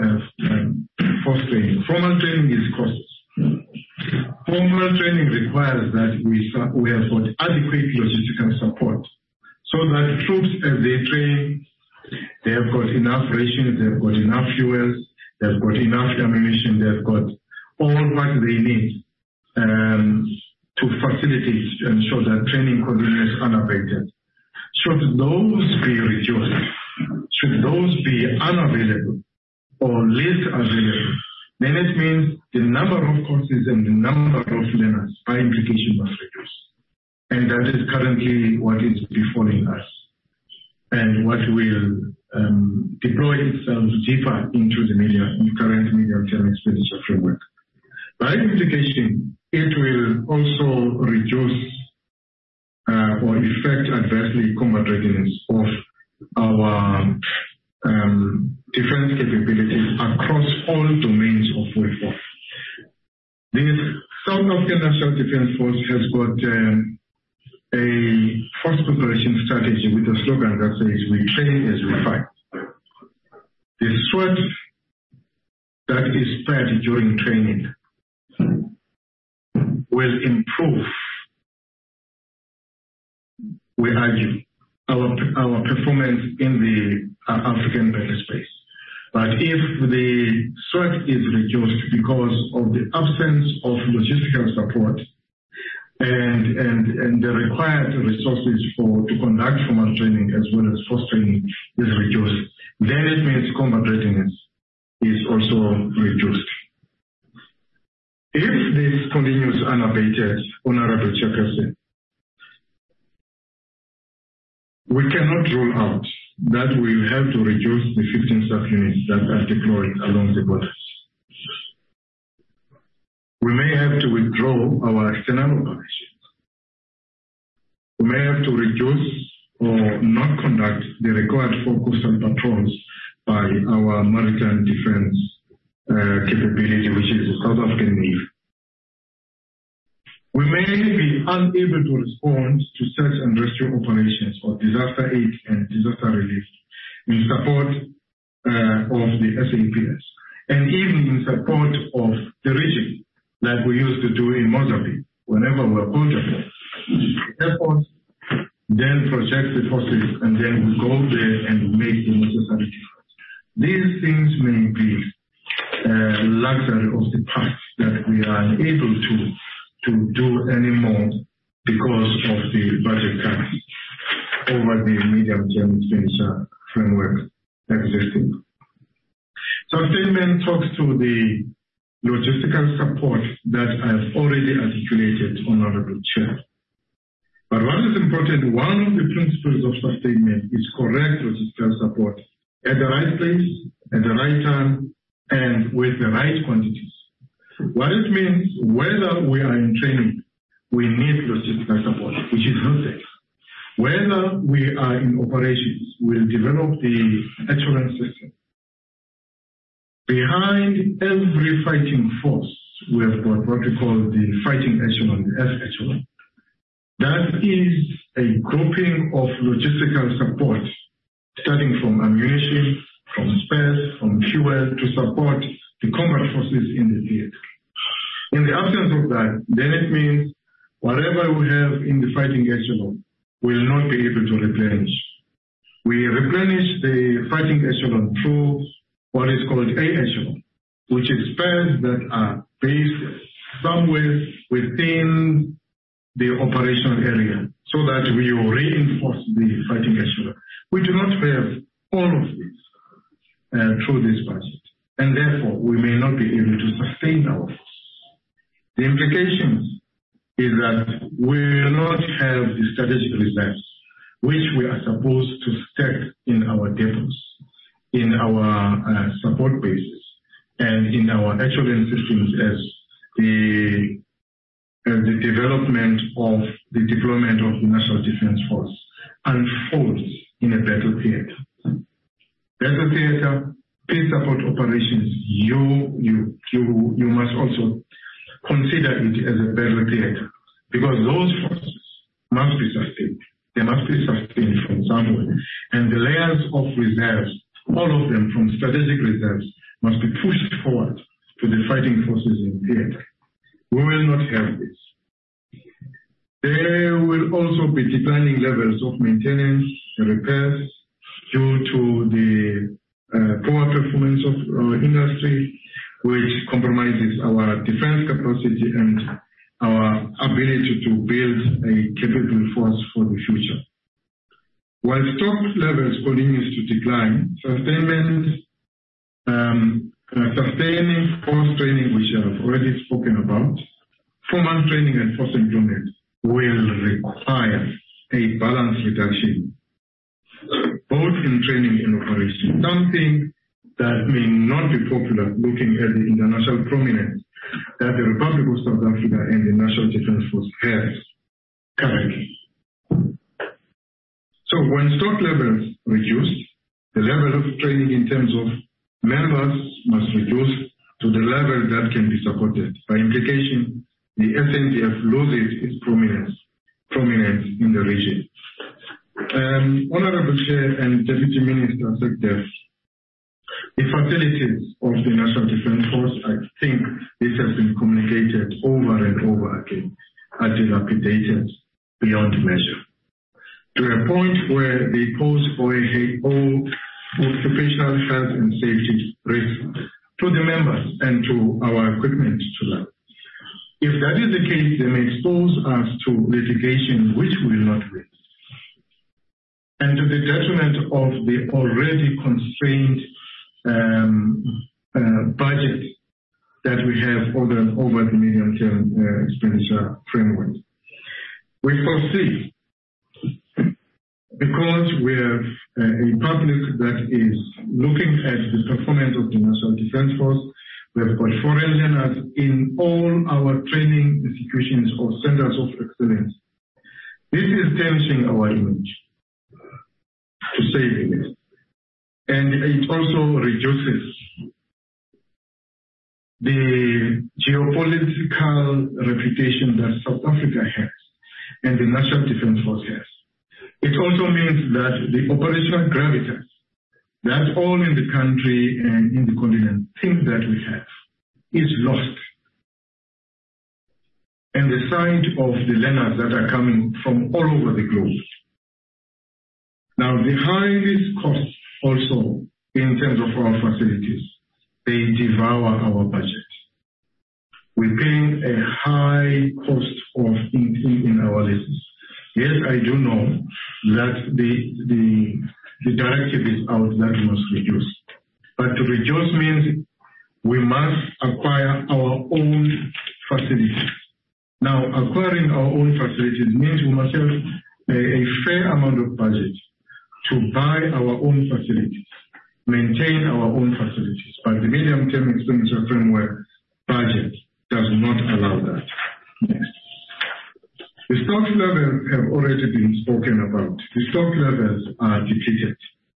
force training. Formal training is costs. Formal training requires that we have got adequate logistical support, so that troops, as they train, they have got enough rations, they have got enough fuels, they have got enough ammunition, they have got all what they need to facilitate and ensure that training continues unabated. Should those be reduced, should those be unavailable or least available, then it means the number of courses and the number of learners by implication must reduce. And that is currently what is befalling us, and what will deploy itself deeper into the current medium-term expenditure framework. By implication, it will also reduce or affect adversely combat readiness of our defense capabilities across all domains of warfare. The South African National Defense Force has got a force preparation strategy with a slogan that says, "We train as we fight." The sweat that is spared during training will improve, we argue, our performance in the African battlespace. But if the threat is reduced because of the absence of logistical support and the required resources to conduct formal training as well as force training is reduced, then it means combat readiness is also reduced. If this continues unabated, Honorable Chairperson, we cannot rule out that we will have to reduce the 15 sub-units that are deployed along the borders. We may have to withdraw our external operations. We may have to reduce or not conduct the required 4 coastal patrols by our maritime defense capability, which is the South African Navy. We may be unable to respond to search and rescue operations or disaster aid and disaster relief in support of the SAPS, and even in support of the region, like we used to do in Mozambique, whenever we were called upon. Airports then project the forces, and then we go there and make the necessary difference. These things may be luxury of the past that we are unable to do anymore because of the budget cuts over the medium-term expenditure framework existing. Sustainment talks to the logistical support that I've already articulated, Honorable Chair. But what is important, one of the principles of sustainment is correct logistical support at the right place, at the right time, and with the right quantities. What it means, whether we are in training, we need logistical support, which is not there. Whether we are in operations, we'll develop the assurance system. Behind every fighting force, we have got what we call the fighting echelon, the F echelon. That is a grouping of logistical support, starting from ammunition, from spares, from fuel, to support the combat forces in the theater. In the absence of that, then it means whatever we have in the fighting echelon will not be able to replenish. We replenish the fighting echelon through what is called A echelon, which is spares that are based somewhere within the operational area, so that we reinforce the fighting echelon. We do not have all of this through this budget, and therefore we may not be able to sustain our force. The implications is that we will not have the strategic reserves, which we are supposed to stack in our depots, in our support bases, and in our echelon systems as the development of the deployment of the National Defense Force unfolds in a battle theater. Battle theater, peace support operations, you must also consider it as a battle theater, because those forces must be sustained. They must be sustained from somewhere. And the layers of reserves, all of them from strategic reserves, must be pushed forward to the fighting forces in theater. We will not have this. There will also be declining levels of maintenance and repairs due to the poor performance of our industry, which compromises our defense capacity and our ability to build a capable force for the future. While stock levels continues to decline, sustaining force training, which I have already spoken about, formal training and force employment will require a balanced reduction, both in training and operation, something that may not be popular looking at the international prominence that the Republic of South Africa and the National Defense Force has currently. So when stock levels reduce, the level of training in terms of members must reduce to the level that can be supported. By implication, the SNDF loses its prominence in the region. Honorable Chair and Deputy Minister SecDef, the facilities of the National Defense Force, I think this has been communicated over and over again. and to our equipment to that. If that is the case, they may expose us to litigation which we will not win, and to the detriment of the already constrained budget that we have over the medium-term expenditure framework. We foresee, because we have a public that is looking at the performance of the National Defence Force, we have got foreign learners in all our training institutions or centers of excellence. This is tarnishing our image, to say the least. And it also reduces the geopolitical reputation that South Africa has and the National Defence Force has. It also means that the operational gravitas that all in the country and in the continent think that we have is lost. And the sight of the learners that are coming from all over the globe. Now, the highest costs also in terms of our facilities, they devour our budget. We're paying a high cost of in our leases. Yes, I do know that the directive is out that we must reduce. But to reduce means we must acquire our own facilities. Now, acquiring our own facilities means we must have a fair amount of budget to buy our own facilities, maintain our own facilities. But the medium-term expenditure framework budget does not allow that. Next. The stock levels have already been spoken about. The stock levels are depleted.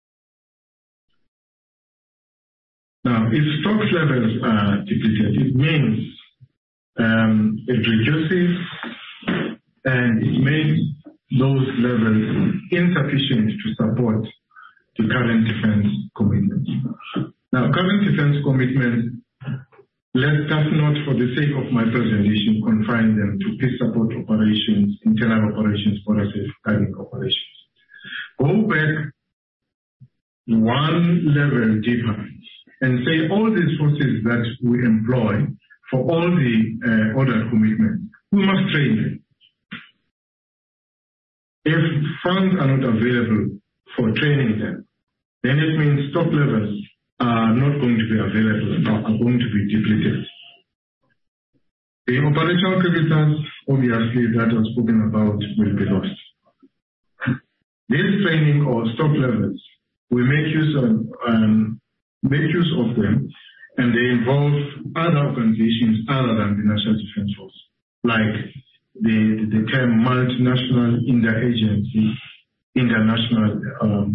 Now, if stock levels are depleted, it means it reduces and it makes those levels insufficient to support the current defense commitments. Now, current defense commitments, let us not, for the sake of my presentation, confine them to peace support operations, internal operations, border safeguarding operations. Go back one level deeper and say all these forces that we employ for all the order commitments, we must train them. If funds are not available for training them, then it means stock levels are not going to be available, are going to be depleted. The operational capitals, obviously, that was spoken about will be lost. This training or stock levels, we make use of them, and they involve other organizations other than the National Defence Force, like the term multinational interagency, international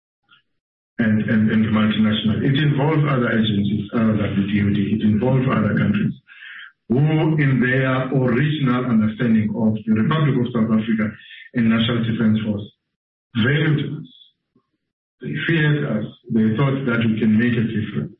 and multinational. It involves other agencies other than the DoD. It involves other countries who, in their original understanding of the Republic of South Africa and National Defence Force, valued us. They feared us. They thought that we can make a difference.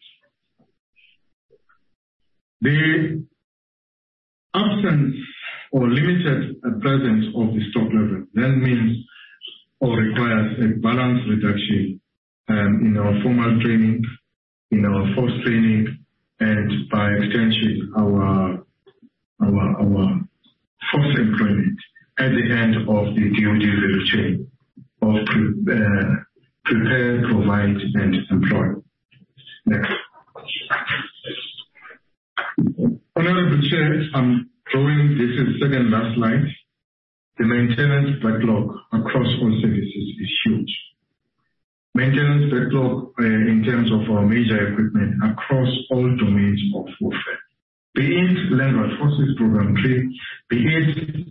The absence or limited presence of the stock level then means or requires a balanced reduction in our formal training, in our force training, and by extension, our force employment at the end of the DoD value chain of prepare, provide, and employ. Next. Honorable Chair, I'm drawing, this is second last slide. The maintenance backlog across all services is huge. Maintenance backlog in terms of our major equipment across all domains of warfare. Be it Land Forces Program 3, be it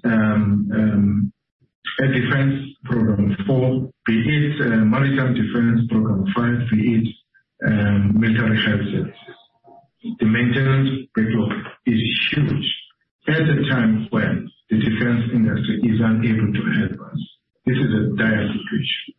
Air Defense Program 4, be it Maritime Defense Program 5, be it Military Health Services. The maintenance backlog is huge at a time when the defense industry is unable to help us. This is a dire situation.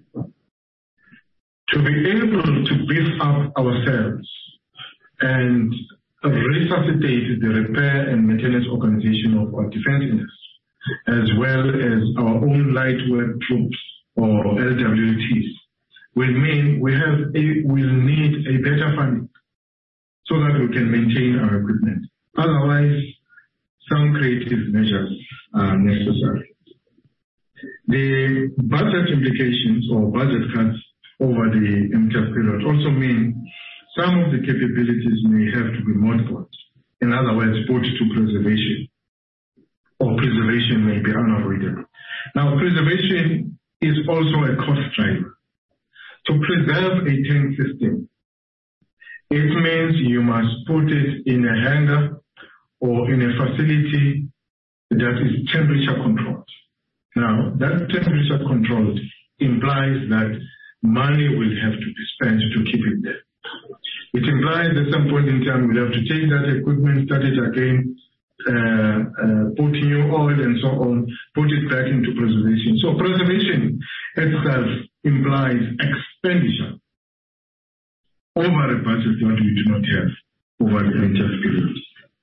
To be able to beef up ourselves and resuscitate the repair and maintenance organization of our defense industry, as well as our own light work troops or LWTs, will mean we'll need a better funding. so that we can maintain our equipment. Otherwise, some creative measures are necessary. The budget implications or budget cuts over the MTEF period also mean some of the capabilities may have to be mothballed. In other words, put to preservation, or preservation may be unavoidable. Now, preservation is also a cost driver. To preserve a tank system, it means you must put it in a hangar or in a facility that is temperature controlled. Now, that temperature controlled implies that money will have to be spent to keep it there. It implies at some point in time we'll have to take that equipment, start it again, put new oil and so on, put it back into preservation. So preservation itself implies expenditure over a budget that we do not have over the entire period.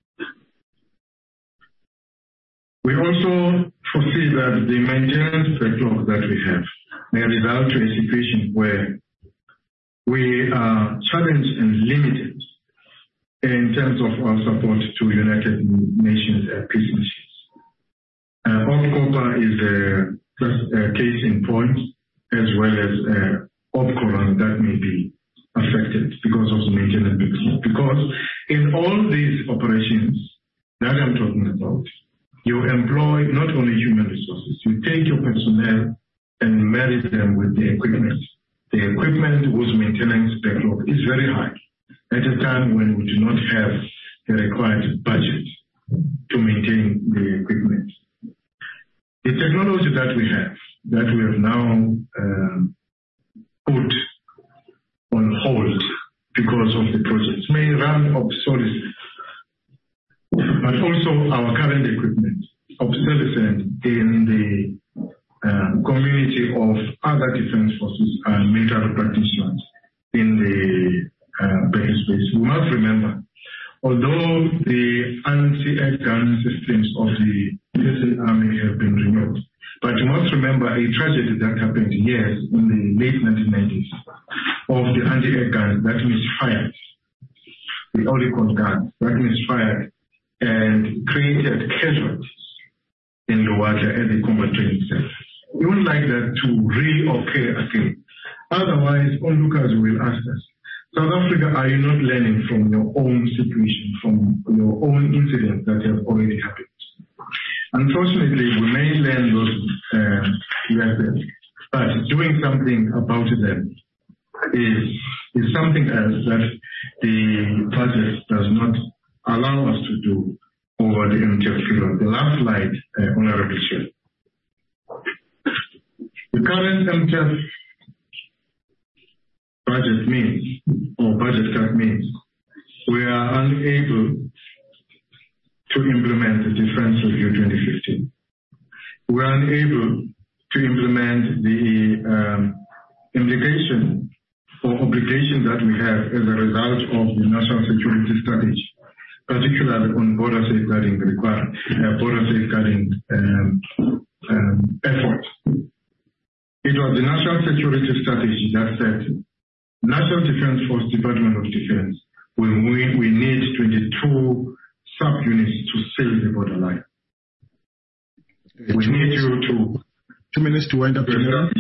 We also foresee that the maintenance backlog that we have may result to a situation where we are challenged and limited in terms of our support to United Nations peace missions. OPCOPA is a case in point, as well as OPCORAN that may be affected because of the maintenance backlog. Because in all these operations that I'm talking about, you employ not only human resources, you take your personnel and marry them with the equipment. The equipment whose maintenance backlog is very high at a time when we do not have the required budget to maintain the equipment. The technology that we have now put on hold because of the projects may run obsolescent, but also our current equipment obsolescent in the community of other defense forces and military practitioners in the space. We must remember, although the anti-air gun systems of the USA Army have been renewed, but you must remember a tragedy that happened years in the late 1990s of the anti-air guns that misfired, the Olicon guns that misfired and created casualties in Luwata at the combat training center. We would like that to reoccur again. Otherwise, onlookers will ask us, South Africa, are you not learning from your own situation, from your own incidents that have already happened? Unfortunately, we may learn those lessons, but doing something about them is something else that the budget does not allow us to do over the MTEF period. The last slide, Honorable Chair. The current MTEF budget means, or budget cut means, we are unable to implement the Defense Review 2015. We are unable to implement the implication or obligation that we have as a result of the national security strategy, particularly on border safeguarding effort. It was the national security strategy that said, National Defense Force, Department of Defense, we need 22 subunits to seal the borderline. We need you to 2 minutes to wind up. Cyber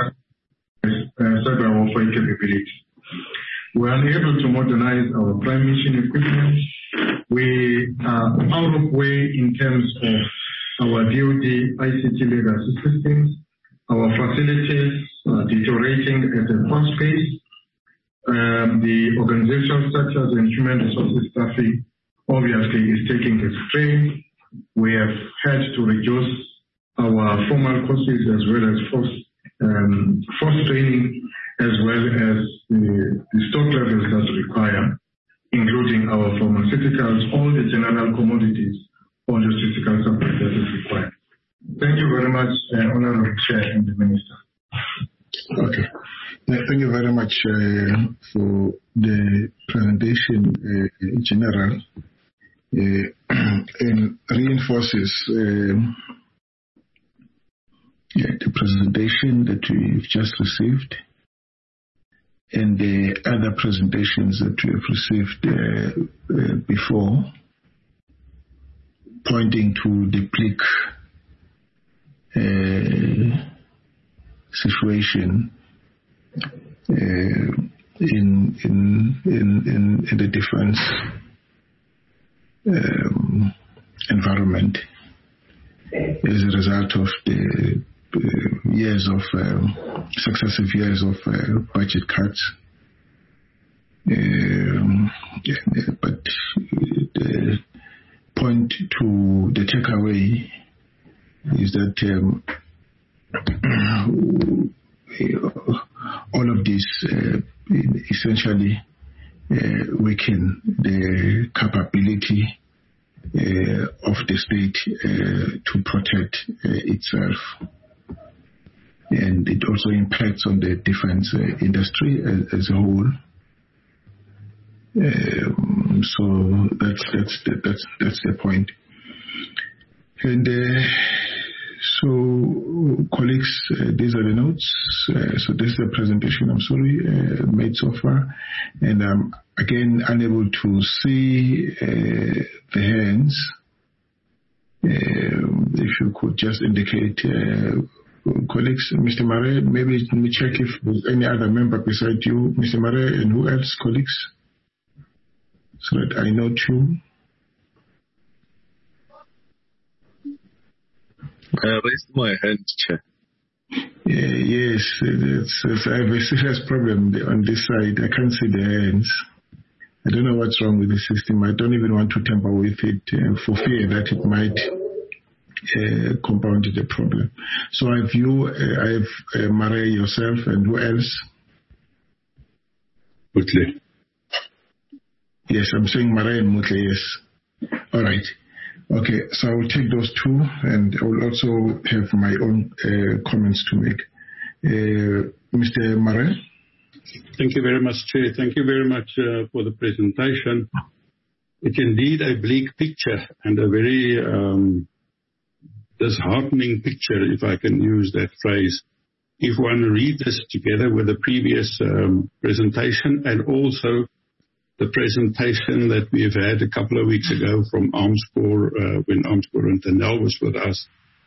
warfare capability. We are unable to modernize our prime mission equipment. We are out of way in terms of our DoD ICT legacy systems. Our facilities are deteriorating at a fast pace. The organizational structures and human resources staffing obviously is taking a strain. We have had to reduce our formal courses as well as force training, as well as the stock levels that require, including our pharmaceuticals, all the general commodities or logistical supply that is required. Thank you very much, Honorable Chair and the Minister. Okay. Thank you very much for the presentation, General. And reinforces the presentation that we've just received. and the other presentations that we have received before, pointing to the bleak situation in the defense environment as a result of the years of successive years of budget cuts. But the point to the takeaway is that all of this essentially weaken the capability of the state to protect itself. And it also impacts on the defense industry as a whole. So that's the point. And so, colleagues, these are the notes. So this is the presentation, made so far. And I'm again unable to see the hands. If you could just indicate, colleagues, Mr. Mare, maybe let me check if there's any other member beside you, Mr. Mare, and who else, colleagues, so that I know too. I raised my hand, Chair. Yes, I have a serious problem on this side. I can't see the hands. I don't know what's wrong with the system. I don't even want to tamper with it for fear that it might compound the problem. So I have Mare, yourself, and who else? Mutle. Yes, I'm saying Mare and Mutle, yes. All right. Okay, so I will take those two, and I will also have my own comments to make. Mr. Mare? Thank you very much, Chair. Thank you very much for the presentation. It's indeed a bleak picture and a very disheartening picture, if I can use that phrase. If one reads this together with the previous presentation and also the presentation that we have had a couple of weeks ago from Armscor, when Armscor and Tanel was with us,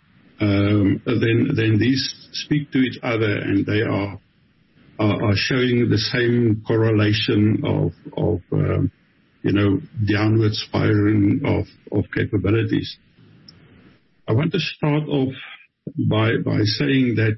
then these speak to each other, and they are showing the same correlation of downward spiraling of capabilities. I want to start off by saying that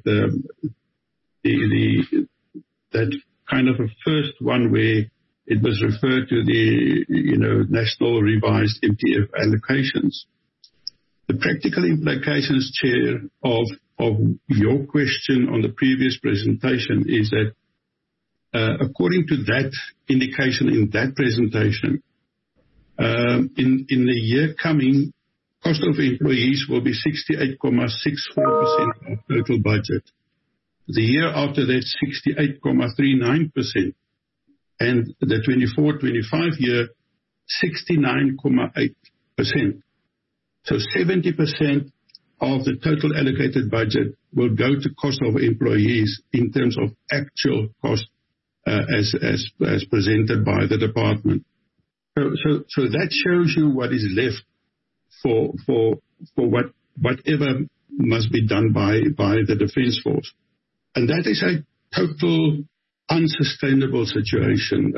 that kind of a first one where it was referred to the national revised MTF allocations. The practical implications, Chair, of your question on the previous presentation is that according to that indication in that presentation, in the year coming, cost of employees will be 68.64% of total budget. The year after that, 68.39%. And the 24-25 year, 69.8%. So 70% of the total allocated budget will go to cost of employees in terms of actual cost as presented by the department. So that shows you what is left for whatever must be done by the Defence Force. And that is a total unsustainable situation.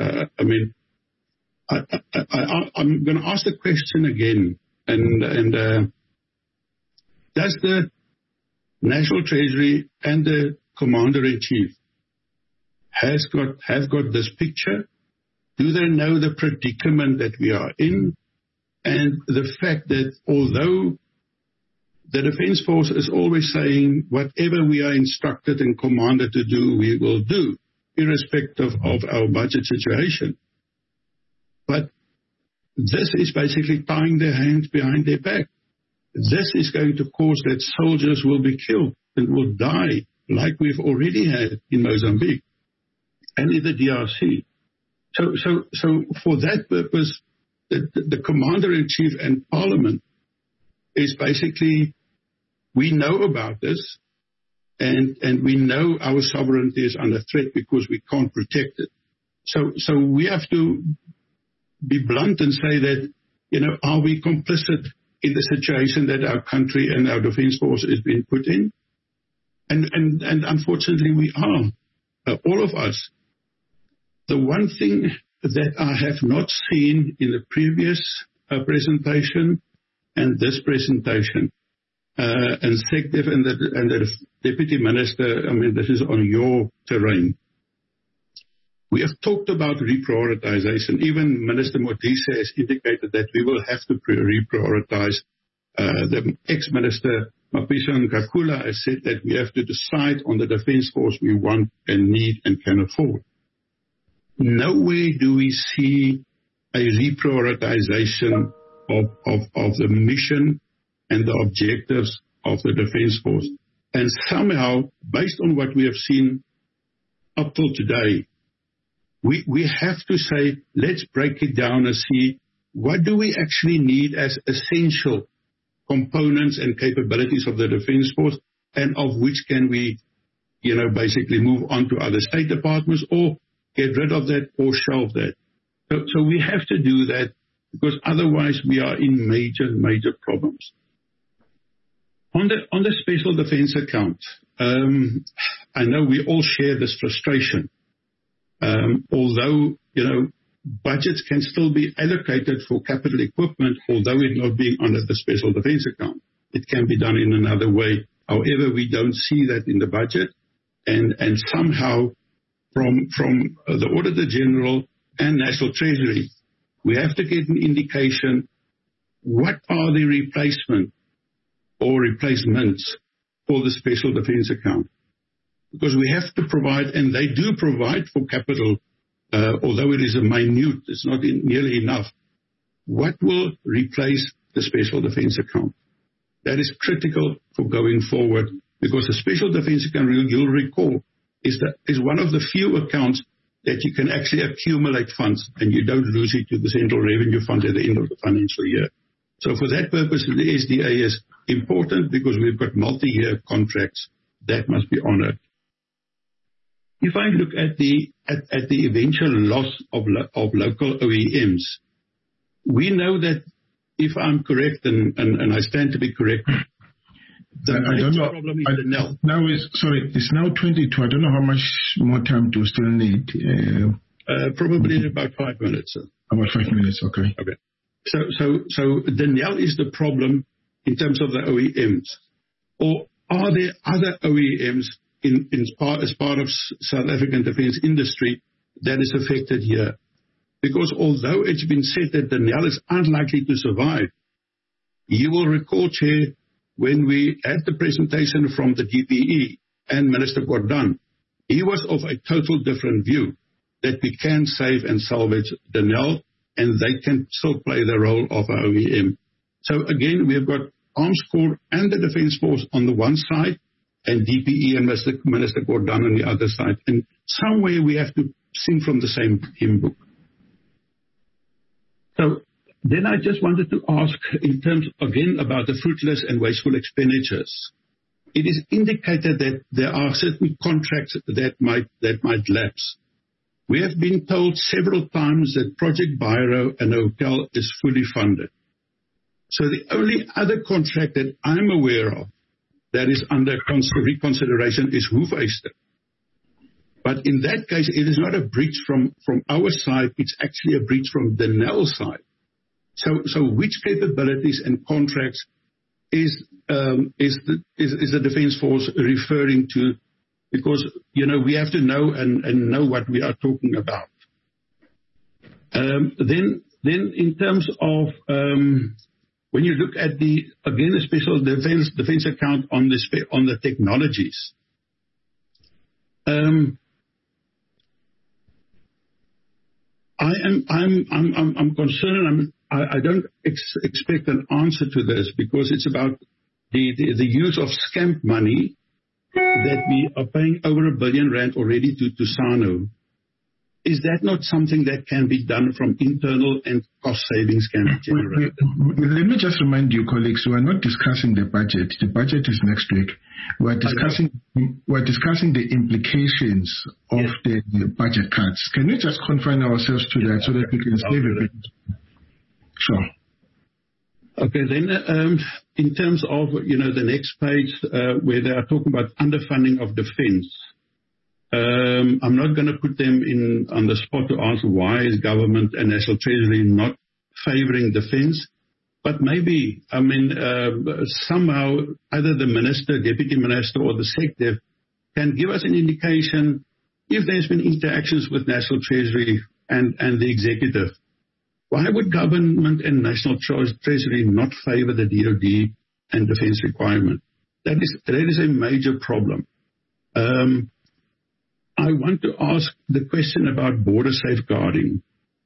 I'm going to ask the question again. And does the National Treasury and the Commander-in-Chief have got this picture? Do they know the predicament that we are in? And the fact that although the Defence Force is always saying whatever we are instructed and commanded to do, we will do, irrespective of our budget situation. But this is basically tying their hands behind their back. This is going to cause that soldiers will be killed and will die, like we've already had in Mozambique and in the DRC. So for that purpose, the Commander-in-Chief and Parliament is basically, we know about this, and we know our sovereignty is under threat because we can't protect it. So we have to be blunt and say that, are we complicit in the situation that our country and our defense force is being put in? And unfortunately we are, all of us. The one thing that I have not seen in the previous presentation and this presentation, and SecDef and the Deputy Minister, this is on your terrain. We have talked about reprioritization. Even Minister Modise has indicated that we will have to reprioritize. The ex-Minister Mapiso Nkakula has said that we have to decide on the defense force we want and need and can afford. Nowhere do we see a reprioritization of the mission and the objectives of the defense force. And somehow, based on what we have seen up till today, we have to say, let's break it down and see what do we actually need as essential components and capabilities of the defense force, and of which can we, basically move on to other state departments or get rid of that or shelve that. So we have to do that, because otherwise we are in major problems. On the special defense account, I know we all share this frustration. Although, budgets can still be allocated for capital equipment, although it not being under the special defense account. It can be done in another way. However, we don't see that in the budget. And somehow from the Auditor General and National Treasury, we have to get an indication what are the replacement or replacements for the special defense account. Because we have to provide, and they do provide for capital, although it is a minute, it's not nearly enough. What will replace the special defense account? That is critical for going forward, because the special defense account, you'll recall, is one of the few accounts that you can actually accumulate funds and you don't lose it to the Central Revenue Fund at the end of the financial year. So for that purpose, the SDA is important because we've got multi-year contracts that must be honored. If I look at the eventual loss of local OEMs, we know that, if I'm correct, and I stand to be correct, the major problem is the NEL. It's now 22. I don't know how much more time do we still need. Probably about 5 minutes. Sir. About 5 minutes, okay. Okay. So the NEL is the problem in terms of the OEMs. Or are there other OEMs as part of South African defense industry that is affected here? Because although it's been said that the NEL is unlikely to survive, you will recall, Chair, when we had the presentation from the DPE and Minister Gordhan, he was of a total different view, that we can save and salvage the NEL and they can still play the role of our OEM. So again, we have got Arms Corps and the Defence Force on the one side, and DPE and Minister Gordhan on the other side. And somewhere we have to sing from the same hymn book. So then I just wanted to ask, in terms, again, about the fruitless and wasteful expenditures. It is indicated that there are certain contracts that might lapse. We have been told several times that Project Biro and Hotel is fully funded. So the only other contract that I'm aware of that is under reconsideration is Hoefyster. But in that case, it is not a breach from our side, it's actually a breach from the NEL side. So which capabilities and contracts is the Defence Force referring to? Because, we have to know and know what we are talking about. Then in terms of, when you look at the special defense account on the technologies, I'm concerned. I don't expect an answer to this, because it's about the use of scamp money that we are paying over R1 billion already to SANU. is that not something that can be done from internal and cost savings can be generated? Let me just remind you, colleagues, we are not discussing the budget. The budget is next week. We're discussing the implications of the budget cuts. Can we just confine ourselves to that so that we can save a bit? Sure. Okay, then in terms of, the next page where they are talking about underfunding of defense, I'm not going to put them on the spot to ask why is government and National Treasury not favoring defense, but maybe, somehow either the minister, deputy minister, or the SecDef can give us an indication if there's been interactions with National Treasury and the executive. Why would government and National Treasury not favor the DoD and defense requirement? That is a major problem. I want to ask the question about border safeguarding.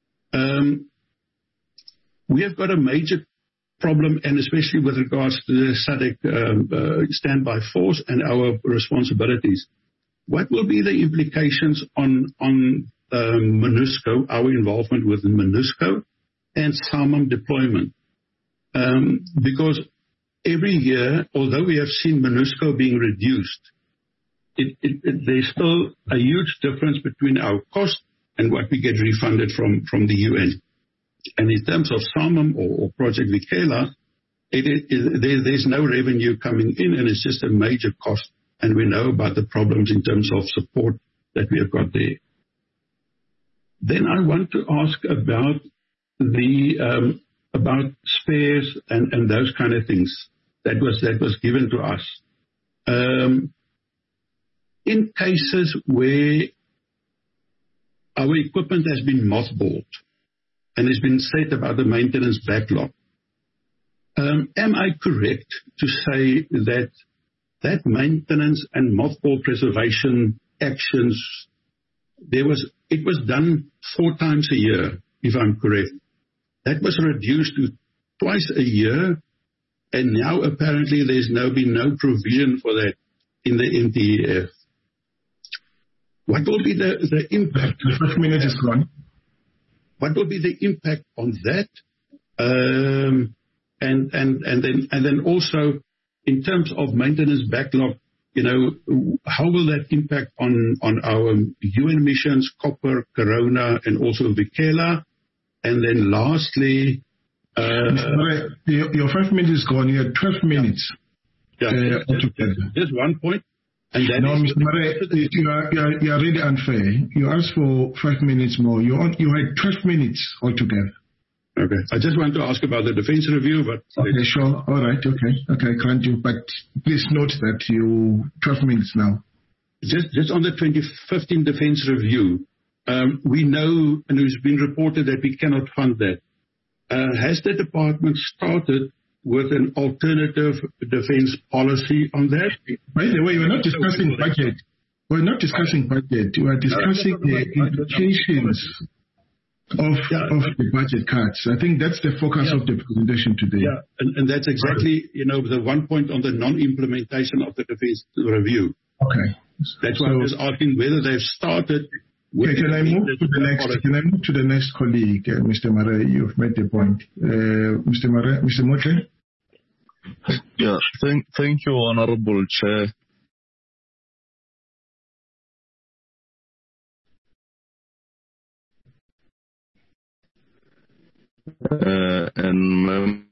We have got a major problem, and especially with regards to the SADC standby force and our responsibilities. What will be the implications on MONUSCO, our involvement with MONUSCO, and SAMAM deployment? Because every year, although we have seen MONUSCO being reduced, there's still a huge difference between our cost and what we get refunded from the UN. And in terms of SAMAM or Project Vikela, there's no revenue coming in, and it's just a major cost. And we know about the problems in terms of support that we have got there. Then I want to ask about about spares and those kind of things that was given to us. In cases where our equipment has been mothballed and has been set about the maintenance backlog, am I correct to say that maintenance and mothball preservation actions, it was done 4 times a year, if I'm correct? That was reduced to twice a year, and now apparently there's been no provision for that in the NTEF. What will be the impact? The 5 minutes is gone. What will be the impact on that? And then also in terms of maintenance backlog, how will that impact on our UN missions, Copper, Corona, and also Vikela? And then lastly, your 5 minutes is gone. You have 12 minutes. Just one point. And that Mr. Murray, you are really unfair. You asked for 5 minutes more. You had 12 minutes altogether. Okay. I just want to ask about the defense review, but... Okay, sure. All right. Okay, grant you. But please note that you 12 minutes now. Just on the 2015 defense review, we know, and it's been reported that we cannot fund that. Has the department started with an alternative defense policy on that? By the way, we're not discussing budget. We're not discussing budget. We're discussing the implications of the budget cuts. I think that's the focus of the presentation today. Yeah, and that's exactly, the one point on the non-implementation of the defense review. Okay. That's why I was asking whether they've started. Okay, can I move to the next colleague, Mr. Murray? You've made the point. Mr. Murray, Mr. Motley? Yeah, thank you, Honorable Chair. And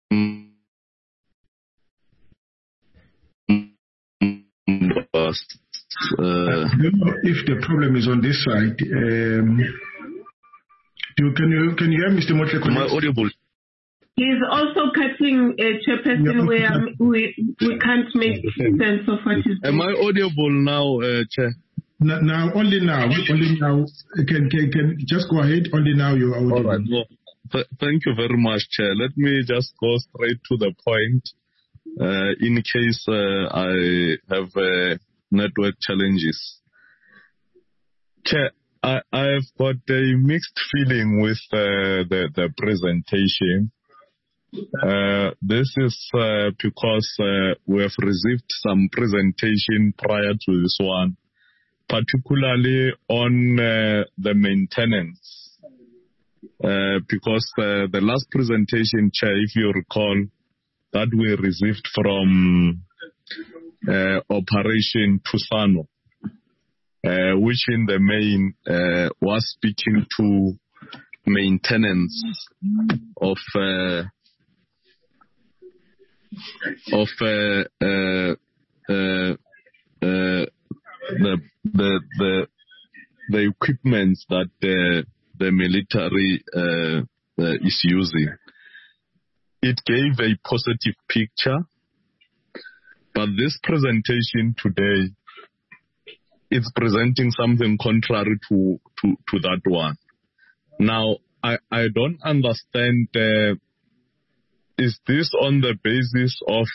I don't know if the problem is on this side. Can you hear Mr. Motley? Am I audible? He's also cutting a chairperson where we can't make sense of what he's doing. Am I audible now, Chair? Only now. Can just go ahead. Only now you are audible. All right. Well, thank you very much, Chair. Let me just go straight to the point. In case I have network challenges. Chair, I've got a mixed feeling with the presentation. This is because we have received some presentation prior to this one, particularly on the maintenance, because the last presentation, Chair, if you recall, that we received from Operation Thusano, which in the main was speaking to maintenance of the equipment that the military is using. It gave a positive picture, but this presentation today is presenting something contrary to that one. Now, I don't understand, is this on the basis of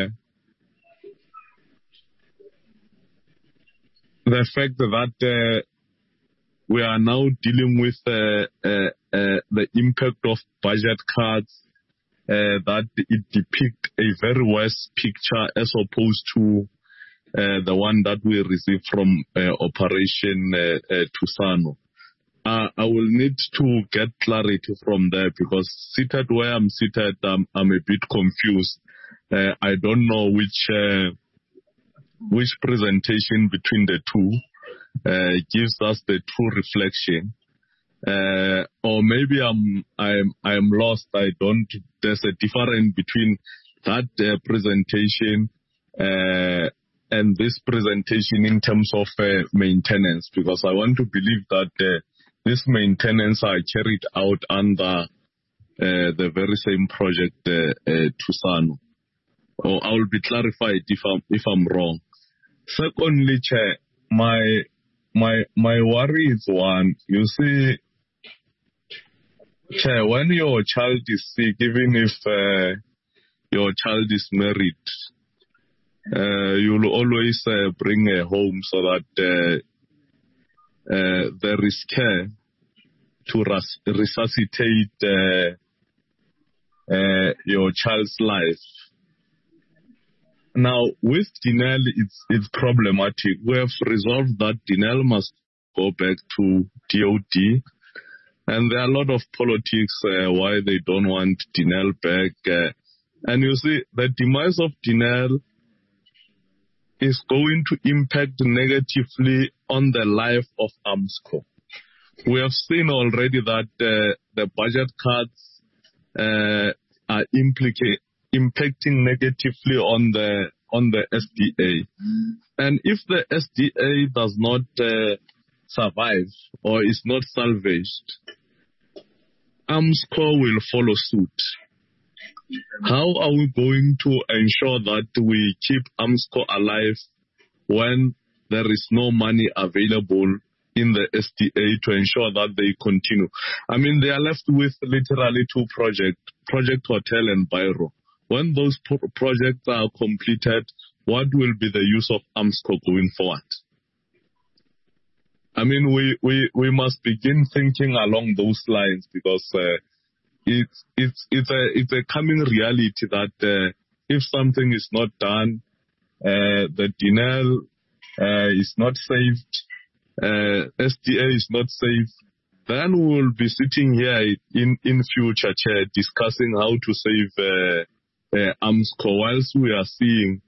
the fact that we are now dealing with the impact of budget cuts, that it depicts a very worse picture as opposed to the one that we received from Operation Thusano. I will need to get clarity from there, because seated where I'm seated, I'm a bit confused. I don't know which presentation between the two gives us the true reflection. Or maybe I'm lost. There's a difference between that presentation and this presentation in terms of maintenance, because I want to believe that this maintenance are carried out under the very same project, Thusano. Or I will be clarified if I'm wrong. Secondly, Chair, my worry is one. You see, Chair, when your child is sick, even if your child is married, you'll always bring her home so that there is care to resuscitate your child's life. Now, with Denel, it's problematic. We have resolved that Denel must go back to DOD. And there are a lot of politics why they don't want Denel back. And you see, the demise of Denel is going to impact negatively on the life of Armscor. We have seen already that the budget cuts are impacting negatively on the SDA. And if the SDA does not survive or is not salvaged, Armscor will follow suit. How are we going to ensure that we keep Armscor alive when there is no money available in the SDA to ensure that they continue? I mean, they are left with literally two projects, Project Hotel and Biro. When those projects are completed, what will be the use of Armscor going forward? I mean, we must begin thinking along those lines, because it's a coming reality that if something is not done, the Denel is not saved, SDA is not safe, then we will be sitting here in future, Chair, discussing how to save Armscor, whilst we are seeing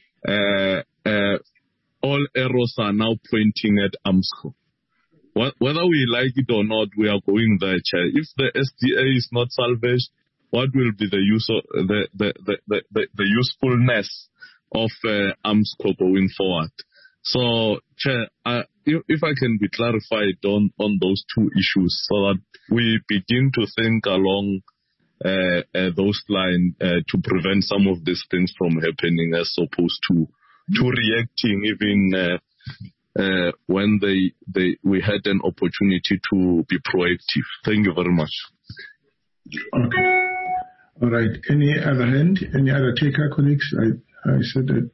all arrows are now pointing at Armscor. Whether we like it or not, we are going there, Chair. If the SDA is not salvaged, what will be the use of the usefulness of Armscor going forward? So, Chair, if I can be clarified on those two issues, so that we begin to think along those lines to prevent some of these things from happening, as opposed to reacting even when we had an opportunity to be proactive. Thank you very much. Okay. All right. Any other hand? Any other taker, colleagues? I said that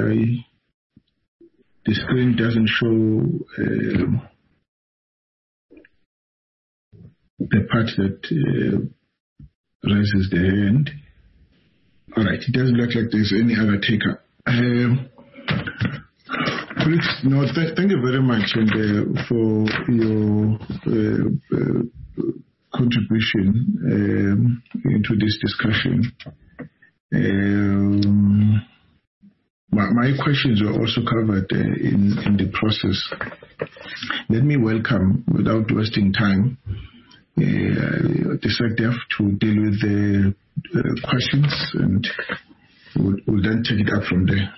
the screen doesn't show the part that raises the hand. All right. It doesn't look like there's any other taker. Thank you very much for your contribution into this discussion. My questions were also covered in the process. Let me welcome, without wasting time, the SecDef to deal with the questions, and we'll then take it up from there.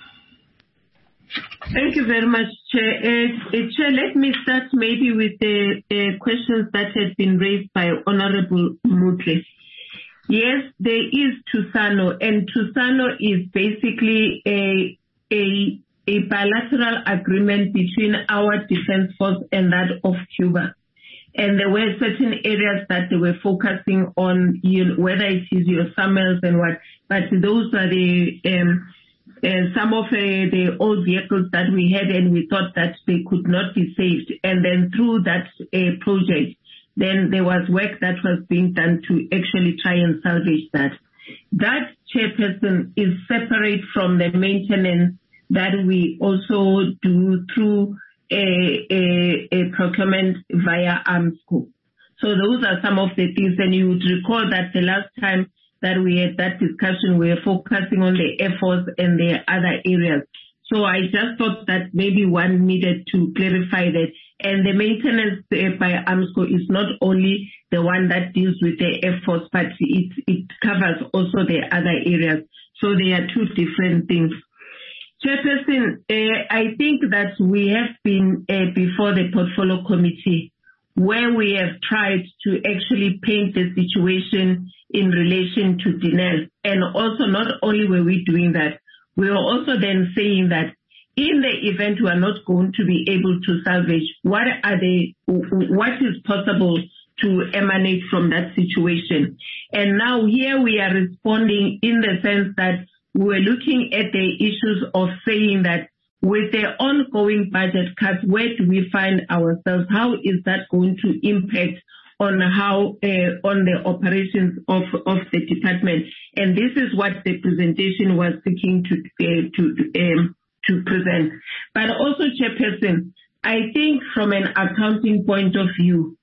Thank you very much, Chair. Chair, let me start maybe with the questions that had been raised by Honorable Mutle. Yes, there is TUSANO, and TUSANO is basically a bilateral agreement between our defense force and that of Cuba. And there were certain areas that they were focusing on, whether it is your summers and what, but those are the some of the old vehicles that we had, and we thought that they could not be saved. And then through that project, then there was work that was being done to actually try and salvage that. That, Chairperson, is separate from the maintenance that we also do through a procurement via AMSCO. So those are some of the things, and you would recall that the last time that we had that discussion, we were focusing on the Air Force and the other areas. So I just thought that maybe one needed to clarify that. And the maintenance by AMSCO is not only the one that deals with the Air Force, but it covers also the other areas. So they are two different things. Chairperson, I think that we have been before the Portfolio Committee, where we have tried to actually paint the situation in relation to Denel. And also, not only were we doing that, we were also then saying that in the event we are not going to be able to salvage, what is possible to emanate from that situation. And now here we are responding in the sense that we're looking at the issues of saying that with the ongoing budget cuts, where do we find ourselves? How is that going to impact on how on the operations of the department? And this is what the presentation was seeking to present. But also, Chairperson, I think from an accounting point of view,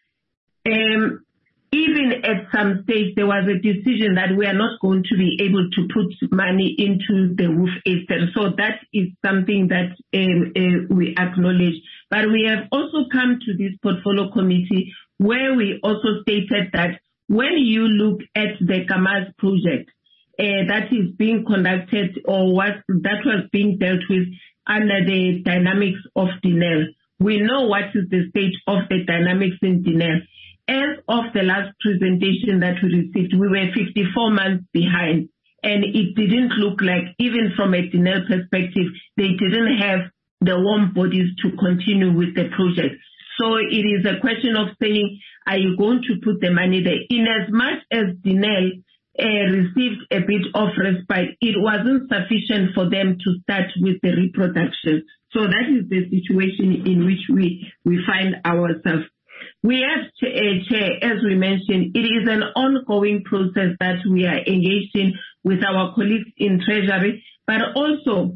even at some stage, there was a decision that we are not going to be able to put money into the WOOF estate. So that is something that we acknowledge. But we have also come to this Portfolio Committee where we also stated that when you look at the KAMAZ project that is being conducted or that was being dealt with under the dynamics of Denel, we know what is the state of the dynamics in Denel. As of the last presentation that we received, we were 54 months behind, and it didn't look like, even from a Denel perspective, they didn't have the warm bodies to continue with the project. So it is a question of saying, are you going to put the money there? In as much as Denel received a bit of respite, it wasn't sufficient for them to start with the reproduction. So that is the situation in which we find ourselves. We have, Chair, as we mentioned, it is an ongoing process that we are engaged in with our colleagues in Treasury, but also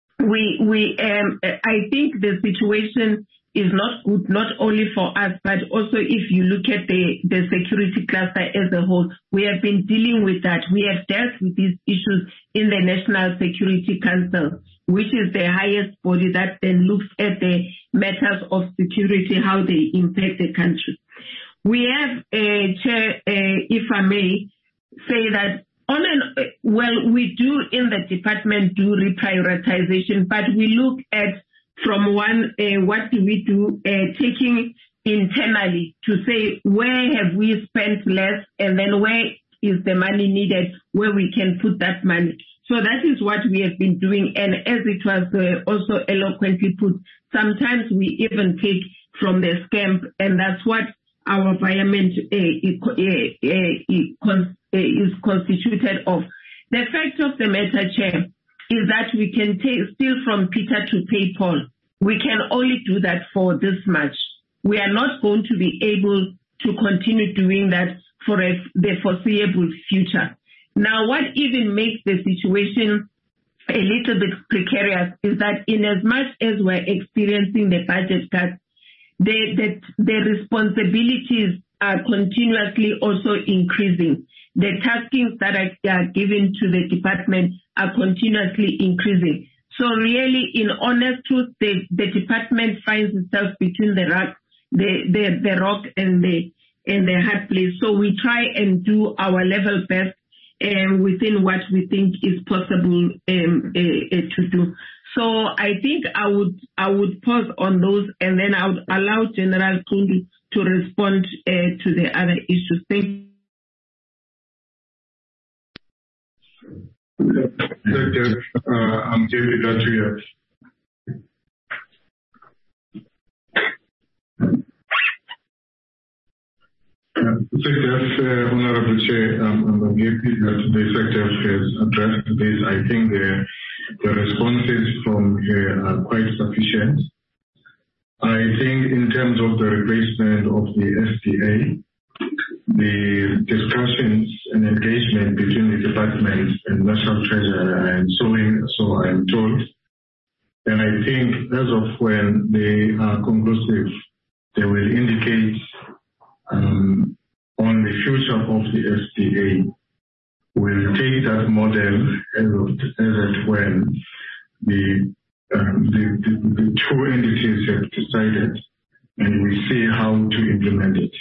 I think the situation is not good, not only for us, but also if you look at the security cluster as a whole. We have been dealing with that. We have dealt with these issues in the National Security Council, which is the highest body that then looks at the matters of security, how they impact the country. We have, Chair, if I may say that we do in the department do reprioritization, but we look at from one, what do we do, taking internally to say where have we spent less and then where is the money needed, where we can put that money. So that is what we have been doing. And as it was also eloquently put, sometimes we even take from the scamp, and that's what our environment is constituted of. The fact of the matter, Chair, is that we can steal from Peter to pay Paul. We can only do that for this much. We are not going to be able to continue doing that for the foreseeable future. Now, what even makes the situation a little bit precarious is that in as much as we're experiencing the budget cuts, the responsibilities are continuously also increasing. The taskings that are given to the department are continuously increasing. So really, in honest truth, the department finds itself between the rock and the hard place. So we try and do our level best within what we think is possible to do. So I think I would pause on those, and then I would allow General Kundu to respond to the other issues. Thank you. I'm David Latria. Honorable Chair, I'm happy that the Secretary has addressed this. I think the responses from here are quite sufficient. I think in terms of the replacement of the SDA, the discussions and engagement between the department and National Treasury and so I'm told. And I think as of when they are conclusive, they will indicate on the future of the SDA. We'll take that model as when the two entities have decided, and we see how to implement it.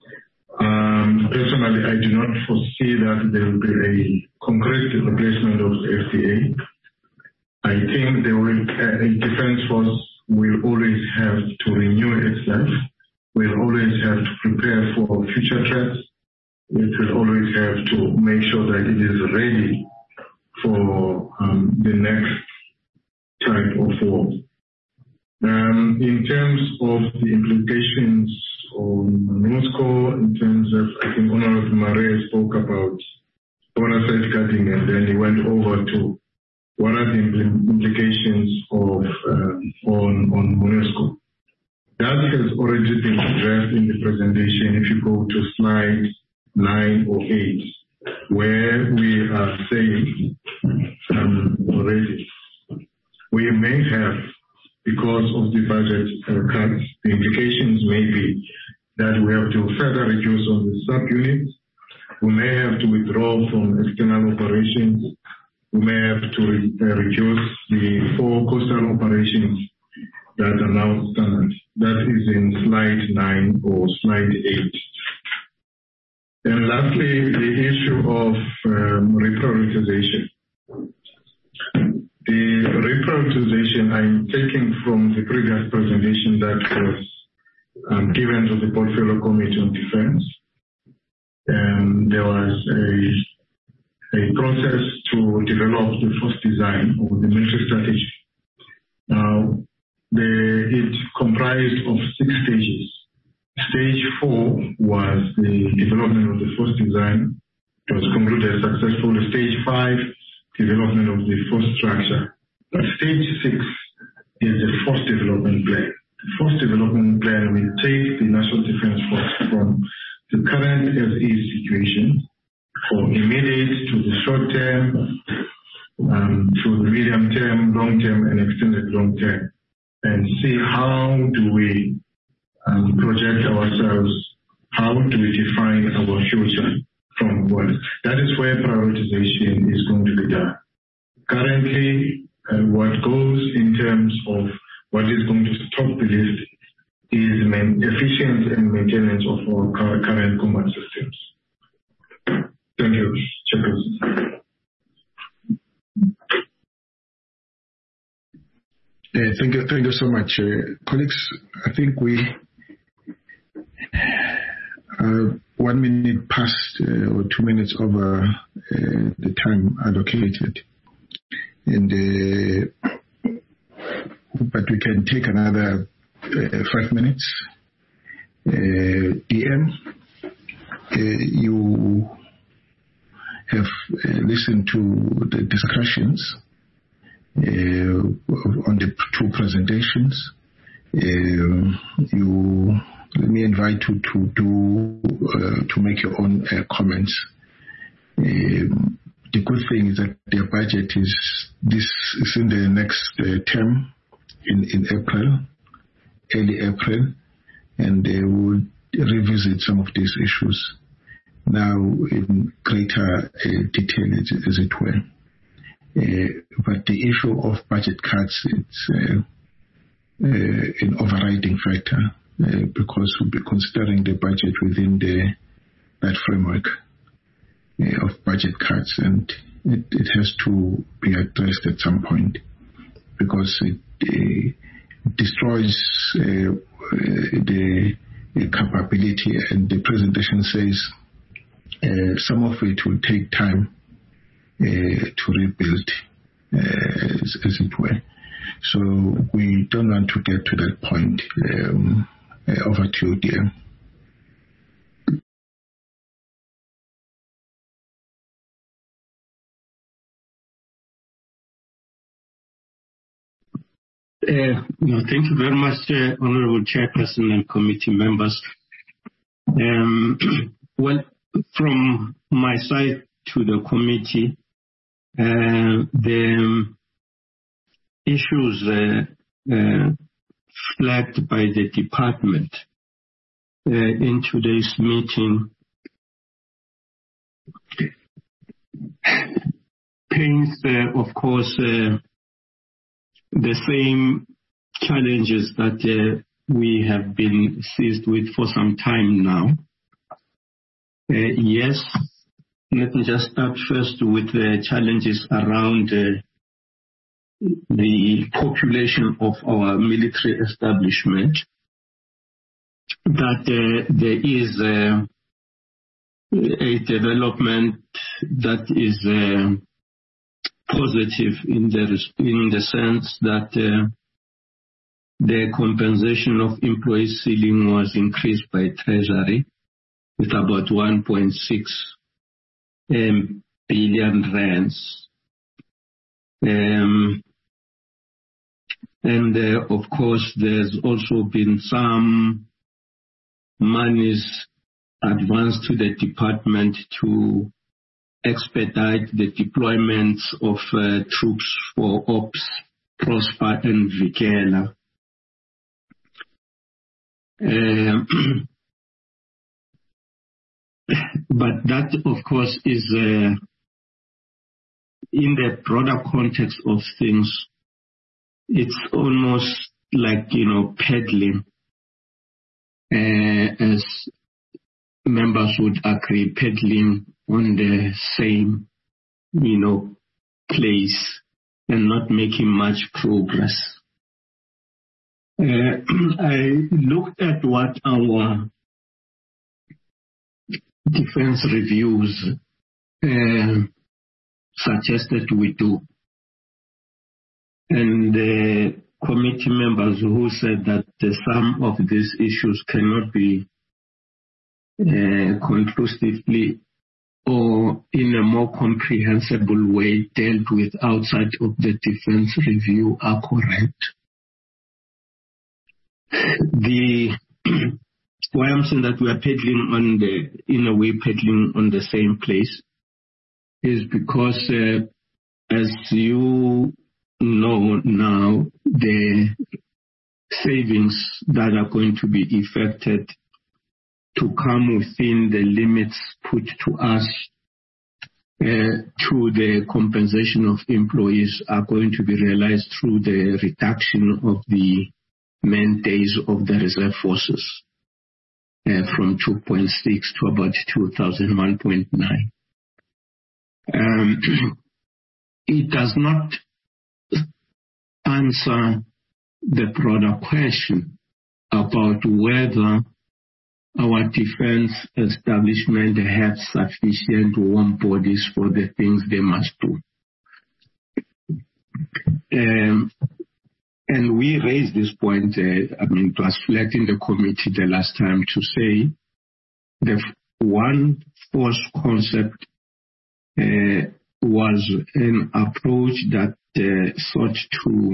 Personally, I do not foresee that there will be a concrete replacement of the SDA. I think a defense force will always have to renew itself. Will always have to prepare for future threats. It will always have to make sure that it is ready for the next type of war. In terms of the implications on Moscow, in terms of, I think Honorable Marais spoke about border safeguarding, and then he went over to what are the implications of on Moscow. That has already been addressed in the presentation. If you go to slide 9 or 8, where we are saying already, we may have, because of the budget cuts, the implications may be that we have to further reduce on the subunits. We may have to withdraw from external operations. We may have to reduce the 4 coastal operations that are now standard. That is in slide 9 or slide 8. And lastly, the issue of reprioritization. The reprioritization I'm taking from the previous presentation that was given to the Portfolio Committee on Defense. There was a process to develop the first design of the military strategy. Now, it comprised of 6 stages. Stage 4 was the development of the first design. It was concluded successfully. Stage 5, development of the first structure. But stage 6 is the first development plan. The first development plan will take the National Defense Force from the current SE situation for immediate to the short term, to the medium term, long term, and extended long term, and see how do we project ourselves, how do we define our future from what. That is where prioritization is going to be done. Currently, what goes in terms of what is going to top the list is efficiency and maintenance of our current combat systems. Thank you, Chairperson. Thank you so much. Colleagues, I think we 1 minute past or 2 minutes over the time allocated. And but we can take another 5 minutes. DM, you have listened to the discussions on the 2 presentations. Let me invite you to make your own comments. the good thing is that their budget is in the next term in April, early April, and they will revisit some of these issues now in greater detail, as it were. But the issue of budget cuts, it's an overriding factor because we'll be considering the budget within that framework of budget cuts, and it has to be addressed at some point because it destroys the capability, and the presentation says some of it will take time to rebuild, as it were. So we don't want to get to that point. Over to you, dear. Thank you very much, Honorable Chairperson and committee members. Well, from my side to the committee, the issues flagged by the department in today's meeting paints, of course, the same challenges that we have been seized with for some time now. Yes, let me just start first with the challenges around the population of our military establishment, that there is a development that is positive in the sense that the compensation of employee ceiling was increased by Treasury with about 1.6 billion rands. And of course, there's also been some monies advanced to the department to expedite the deployments of troops for Ops, Prosper and Vikela. But that, of course, is in the broader context of things, it's almost like, peddling, as members would agree, peddling on the same, place and not making much progress. I looked at what our defense reviews suggested we do. And the committee members who said that some of these issues cannot be conclusively or in a more comprehensible way dealt with outside of the defense review are correct. Why I'm saying that we are peddling on the same place is because as you know now, the savings that are going to be effected to come within the limits put to us to the compensation of employees are going to be realized through the reduction of the man days of the reserve forces from 2.6 to about 2001.9. It does not answer the broader question about whether our defense establishment have sufficient warm bodies for the things they must do. And we raised this point, it was flagged in the committee the last time to say the one force concept was an approach that sought to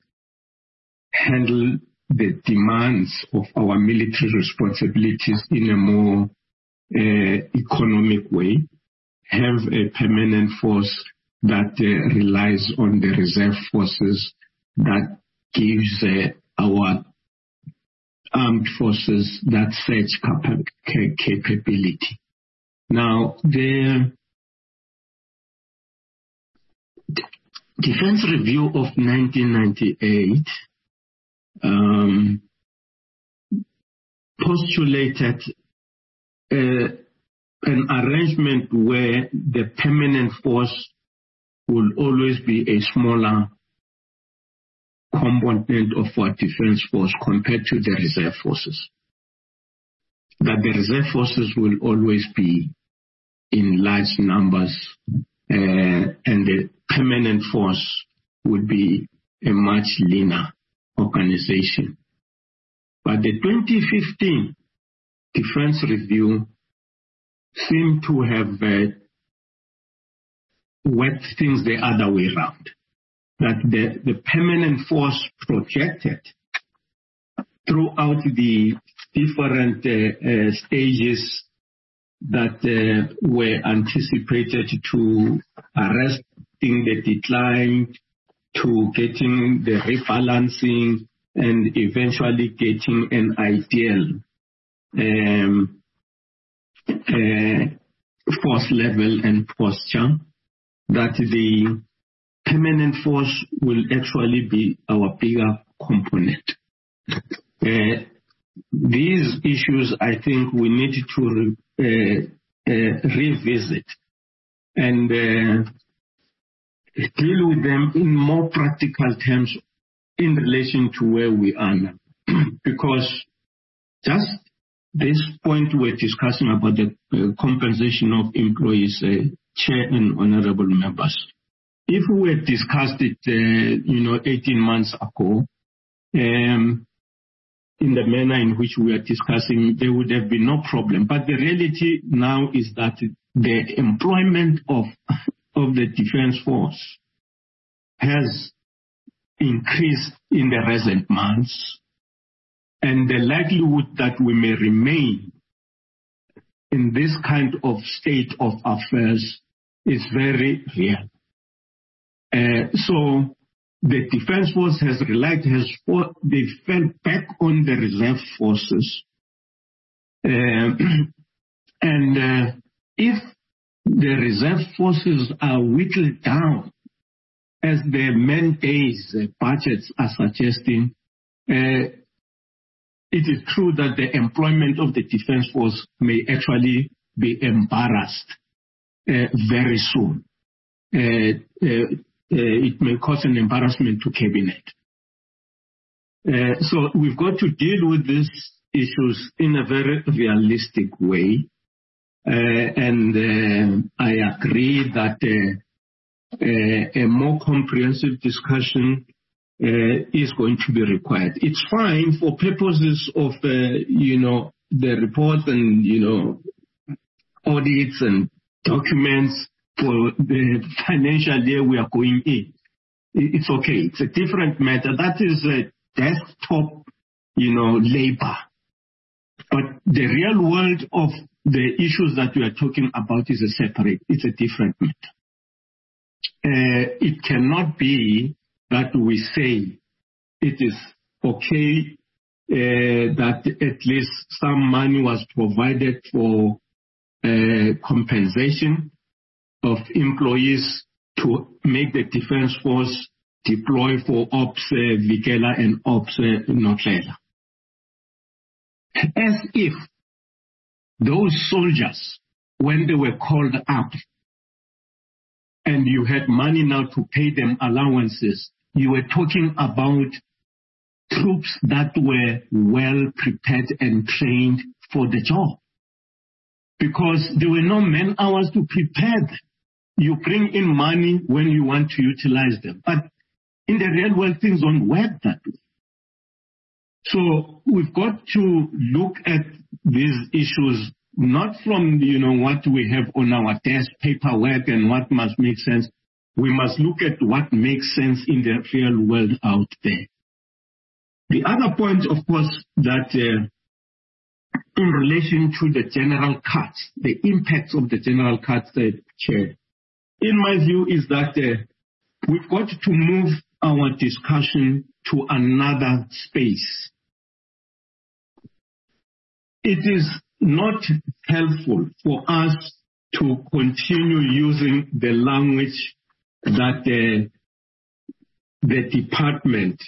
handle the demands of our military responsibilities in a more economic way, have a permanent force that relies on the reserve forces that gives our armed forces that surge capability. Now, the Defense Review of 1998 postulated an arrangement where the permanent force will always be a smaller component of our defense force compared to the reserve forces. That the reserve forces will always be in large numbers, and the permanent force would be a much leaner organization. But the 2015 Defense Review seemed to have worked things the other way around. That the permanent force projected throughout the different stages that were anticipated to arresting the decline, to getting the rebalancing, and eventually getting an ideal force level and posture, that the permanent force will actually be our bigger component. These issues, I think, we need to revisit and deal with them in more practical terms in relation to where we are now. Because just this point we're discussing about the compensation of employees, Chair and honorable members. If we had discussed it, 18 months ago, in the manner in which we are discussing, there would have been no problem. But the reality now is that the employment of the defense force has increased in the recent months, and the likelihood that we may remain in this kind of state of affairs is very real. So the defense force has they fell back on the reserve forces. And if the reserve forces are whittled down, as the man days budgets are suggesting, it is true that the employment of the defense force may actually be embarrassed very soon. It may cause an embarrassment to cabinet. So we've got to deal with these issues in a very realistic way. And I agree that a more comprehensive discussion is going to be required. It's fine for purposes of, the report and, audits and documents for the financial year we are going in. It's okay. It's a different matter. That is a desktop, labor. But the real world of the issues that we are talking about is it's a different matter. It cannot be that we say it is okay that at least some money was provided for compensation of employees to make the defense force deploy for Ops Vikela and Ops Notlela. As if those soldiers, when they were called up and you had money now to pay them allowances, you were talking about troops that were well prepared and trained for the job. Because there were no man hours to prepare them. You bring in money when you want to utilize them. But in the real world, things don't work that way. So we've got to look at these issues not from, what we have on our desk, paperwork, and what must make sense. We must look at what makes sense in the real world out there. The other point, of course, that in relation to the general cuts, the impacts of the general cuts, Chair, in my view is that we've got to move our discussion to another space. It is not helpful for us to continue using the language that the department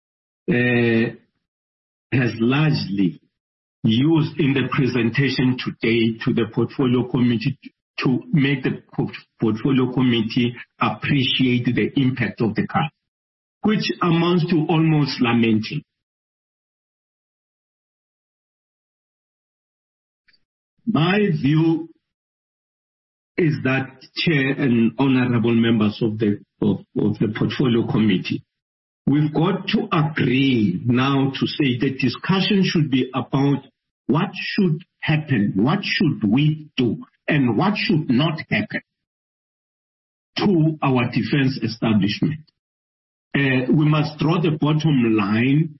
has largely used in the presentation today to the portfolio committee to make the portfolio committee appreciate the impact of the cut, which amounts to almost lamenting. My view is that, Chair and honorable members of the portfolio committee, we've got to agree now to say the discussion should be about what should happen, what should we do, and what should not happen to our defense establishment. We must draw the bottom line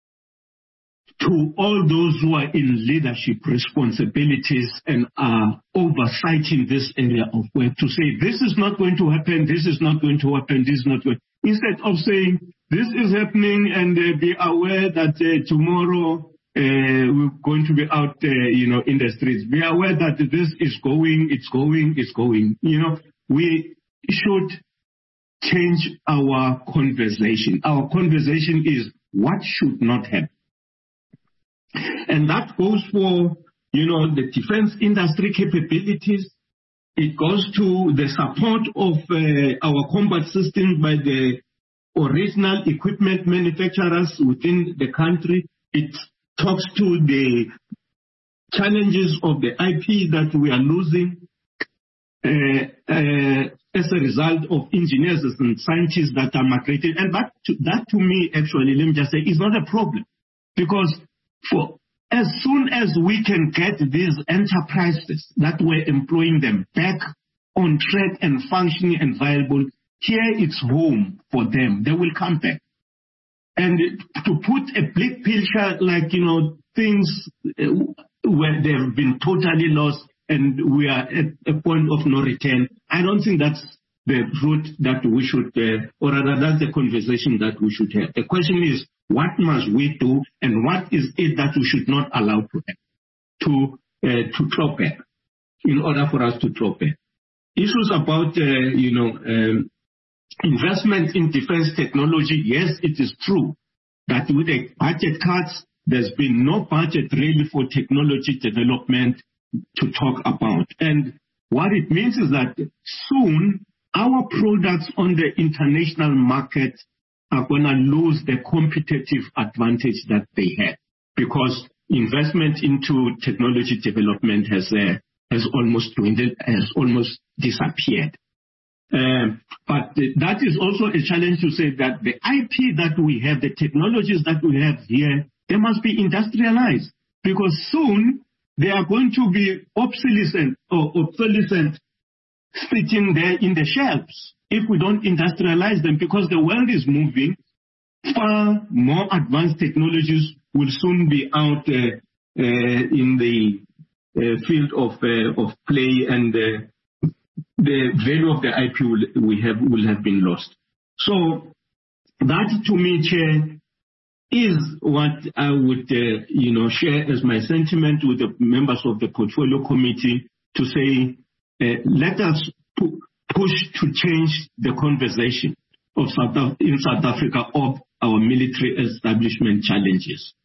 to all those who are in leadership responsibilities and are oversighting this area of work to say, this is not going to happen, this is not going to happen, this is not going. Instead of saying, this is happening and be aware that tomorrow we're going to be out in the streets. Be aware that this is going, it's going. We should change our conversation. Our conversation is what should not happen. And that goes for, the defense industry capabilities. It goes to the support of our combat systems by the original equipment manufacturers within the country. It talks to the challenges of the IP that we are losing as a result of engineers and scientists that are migrated. And that to me, actually, let me just say, is not a problem. Because for as soon as we can get these enterprises that were employing them back on track and functioning and viable, here it's home for them. They will come back. And to put a bleak picture like, things where they have been totally lost and we are at a point of no return, I don't think that's the route that we should, or rather that's the conversation that we should have. The question is, what must we do and what is it that we should not allow to claw back in order for us to claw back? Issues about, investment in defense technology, yes, it is true that with the budget cuts, there's been no budget really for technology development to talk about. And what it means is that soon our products on the international market are going to lose the competitive advantage that they had, because investment into technology development has almost dwindled, has almost disappeared. But that is also a challenge to say that the IP that we have, the technologies that we have here, they must be industrialized, because soon they are going to be obsolescent sitting there in the shelves if we don't industrialize them, because the world is moving. Far more advanced technologies will soon be out in the field of play, and the value of the IP will have been lost. So that, to me, Chair, is what I would share as my sentiment with the members of the portfolio committee, to say, let us push to change the conversation in South Africa of our military establishment challenges.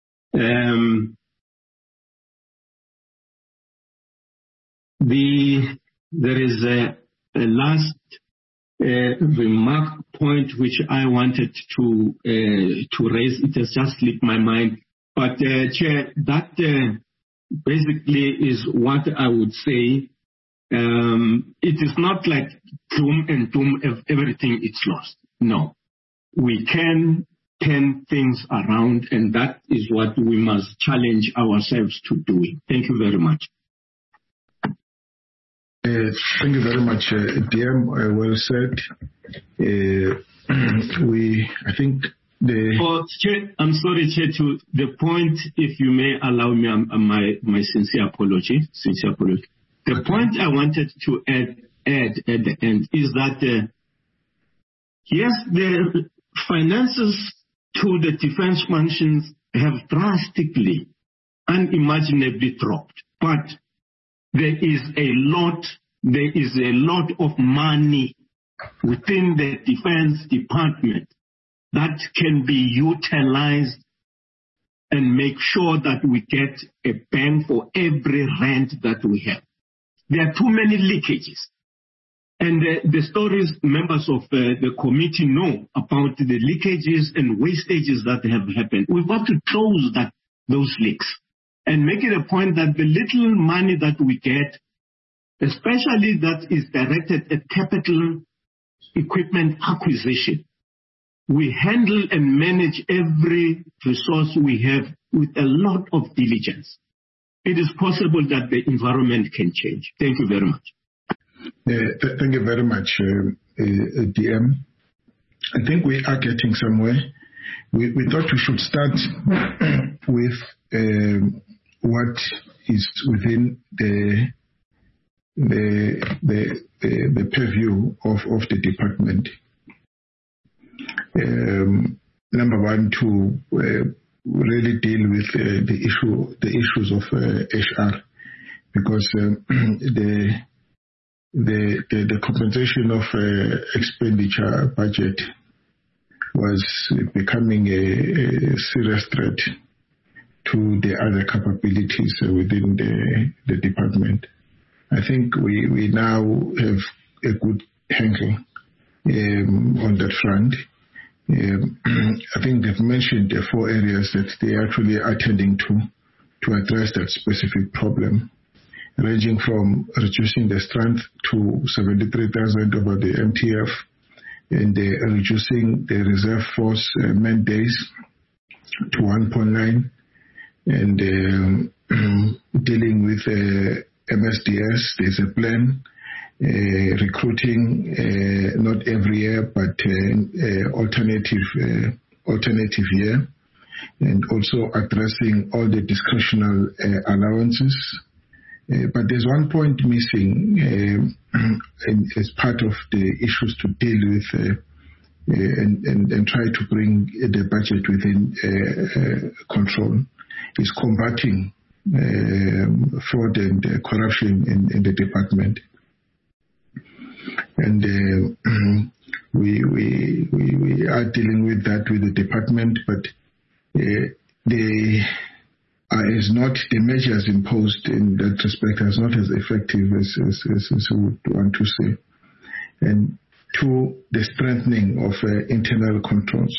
There is a last remark point which I wanted to raise. It has just slipped my mind. But Chair, that basically is what I would say. It is not like gloom and doom, everything is lost. No. We can turn things around, and that is what we must challenge ourselves to doing. Thank you very much. Thank you very much, DM. Well said. I think Chair, I'm sorry, Chair, to the point, if you may allow me my sincere apology. The point I wanted to add at the end is that, yes, the finances to the defense functions have drastically, unimaginably dropped. But there is a lot of money within the Defense Department that can be utilized and make sure that we get a bang for every rand that we have. There are too many leakages. And the stories members of the committee know about the leakages and wastages that have happened. We've got to close those leaks and make it a point that the little money that we get, especially that is directed at capital equipment acquisition, we handle and manage every resource we have with a lot of diligence. It is possible that the environment can change. Thank you very much. Thank you very much, DM. I think we are getting somewhere. We thought we should start with what is within the purview of the department. Number one, to really deal with the issues of HR, because the compensation of expenditure budget was becoming a serious threat to the other capabilities within the department. I think we now have a good handle on that front. I think they've mentioned the 4 areas that they actually are attending to address that specific problem, ranging from reducing the strength to 73,000 over the MTF, and reducing the reserve force man days to 1.9, and dealing with MSDS. There's a plan, recruiting not every year but alternative year, and also addressing all the discretional allowances. But there's one point missing as part of the issues to deal with and try to bring the budget within control, is combating fraud and corruption in the department. And we are dealing with that with the department, but the measures imposed in that respect is not as effective as we would want to say. And 2, the strengthening of internal controls.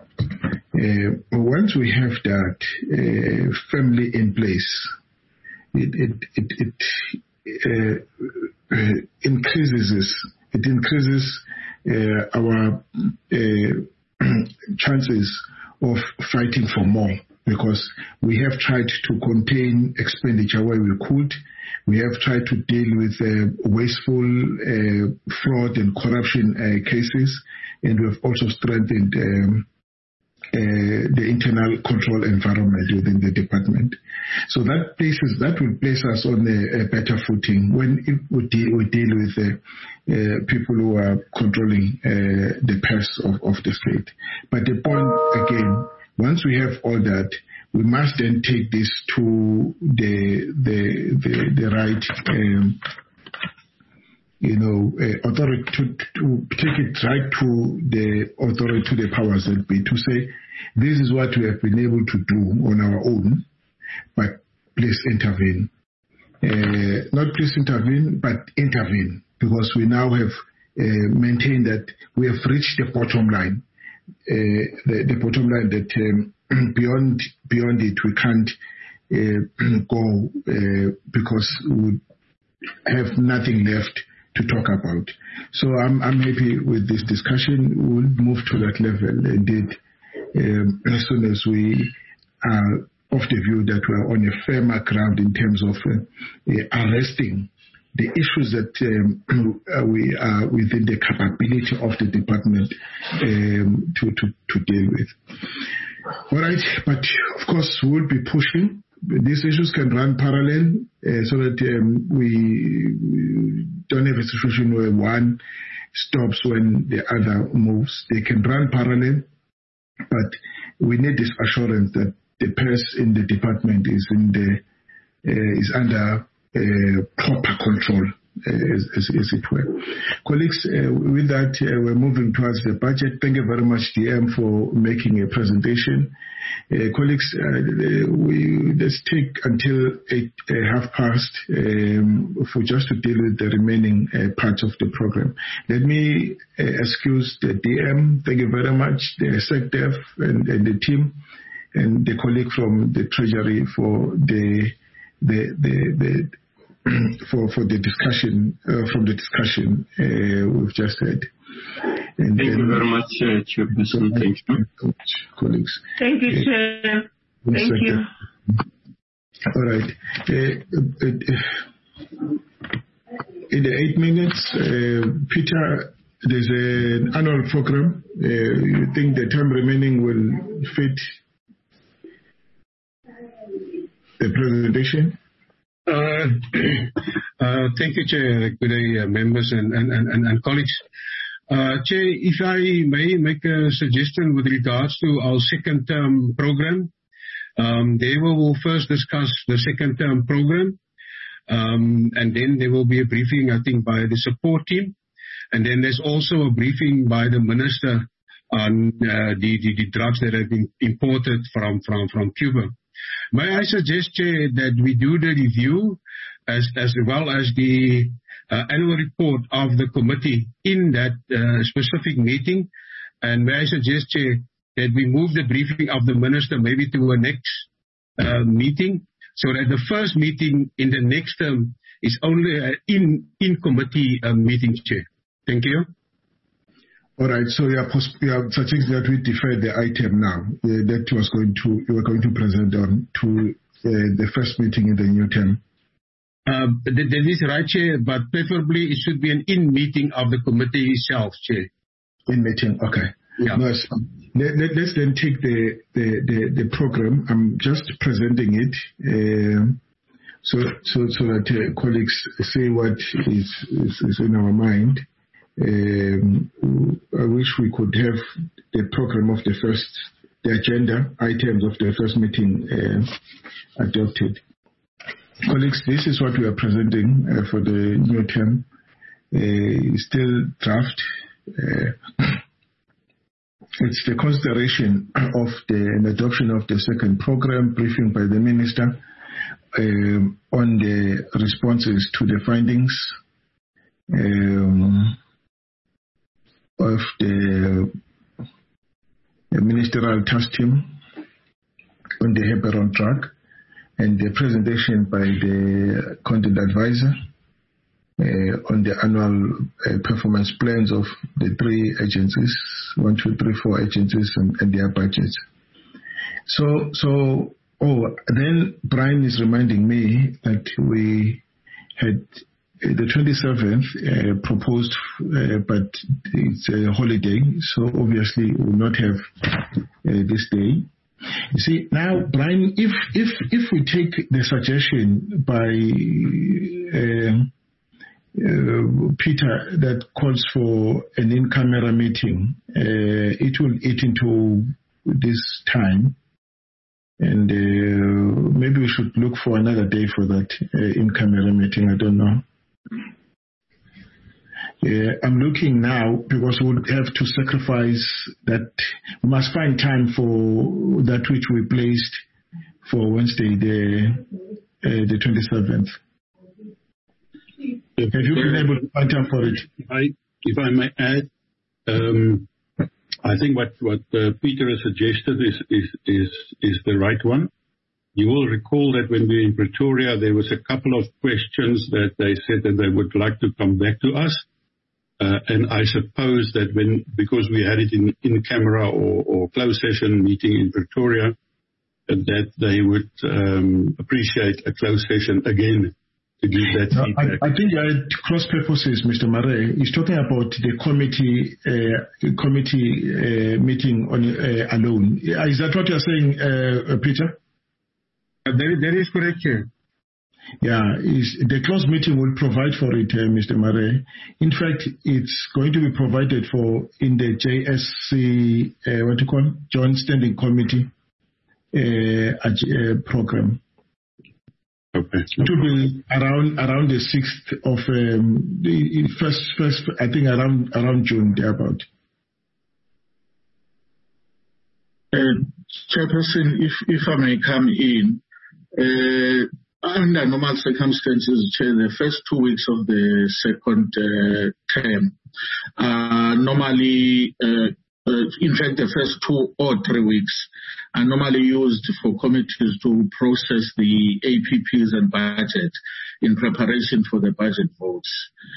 Once we have that firmly in place, it increases our chances of fighting for more, because we have tried to contain expenditure where we could. We have tried to deal with wasteful fraud and corruption cases, and we've also strengthened the internal control environment within the department. So that will place us on a better footing when we deal with people who are controlling the purse of the state. But the point again, once we have all that, we must then take this to the right authority, to take it right to the authority, to the powers that be, to say, this is what we have been able to do on our own, but please intervene. Not please intervene, but intervene, because we now have maintained that we have reached the bottom line. The bottom line that beyond it we can't go because we have nothing left to talk about. So I'm happy with this discussion. We'll move to that level indeed as soon as we are of the view that we're on a firmer ground in terms of arresting the issues that we are within the capability of the department to deal with. All right, but of course we'll be pushing. These issues can run parallel so that we don't have a situation where one stops when the other moves. They can run parallel, but we need this assurance that the purse in the department is under proper control, as it were. Colleagues, with that, we're moving towards the budget. Thank you very much, DM, for making a presentation. Colleagues, let's take until 8:30 for just to deal with the remaining parts of the program. Let me excuse the DM. Thank you very much, the SecDef and the team, and the colleague from the Treasury for the discussion from the discussion we've just had. And thank you very much, Chairperson. Thank you, colleagues. Thank you, Chair. Thank you. All right. In the 8 minutes, Peter, there's an annual program. You think the time remaining will fit the presentation? Thank you, Chair. Good day, members and colleagues. Chair, if I may make a suggestion with regards to our second term program, there we will first discuss the second term program, and then there will be a briefing, I think, by the support team, and then there's also a briefing by the Minister on the drugs that have been imported from Cuba. May I suggest, Chair, that we do the review as well as the annual report of the committee in that specific meeting? And may I suggest, Chair, that we move the briefing of the Minister maybe to a next meeting, so that the first meeting in the next term is only in committee meeting, Chair. Thank you. All right, so you are suggesting that we defer the item now that you were going to present on to the first meeting in the new term. That is right, Chair, but preferably it should be an in-meeting of the committee itself, Chair. In-meeting, okay. Yeah. Nice. Let's then take the program. I'm just presenting it so that colleagues see what is in our mind. I wish we could have the program of the agenda items of the first meeting adopted. Colleagues, this is what we are presenting for the new term. Still draft. It's the consideration of the adoption of the second program, briefing by the Minister on the responses to the findings of the ministerial task team on the Heparon drug, and the presentation by the content advisor on the annual performance plans of the 3 agencies, 1, 2, 3, 4 agencies and their budgets. Then Brian is reminding me that we had the 27th proposed, but it's a holiday, so obviously we will not have this day. You see, now, Brian, if we take the suggestion by Peter that calls for an in-camera meeting, it will eat into this time, and maybe we should look for another day for that in-camera meeting. I don't know. I'm looking now because we would have to sacrifice that. We must find time for that which we placed for Wednesday, the 27th. Have you been able to find time for it? If I may add, I think what Peter has suggested is the right one. You will recall that when we were in Pretoria, there was a couple of questions that they said that they would like to come back to us. And I suppose that because we had it in camera or closed session meeting in Pretoria, that they would appreciate a closed session again to give that feedback. I think you had cross purposes, Mr. Murray. He's talking about the committee meeting on alone. Is that what you're saying, Peter? That is correct, Chair. Yeah, the closed meeting will provide for it, Mr. Murray. In fact, it's going to be provided for in the JSC, Joint Standing Committee program. Okay. It will be around the 6th of the first, I think around June, thereabout. Chairperson, if I may come in, under normal circumstances, Chair, the first 2 weeks of the second term, normally, in fact, the first 2 or 3 weeks are normally used for committees to process the APPs and budget in preparation for the budget votes.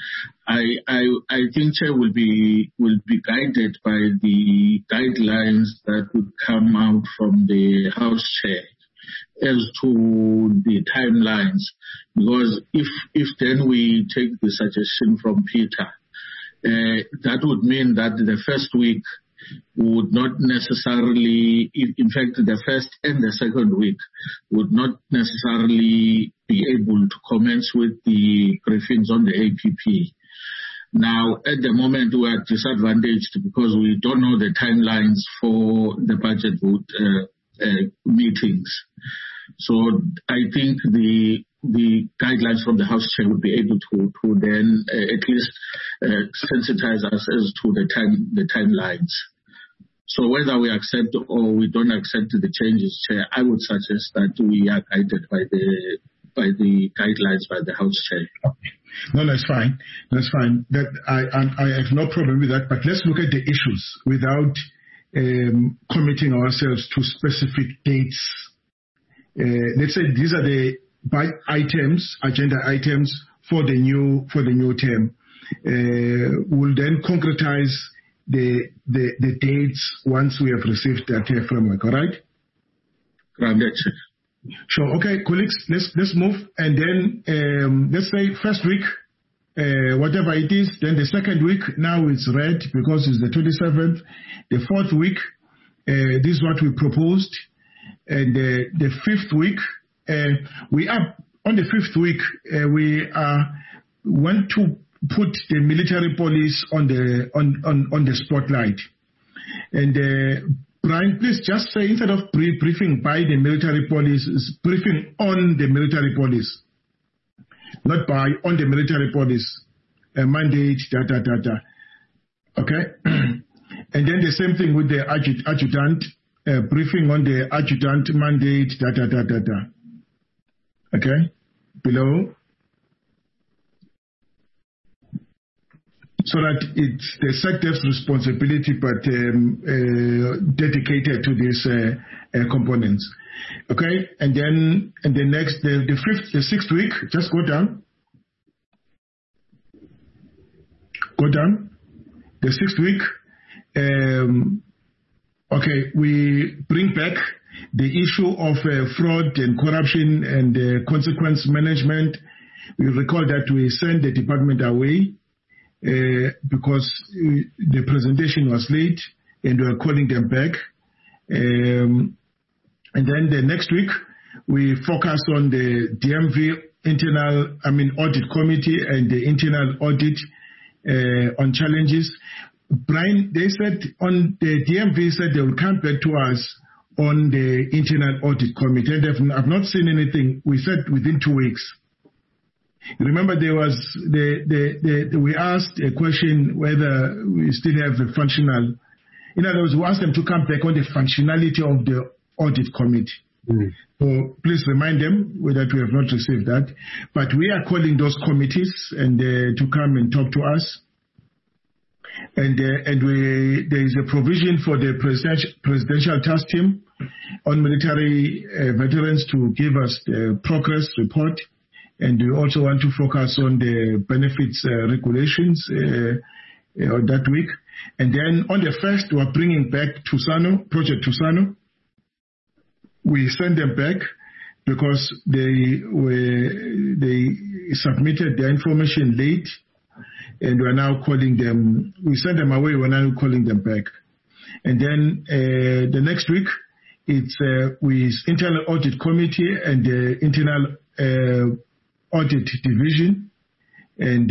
I think Chair will be guided by the guidelines that would come out from the House Chair as to the timelines, because if then we take the suggestion from Peter, that would mean that the first week would not necessarily, in fact, the first and the second week would not necessarily be able to commence with the briefings on the APP. Now, at the moment, we are disadvantaged because we don't know the timelines for the budget vote meetings. So I think the guidelines from the House Chair would be able to then at least sensitize us as to the timelines. So whether we accept or we don't accept the changes, Chair, I would suggest that we are guided by the guidelines by the House Chair. Okay. No, that's fine. That's fine. That I have no problem with that. But let's look at the issues without committing ourselves to specific dates. Let's say these are the agenda items for the new term. We'll then concretize the dates once we have received that framework. All right? Granted. Sure. Okay, colleagues, let's move, and then let's say first week, whatever it is. Then the second week, now it's red because it's the 27th. The fourth week, this is what we proposed, and the fifth week, we are on the fifth week. We want to put the military police on the spotlight, and. Brian, please just say, instead of briefing by the military police, it's briefing on the military police. Not by, on the military police. Mandate, Okay? And then the same thing with the adjutant, briefing on the adjutant mandate, Okay? Below. So that it's the sector's responsibility, but dedicated to these components. Okay, and then the sixth week, just go down. The sixth week. Okay, we bring back the issue of fraud and corruption and consequence management. We recall that we sent the department away. Because the presentation was late and we are calling them back. And then the next week, we focus on the DMV audit committee and the internal audit on challenges. Brian, they said on the DMV said they will come back to us on the internal audit committee. And I've not seen anything. We said within 2 weeks. Remember, there was we asked a question whether we still have a functional. In other words, we asked them to come back on the functionality of the audit committee. Mm. So please remind them that we have not received that. But we are calling those committees and to come and talk to us. And there is a provision for the presidential task team on military veterans to give us the progress report. And we also want to focus on the benefits regulations that week. And then on the first, we are bringing back Tusano, Project Tusano. We send them back. because they submitted their information late, and we're now calling them. We sent them away. We're now calling them back. And then the next week, it's with Internal Audit Committee and the Internal Audit Division, and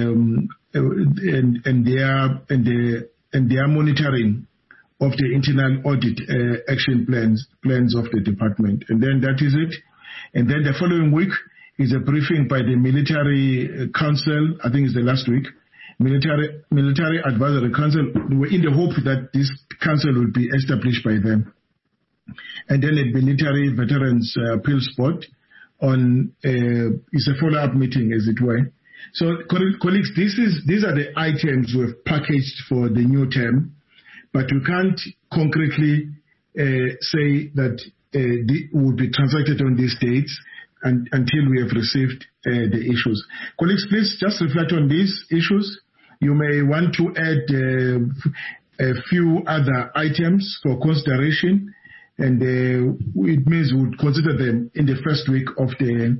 their monitoring of the internal audit action plans of the department. And then that is it. And then the following week is a briefing by the Military Council. I think it's the last week. Military Advisory Council, in the hope that this council will be established by them. And then a Military Veterans Appeals Board on it's a follow-up meeting, as it were. So, colleagues, these are the items we've packaged for the new term, but we can't concretely say that they will be transacted on these dates until we have received the issues. Colleagues, please just reflect on these issues. You may want to add a few other items for consideration, and it means we would consider them in the first week of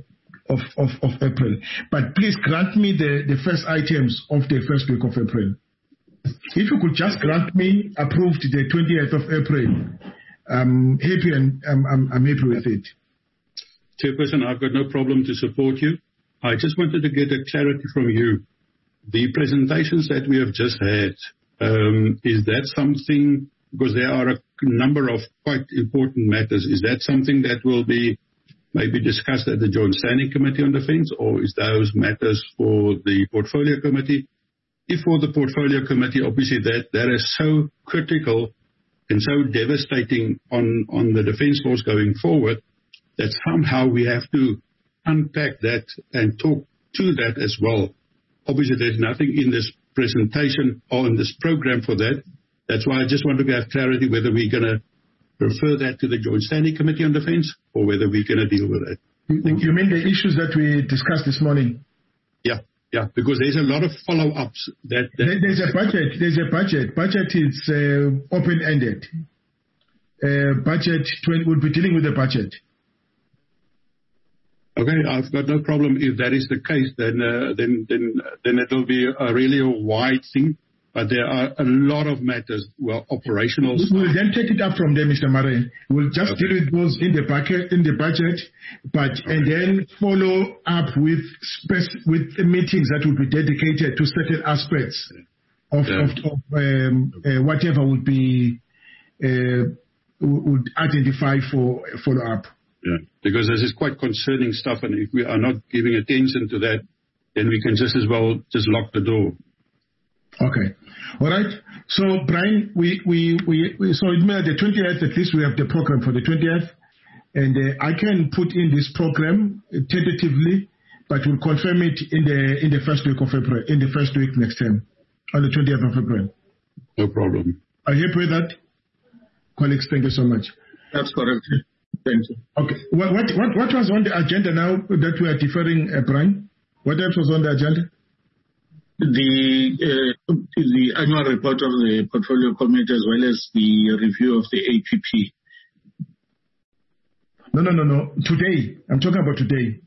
April. But please grant me the first items of the first week of April. If you could just grant me approved the 20th of April, I'm happy, and I'm happy with it. Chairperson, I've got no problem to support you. I just wanted to get a clarity from you. The presentations that we have just had, is that something, because there are a number of quite important matters, is that something that will be maybe discussed at the Joint Standing Committee on Defence, or is those matters for the Portfolio Committee? If for the Portfolio Committee, obviously that is so critical and so devastating on the Defence Force going forward, that somehow we have to unpack that and talk to that as well. Obviously, there's nothing in this presentation or in this program for that. That's why I just want to have clarity whether we're going to refer that to the Joint Standing Committee on Defence or whether we're going to deal with it. You mean the issues that we discussed this morning? Yeah, because there's a lot of follow-ups. There's a budget. Budget is open-ended. We'll be dealing with the budget. Okay, I've got no problem. If that is the case, then it'll be really a wide thing. But there are a lot of matters, operational. We'll then take it up from there, Mr. Murray. We'll just deal with those in the budget, and then follow up with meetings that will be dedicated to certain aspects of whatever would identify for follow up. Yeah, because this is quite concerning stuff, and if we are not giving attention to that, then we can just as well just lock the door. Okay. All right. So, Brian, so it means the 20th, at least we have the program for the 20th, and I can put in this program tentatively, but we'll confirm it in the first week of April, in the first week next term, on the 20th of April. No problem. Are you happy with that? Colleagues, thank you so much. That's correct. Thank you. Okay. What was on the agenda now that we are deferring, Brian? What else was on the agenda? The annual report of the Portfolio Committee, as well as the review of the APP. No. Today. I'm talking about today.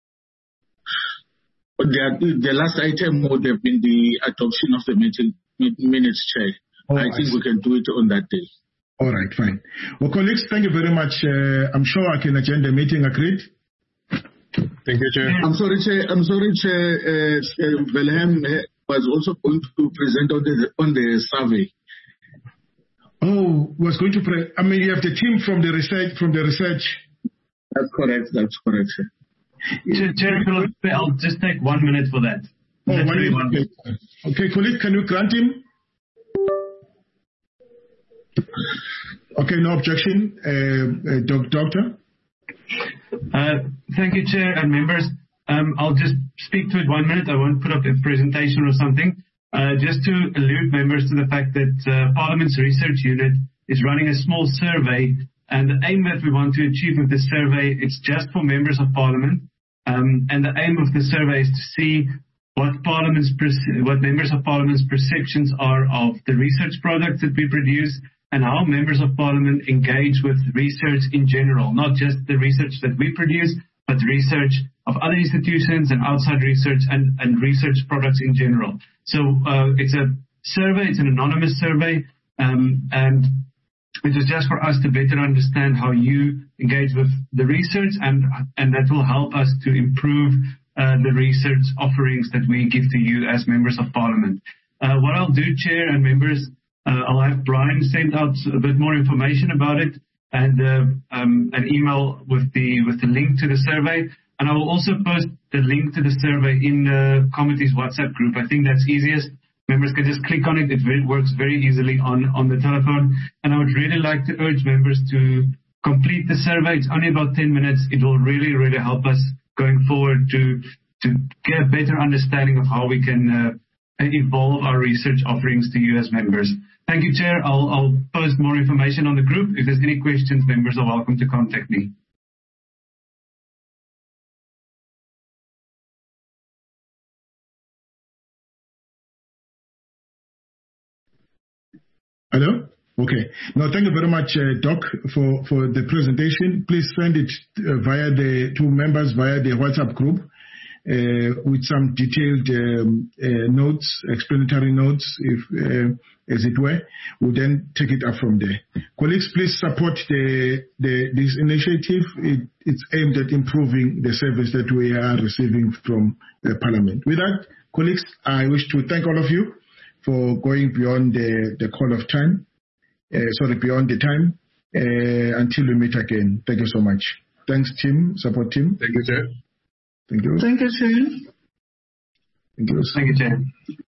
The last item would have been the adoption of the minutes, Chair. I think we can do it on that day. All right, fine. Well, colleagues, thank you very much. I'm sure I can adjourn the meeting. Agreed? Thank you, Chair. I'm sorry, Chair. Belham was also going to present on the survey. Oh, was going to you have the team from the research. That's correct, Chair. Chair, I'll just take 1 minute for that. Oh, 1 minute. Okay, colleague, can you grant him? Okay, no objection. Doctor? Thank you, Chair and members. I'll just speak to it 1 minute. I won't put up a presentation or something. Just to allude members to the fact that Parliament's Research Unit is running a small survey, and the aim that we want to achieve with this survey, it's just for members of Parliament. And the aim of the survey is to see what members of Parliament's perceptions are of the research products that we produce, and how members of parliament engage with research in general, not just the research that we produce, but research of other institutions and outside research and research products in general. So it's a survey, it's an anonymous survey, and it is just for us to better understand how you engage with the research, and that will help us to improve the research offerings that we give to you as members of parliament. What I'll do, Chair and members, I'll have Brian send out a bit more information about it and an email with the link to the survey. And I will also post the link to the survey in the committee's WhatsApp group. I think that's easiest. Members can just click on it. It works very easily on the telephone. And I would really like to urge members to complete the survey. It's only about 10 minutes. It will really, really help us going forward to get a better understanding of how we can evolve our research offerings to you as members. Thank you, Chair. I'll post more information on the group. If there's any questions, members are welcome to contact me. Hello? Okay. No, thank you very much, Doc, for the presentation. Please send it via the two members via the WhatsApp group with some detailed notes, explanatory notes, if as it were. We'll then take it up from there. Colleagues, please support this initiative. It's aimed at improving the service that we are receiving from Parliament. With that, colleagues, I wish to thank all of you for going beyond the call of time, beyond the time, until we meet again. Thank you so much. Thanks, team, support team. Thank you, Chair. Thank you. Thank you, Chair. Thank you. Thank you, Chair.